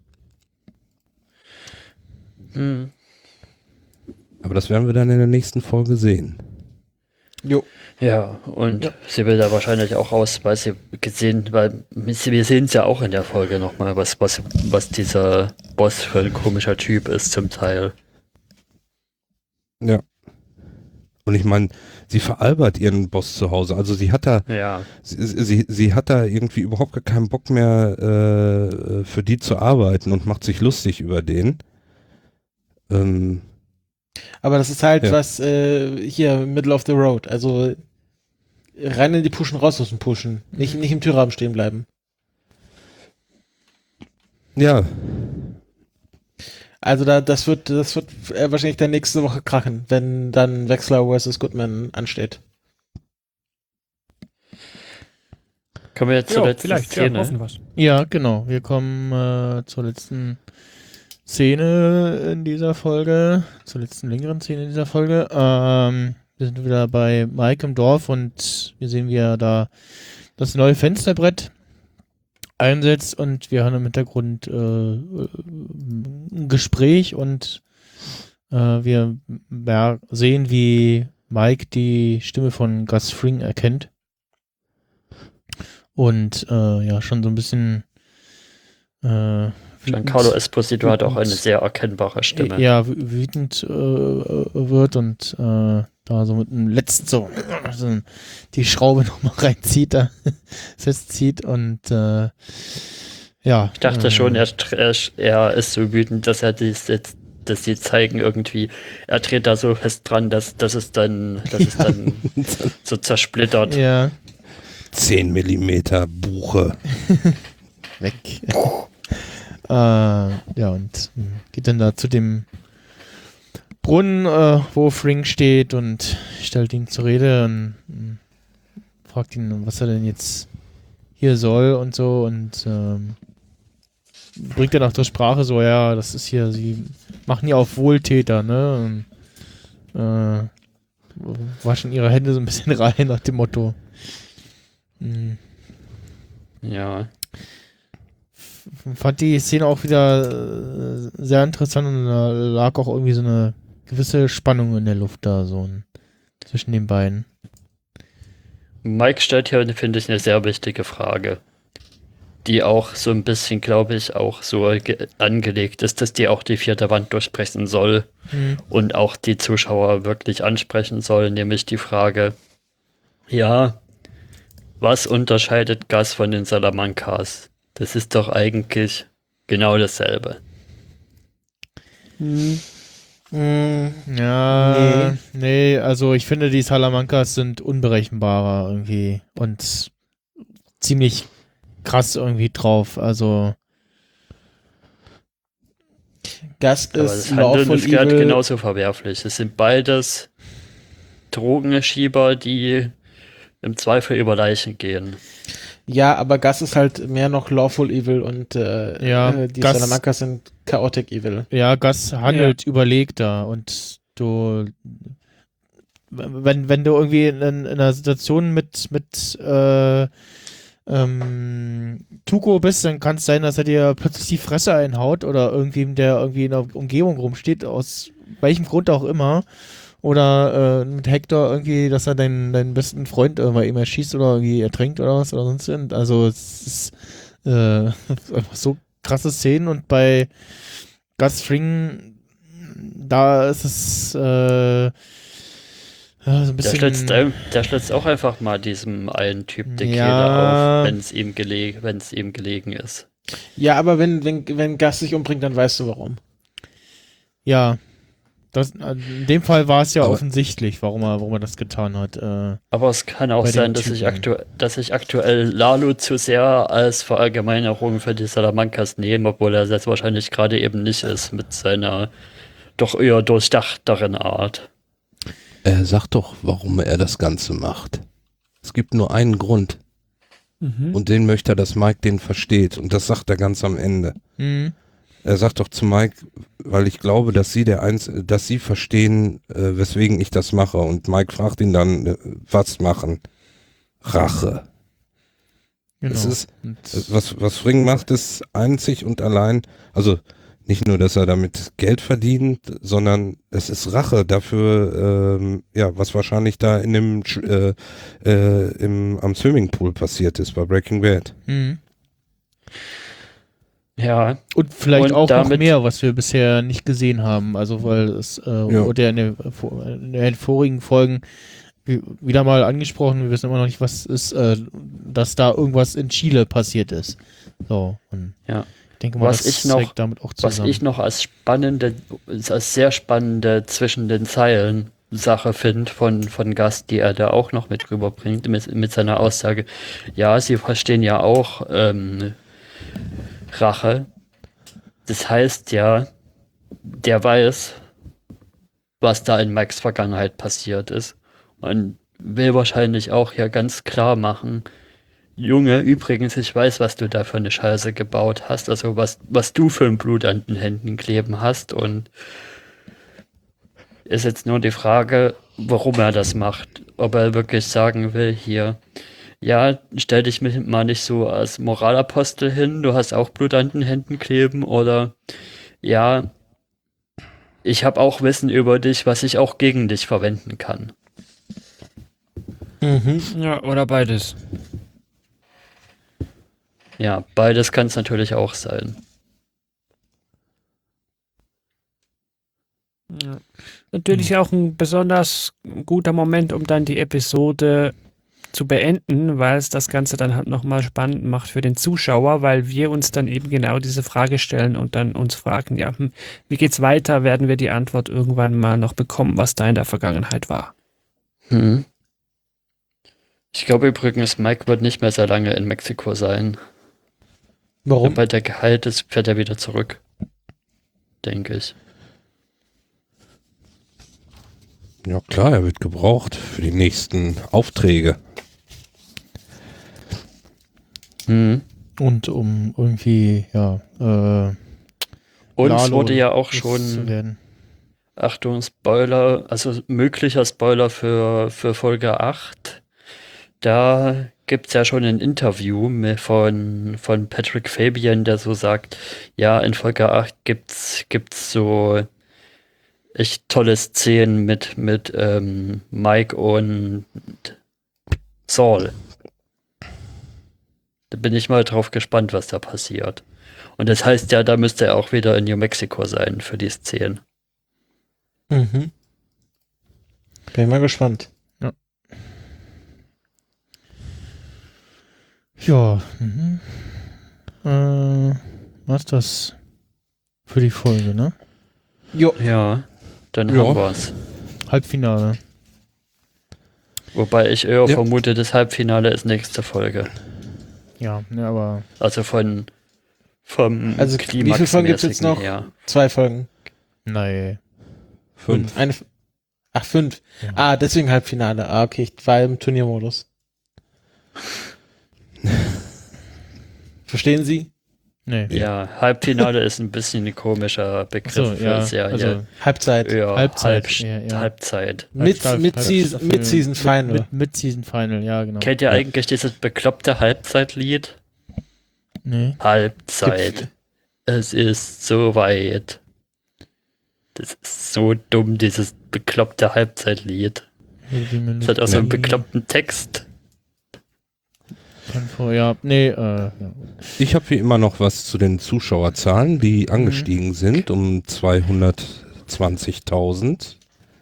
Hm. Aber das werden wir dann in der nächsten Folge sehen. Jo. Ja, und Ja. sie will da wahrscheinlich auch raus, weil sie gesehen, weil wir sehen es ja auch in der Folge nochmal, was, was, was dieser Boss für ein komischer Typ ist zum Teil. Ja. Und ich meine, sie veralbert ihren Boss zu Hause. Also sie hat da, Ja. sie, sie, sie hat da irgendwie überhaupt gar keinen Bock mehr äh, für die zu arbeiten und macht sich lustig über den. Ähm, Aber das ist halt Ja. was äh, hier Middle of the Road. Also rein in die Pushen, raus aus dem Pushen. Nicht, nicht im Türrahmen stehen bleiben. ja, Also da, das wird, das wird äh, wahrscheinlich dann nächste Woche krachen, wenn dann Wexler versus Goodman ansteht. Kommen wir jetzt zur Ja, letzten vielleicht, ja, Szene. hoffen wir's. Ja, genau. Wir kommen äh, zur letzten Szene in dieser Folge, zur letzten längeren Szene in dieser Folge. Ähm, wir sind wieder bei Mike im Dorf und wir sehen, wie er da das neue Fensterbrett einsetzt und wir haben im Hintergrund äh, ein Gespräch und äh, wir ja, sehen, wie Mike die Stimme von Gus Fring erkennt und äh, ja, schon so ein bisschen äh, Giancarlo Esposito hat auch eine wütend- sehr erkennbare Stimme. Ja, wü- wütend äh, wird und äh, da so mit dem letzten so, so die Schraube nochmal reinzieht, da festzieht und äh, ja. Ich dachte äh, schon, er, er, er ist so wütend, dass er dies jetzt, dass sie zeigen irgendwie, er dreht da so fest dran, dass, dass es dann, dass es dann so zersplittert. Ja, zehn Millimeter Buche. weg. äh, ja, und mh, geht dann da zu dem Brunnen, äh, wo Fring steht und stellt ihn zur Rede und mh, fragt ihn, was er denn jetzt hier soll und so und ähm, bringt dann auch zur Sprache so, ja, das ist hier, sie machen ja auf Wohltäter, ne? Und, äh, waschen ihre Hände so ein bisschen rein nach dem Motto. Hm. Ja. Fand die Szene auch wieder äh, sehr interessant und da lag auch irgendwie so eine gewisse Spannung in der Luft da, so ein, zwischen den beiden. Mike stellt hier, finde ich, eine sehr wichtige Frage, die auch so ein bisschen, glaube ich, auch so ge- angelegt ist, dass die auch die vierte Wand durchbrechen soll Hm. und auch die Zuschauer wirklich ansprechen soll, nämlich die Frage, ja, was unterscheidet Gus von den Salamancas? Das ist doch eigentlich genau dasselbe. Hm. Mm, Ja, Nee. nee. also ich finde, die Salamancas sind unberechenbarer irgendwie und ziemlich krass irgendwie drauf. Also, Gas Aber ist das Handeln Lawful ist gerade Evil. genauso verwerflich. Es sind beides Drogenschieber, die im Zweifel über Leichen gehen. Ja, aber Gas ist halt mehr noch Lawful Evil und äh, Ja, äh, die Gas- Salamancas sind Chaotic Evil. ja, Gas handelt überlegter und du, wenn, wenn du irgendwie in, in einer Situation mit, mit äh, ähm, Tuko bist, dann kann es sein, dass er dir plötzlich die Fresse einhaut oder irgendwem, der irgendwie in der Umgebung rumsteht, aus welchem Grund auch immer. Oder äh, mit Hector irgendwie, dass er deinen, deinen besten Freund irgendwann eben erschießt oder irgendwie ertränkt oder was oder sonst was. Also es ist äh, einfach so krasse Szenen und bei Gus Fring, da ist es äh, ja, so ein Der bisschen. schlitzt, ein- der schlitzt auch einfach mal diesem einen Typ die Ja. Kehle auf, wenn es ihm, geleg wenn es ihm gelegen ist. Ja, aber wenn, wenn, wenn Gas sich umbringt, dann weißt du warum. Ja. Das, in dem Fall war es ja Aber- offensichtlich, warum er, warum er das getan hat. Äh, Aber es kann auch Bei den sein, dass ich, Typen. aktu dass ich aktuell Lalo zu sehr als Verallgemeinerung für die Salamancas nehme, obwohl er das wahrscheinlich gerade eben nicht ist mit seiner doch eher durchdachteren Art. Er sagt doch, warum er das Ganze macht. Es gibt nur einen Grund. Mhm. Und den möchte er, dass Mike den versteht. Und das sagt er ganz am Ende. mhm. Er sagt doch zu Mike, weil ich glaube, dass sie der Eins, dass sie verstehen, äh, weswegen ich das mache. Und Mike fragt ihn dann, äh, was machen? Rache. Genau. Es ist, Und, äh, was, was Fring macht, ist einzig und allein, also nicht nur, dass er damit Geld verdient, sondern es ist Rache dafür, ähm, ja, was wahrscheinlich da in dem, Sch- äh, äh, im, am Swimmingpool passiert ist bei Breaking Bad. mhm. Ja, Und vielleicht Und auch noch damit- mehr, was wir bisher nicht gesehen haben. Also weil es äh, Ja. wurde ja in, der, in den vorigen Folgen wie- wieder mal angesprochen, wir wissen immer noch nicht, was ist, äh, dass da irgendwas in Chile passiert ist. So, und Ja. ich denke mal, Was das ich noch- hängt damit auch was zusammen. ich noch als spannende, als sehr spannende zwischen den Zeilen Sache finde von, von Gast, die er da auch noch mit rüberbringt, mit, mit seiner Aussage, ja, sie verstehen ja auch ähm, Rache. Das heißt ja, der weiß, was da in Mikes Vergangenheit passiert ist und will wahrscheinlich auch hier ganz klar machen, Junge, übrigens, ich weiß, was du da für eine Scheiße gebaut hast, also was, was du für ein Blut an den Händen kleben hast und ist jetzt nur die Frage, warum er das macht. Ob er wirklich sagen will, hier, ja, stell dich mi- mal nicht so als Moralapostel hin, du hast auch Blut an den Händen kleben oder ja, ich habe auch Wissen über dich, was ich auch gegen dich verwenden kann. Mhm. Ja, oder beides. Ja, beides kann es natürlich auch sein. Ja. Natürlich auch ein besonders guter Moment, um dann die Episode zu beenden, weil es das Ganze dann halt nochmal spannend macht für den Zuschauer, weil wir uns dann eben genau diese Frage stellen und dann uns fragen, ja, hm, wie geht's weiter? Werden wir die Antwort irgendwann mal noch bekommen, was da in der Vergangenheit war? Hm. Ich glaube übrigens, Mike wird nicht mehr sehr lange in Mexiko sein. Warum? Sobald er geheilt ist, fährt er wieder zurück. Denke ich. Ja klar, er wird gebraucht für die nächsten Aufträge. Hm. Und um irgendwie, ja, äh, Und es Lalo wurde ja auch zu schon, werden. Achtung, Spoiler, also möglicher Spoiler für, für Folge acht. Da gibt es ja schon ein Interview mit von, von Patrick Fabian, der so sagt, ja, in Folge acht gibt's, gibt's so echt tolle Szenen mit, mit ähm, Mike und Saul. Da bin ich mal drauf gespannt, was da passiert. Und das heißt ja, da müsste er auch wieder in New Mexico sein für die Szenen. Mhm. Bin mal gespannt. Ja, mhm. äh, was ist das für die Folge, ne? Jo. Ja, dann Ja. haben wir's. Halbfinale. Wobei ich eher Ja. vermute, das Halbfinale ist nächste Folge. Ja, ne, aber Also von vom Also, wie viele Folgen gibt's jetzt noch? Her. Zwei Folgen. nein. Fünf. Eine, ach, fünf. Ja. Ah, deswegen Halbfinale. Ah, okay, ich war im Turniermodus. Verstehen Sie? Nee. Ja, Halbfinale ist ein bisschen ein komischer Begriff So, für ja, Serie. also Halbzeit. ja, Halbzeit, Halb, ja, ja. Halbzeit. Mid, Halbstaffel- Mid-Season, Halbstaffel- Mid-Season Final. Mit, mit Season Final, ja, genau. Kennt ihr Ja. eigentlich dieses bekloppte Halbzeitlied? Nee. Halbzeit. Es ist soweit. Das ist so dumm, dieses bekloppte Halbzeitlied. Das hat auch so einen bekloppten Text. Von vorher, nee, äh, ja. Ich habe wie immer noch was zu den Zuschauerzahlen, die angestiegen sind um zweihundertzwanzigtausend.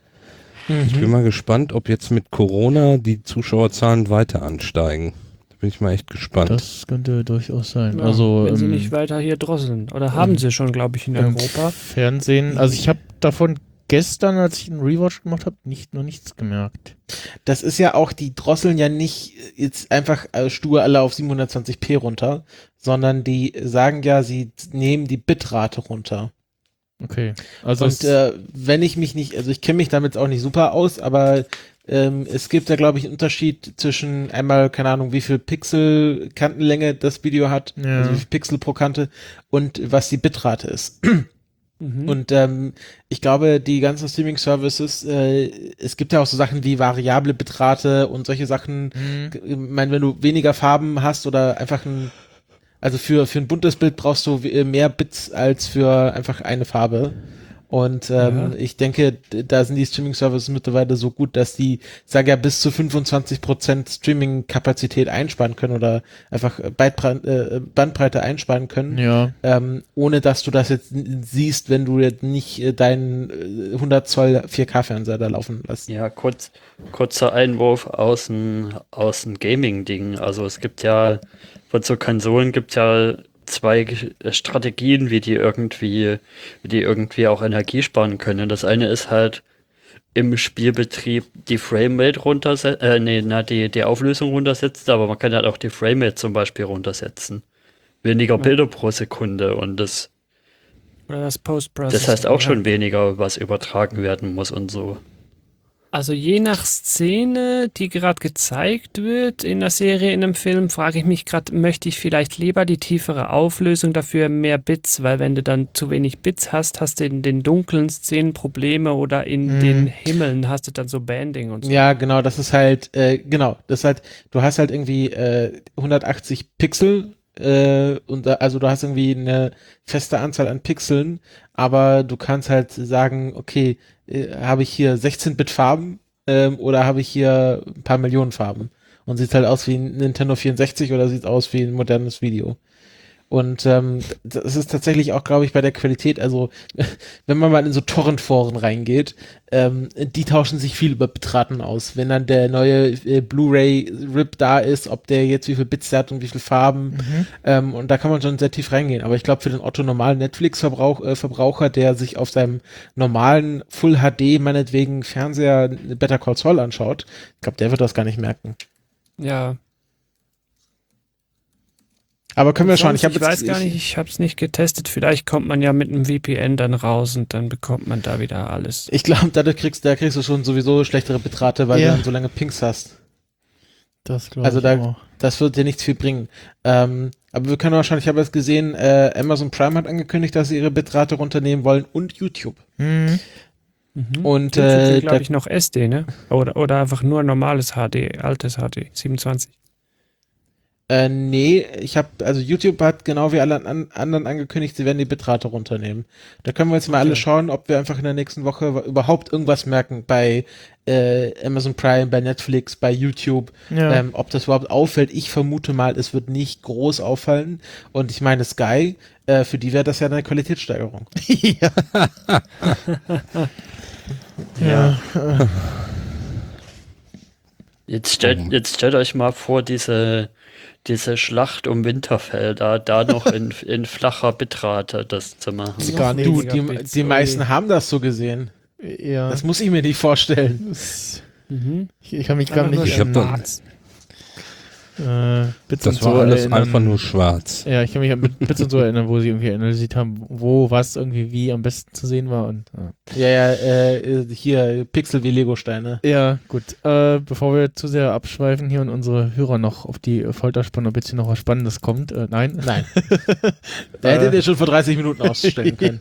Ich bin mal gespannt, ob jetzt mit Corona die Zuschauerzahlen weiter ansteigen. Da bin ich mal echt gespannt. Das könnte durchaus sein. Ja, also wenn sie im, nicht weiter hier drosseln. Oder haben sie schon, glaube ich, in im Europa. Fernsehen, also ich habe davon gestern, als ich einen Rewatch gemacht habe, nicht nur nichts gemerkt. Das ist ja auch, die drosseln ja nicht jetzt einfach äh, stur alle auf siebenhundertzwanzig p runter, sondern die sagen ja, sie nehmen die Bitrate runter. Okay. Also Und es, äh, wenn ich mich nicht, also ich kenne mich damit auch nicht super aus, aber ähm, es gibt da, glaube ich, einen Unterschied zwischen einmal, keine Ahnung, wie viel Pixel Kantenlänge das Video hat, Ja. also wie viel Pixel pro Kante und was die Bitrate ist. Mhm. Und ähm, ich glaube, die ganzen Streaming-Services, äh, es gibt ja auch so Sachen wie variable Bitrate und solche Sachen. Mhm. Ich meine, wenn du weniger Farben hast oder einfach ein, also für, für ein buntes Bild brauchst du we- mehr Bits als für einfach eine Farbe. Und ähm, Ja. ich denke, d- da sind die Streaming-Services mittlerweile so gut, dass die, sagen ja, bis zu fünfundzwanzig Prozent Streaming-Kapazität einsparen können oder einfach Bandbreite, äh, Bandbreite einsparen können, ja. ähm, ohne dass du das jetzt n- siehst, wenn du jetzt nicht äh, deinen äh, hundert Zoll vier K-Fernseher da laufen lässt. Ja, kurz, kurzer Einwurf aus dem, aus dem Gaming-Ding. Also es gibt ja, von so Konsolen gibt ja zwei Ge- Strategien, wie die irgendwie, wie die irgendwie auch Energie sparen können. Das eine ist halt im Spielbetrieb die Framerate runtersetzen, äh, nee, na, die, die Auflösung runtersetzen, aber man kann halt auch die Framerate zum Beispiel runtersetzen. Weniger Bilder pro Sekunde und das, Oder das Post-Processing. das heißt auch ja. schon weniger, was übertragen werden muss und so. Also je nach Szene, die gerade gezeigt wird in der Serie, in einem Film, frage ich mich gerade, möchte ich vielleicht lieber die tiefere Auflösung, dafür mehr Bits, weil wenn du dann zu wenig Bits hast, hast du in den dunklen Szenen Probleme oder in Mhm. den Himmeln hast du dann so Banding und so. Ja, genau, das ist halt, äh, genau, das ist halt, du hast halt irgendwie äh, hundertachtzig Pixel, äh, und da, also du hast irgendwie eine feste Anzahl an Pixeln, aber du kannst halt sagen, okay, äh, habe ich hier sechzehn Bit Farben ähm, oder habe ich hier ein paar Millionen Farben und sieht halt aus wie ein Nintendo vierundsechzig oder sieht aus wie ein modernes Video. Und ähm, das ist tatsächlich auch, glaube ich, bei der Qualität, also wenn man mal in so Torrent-Foren reingeht, ähm, die tauschen sich viel über Bitraten aus. Wenn dann der neue äh, Blu-ray-Rip da ist, ob der jetzt wie viel Bits der hat und wie viel Farben. Mhm. Ähm, und da kann man schon sehr tief reingehen. Aber ich glaube, für den Otto-normalen Netflix-Verbraucher, äh, Verbraucher, der sich auf seinem normalen Full-H D, meinetwegen Fernseher Better Call Saul anschaut, ich glaube, der wird das gar nicht merken. Ja. Aber können wir schauen. Sonst, Ich, hab ich jetzt, weiß gar nicht, ich habe es nicht getestet. Vielleicht kommt man ja mit einem V P N dann raus und dann bekommt man da wieder alles. Ich glaube, dadurch kriegst, da kriegst du schon sowieso schlechtere Bitrate, weil Ja. du dann so lange Pings hast. Das glaube Also ich da- auch. Das wird dir nichts viel bringen. Ähm, aber wir können wahrscheinlich, ich habe jetzt gesehen, äh, Amazon Prime hat angekündigt, dass sie ihre Bitrate runternehmen wollen und YouTube. Mhm. Mhm. Und YouTube äh, will, glaube da, ich, noch S D, ne? Oder, oder einfach nur normales H D, altes H D, siebenundzwanzig. äh, nee, ich habe, also YouTube hat genau wie alle an, anderen angekündigt, sie werden die Bitrate runternehmen. Da können wir jetzt mal Okay. alle schauen, ob wir einfach in der nächsten Woche überhaupt irgendwas merken bei äh, Amazon Prime, bei Netflix, bei YouTube. Ja. Ähm, ob das überhaupt auffällt, ich vermute mal, es wird nicht groß auffallen. Und ich meine, Sky, äh, für die wäre das ja eine Qualitätssteigerung. ja. ja. Jetzt stellt, jetzt stellt euch mal vor, diese, diese Schlacht um Winterfell, da, da noch in, in flacher Bitrate das zu machen. Ja. Gar nicht. Du, die, Megabits, die ui. meisten haben das so gesehen. Ja. Das muss ich mir nicht vorstellen. Das, Mhm. ich, ich kann mich gar nicht Ich hab an da- äh, Bits und Das so war alles erinnern. einfach nur schwarz. Ja, ich kann mich an Bit- Bits und so erinnern, wo sie irgendwie analysiert haben, wo was irgendwie wie am besten zu sehen war. Und ja. Ja, ja, äh, hier, Pixel wie Legosteine. Ja, gut. Äh, bevor wir zu sehr abschweifen hier und unsere Hörer noch auf die Folter spannen, ob jetzt hier noch was Spannendes kommt. Äh, nein. Nein. Da hättet ihr schon vor dreißig Minuten ausstellen können.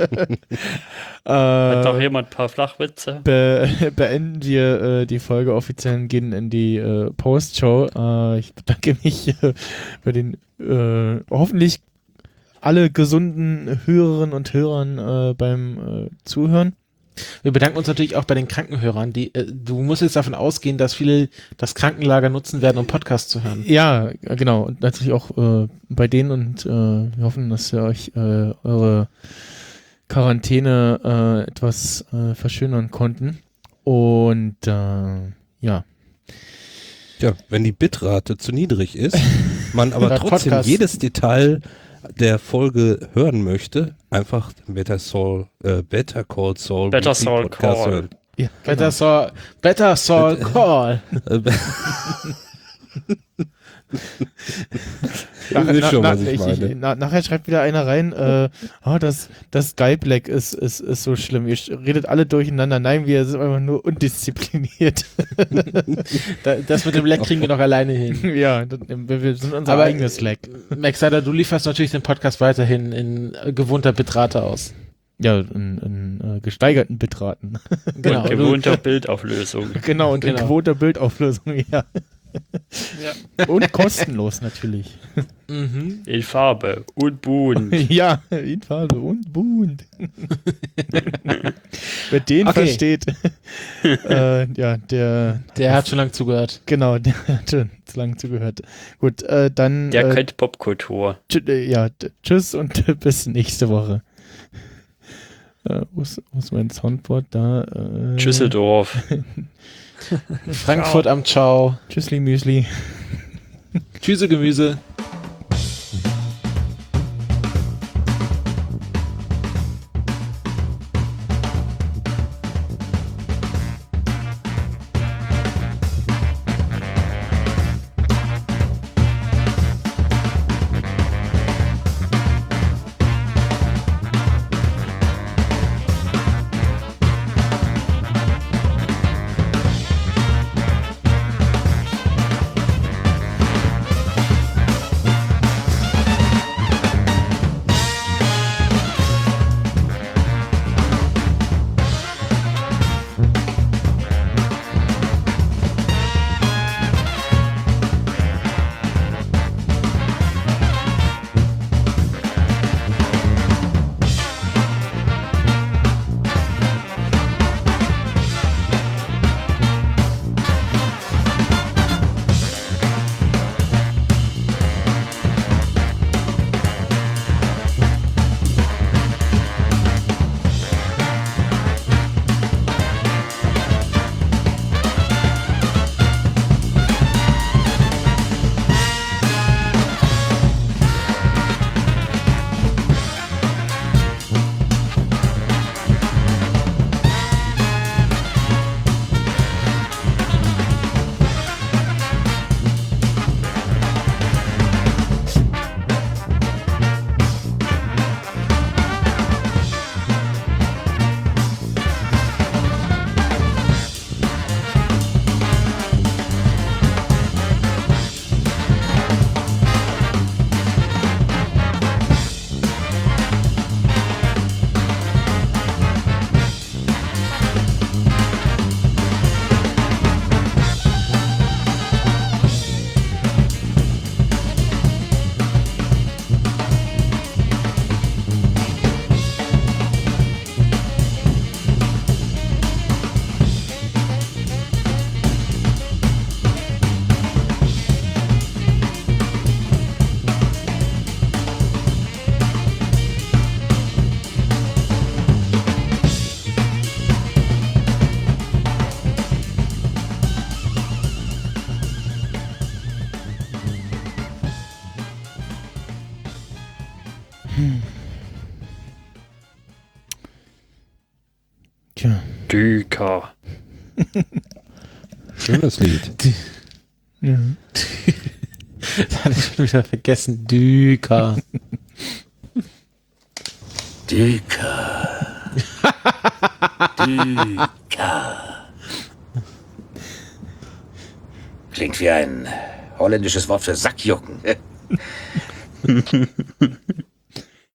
Hat noch äh, jemand ein paar Flachwitze? be beenden wir äh, die Folge offiziell und gehen in die äh, Postshow. Äh, ich bedanke mich äh, bei den äh, hoffentlich alle gesunden Hörerinnen und Hörern äh, beim äh, Zuhören. Wir bedanken uns natürlich auch bei den Krankenhörern. Die, äh, du musst jetzt davon ausgehen, dass viele das Krankenlager nutzen werden, um Podcasts zu hören. Ja, äh, genau. Und natürlich auch äh, bei denen und äh, wir hoffen, dass wir euch äh, eure Quarantäne äh, etwas äh, verschönern konnten. Und äh, ja. Ja, wenn die Bitrate zu niedrig ist, man aber Bei trotzdem Podcast. jedes Detail der Folge hören möchte, einfach Better Saul, äh, Better Call Saul, Better Weekly Saul Podcast Call. hören. ja Better Saul, Better Saul Call. Äh, Nach, Ihr wisst schon, na, was ich ich, meine. ich, na, nachher schreibt wieder einer rein, äh, oh, das, das Skype-Lag ist, ist, ist so schlimm. Ihr sch- redet alle durcheinander. Nein, wir sind einfach nur undiszipliniert. Da, das mit dem Leck kriegen wir noch alleine hin. ja, das, wir, wir sind unser Aber, eigenes Lag. Maxada, du lieferst natürlich den Podcast weiterhin in äh, gewohnter Bitrate aus. Ja, in, in äh, gesteigerten Bitraten. Genau. Und gewohnter Bildauflösung. genau, und in Genau. gewohnter Bildauflösung, ja. Und kostenlos natürlich. Mhm. In Farbe und bunt. ja, in Farbe und bunt. Wer den Okay. versteht, äh, ja, der, Der hat schon lange zugehört. genau, der hat schon zu lange zugehört. Gut, äh, dann, Der äh, kennt Popkultur. tsch- äh, ja, t- tschüss und bis nächste Woche. Äh, wo, ist, wo ist mein Soundboard da? Äh, Schüsseldorf. Frankfurt am Ciao. Tschüssli Müsli. Tschüsse Gemüse. Tja. Düker. Schönes Lied. Ja. Das hatte ich schon wieder vergessen. Düker. Düker. Düker. Klingt wie ein holländisches Wort für Sackjucken.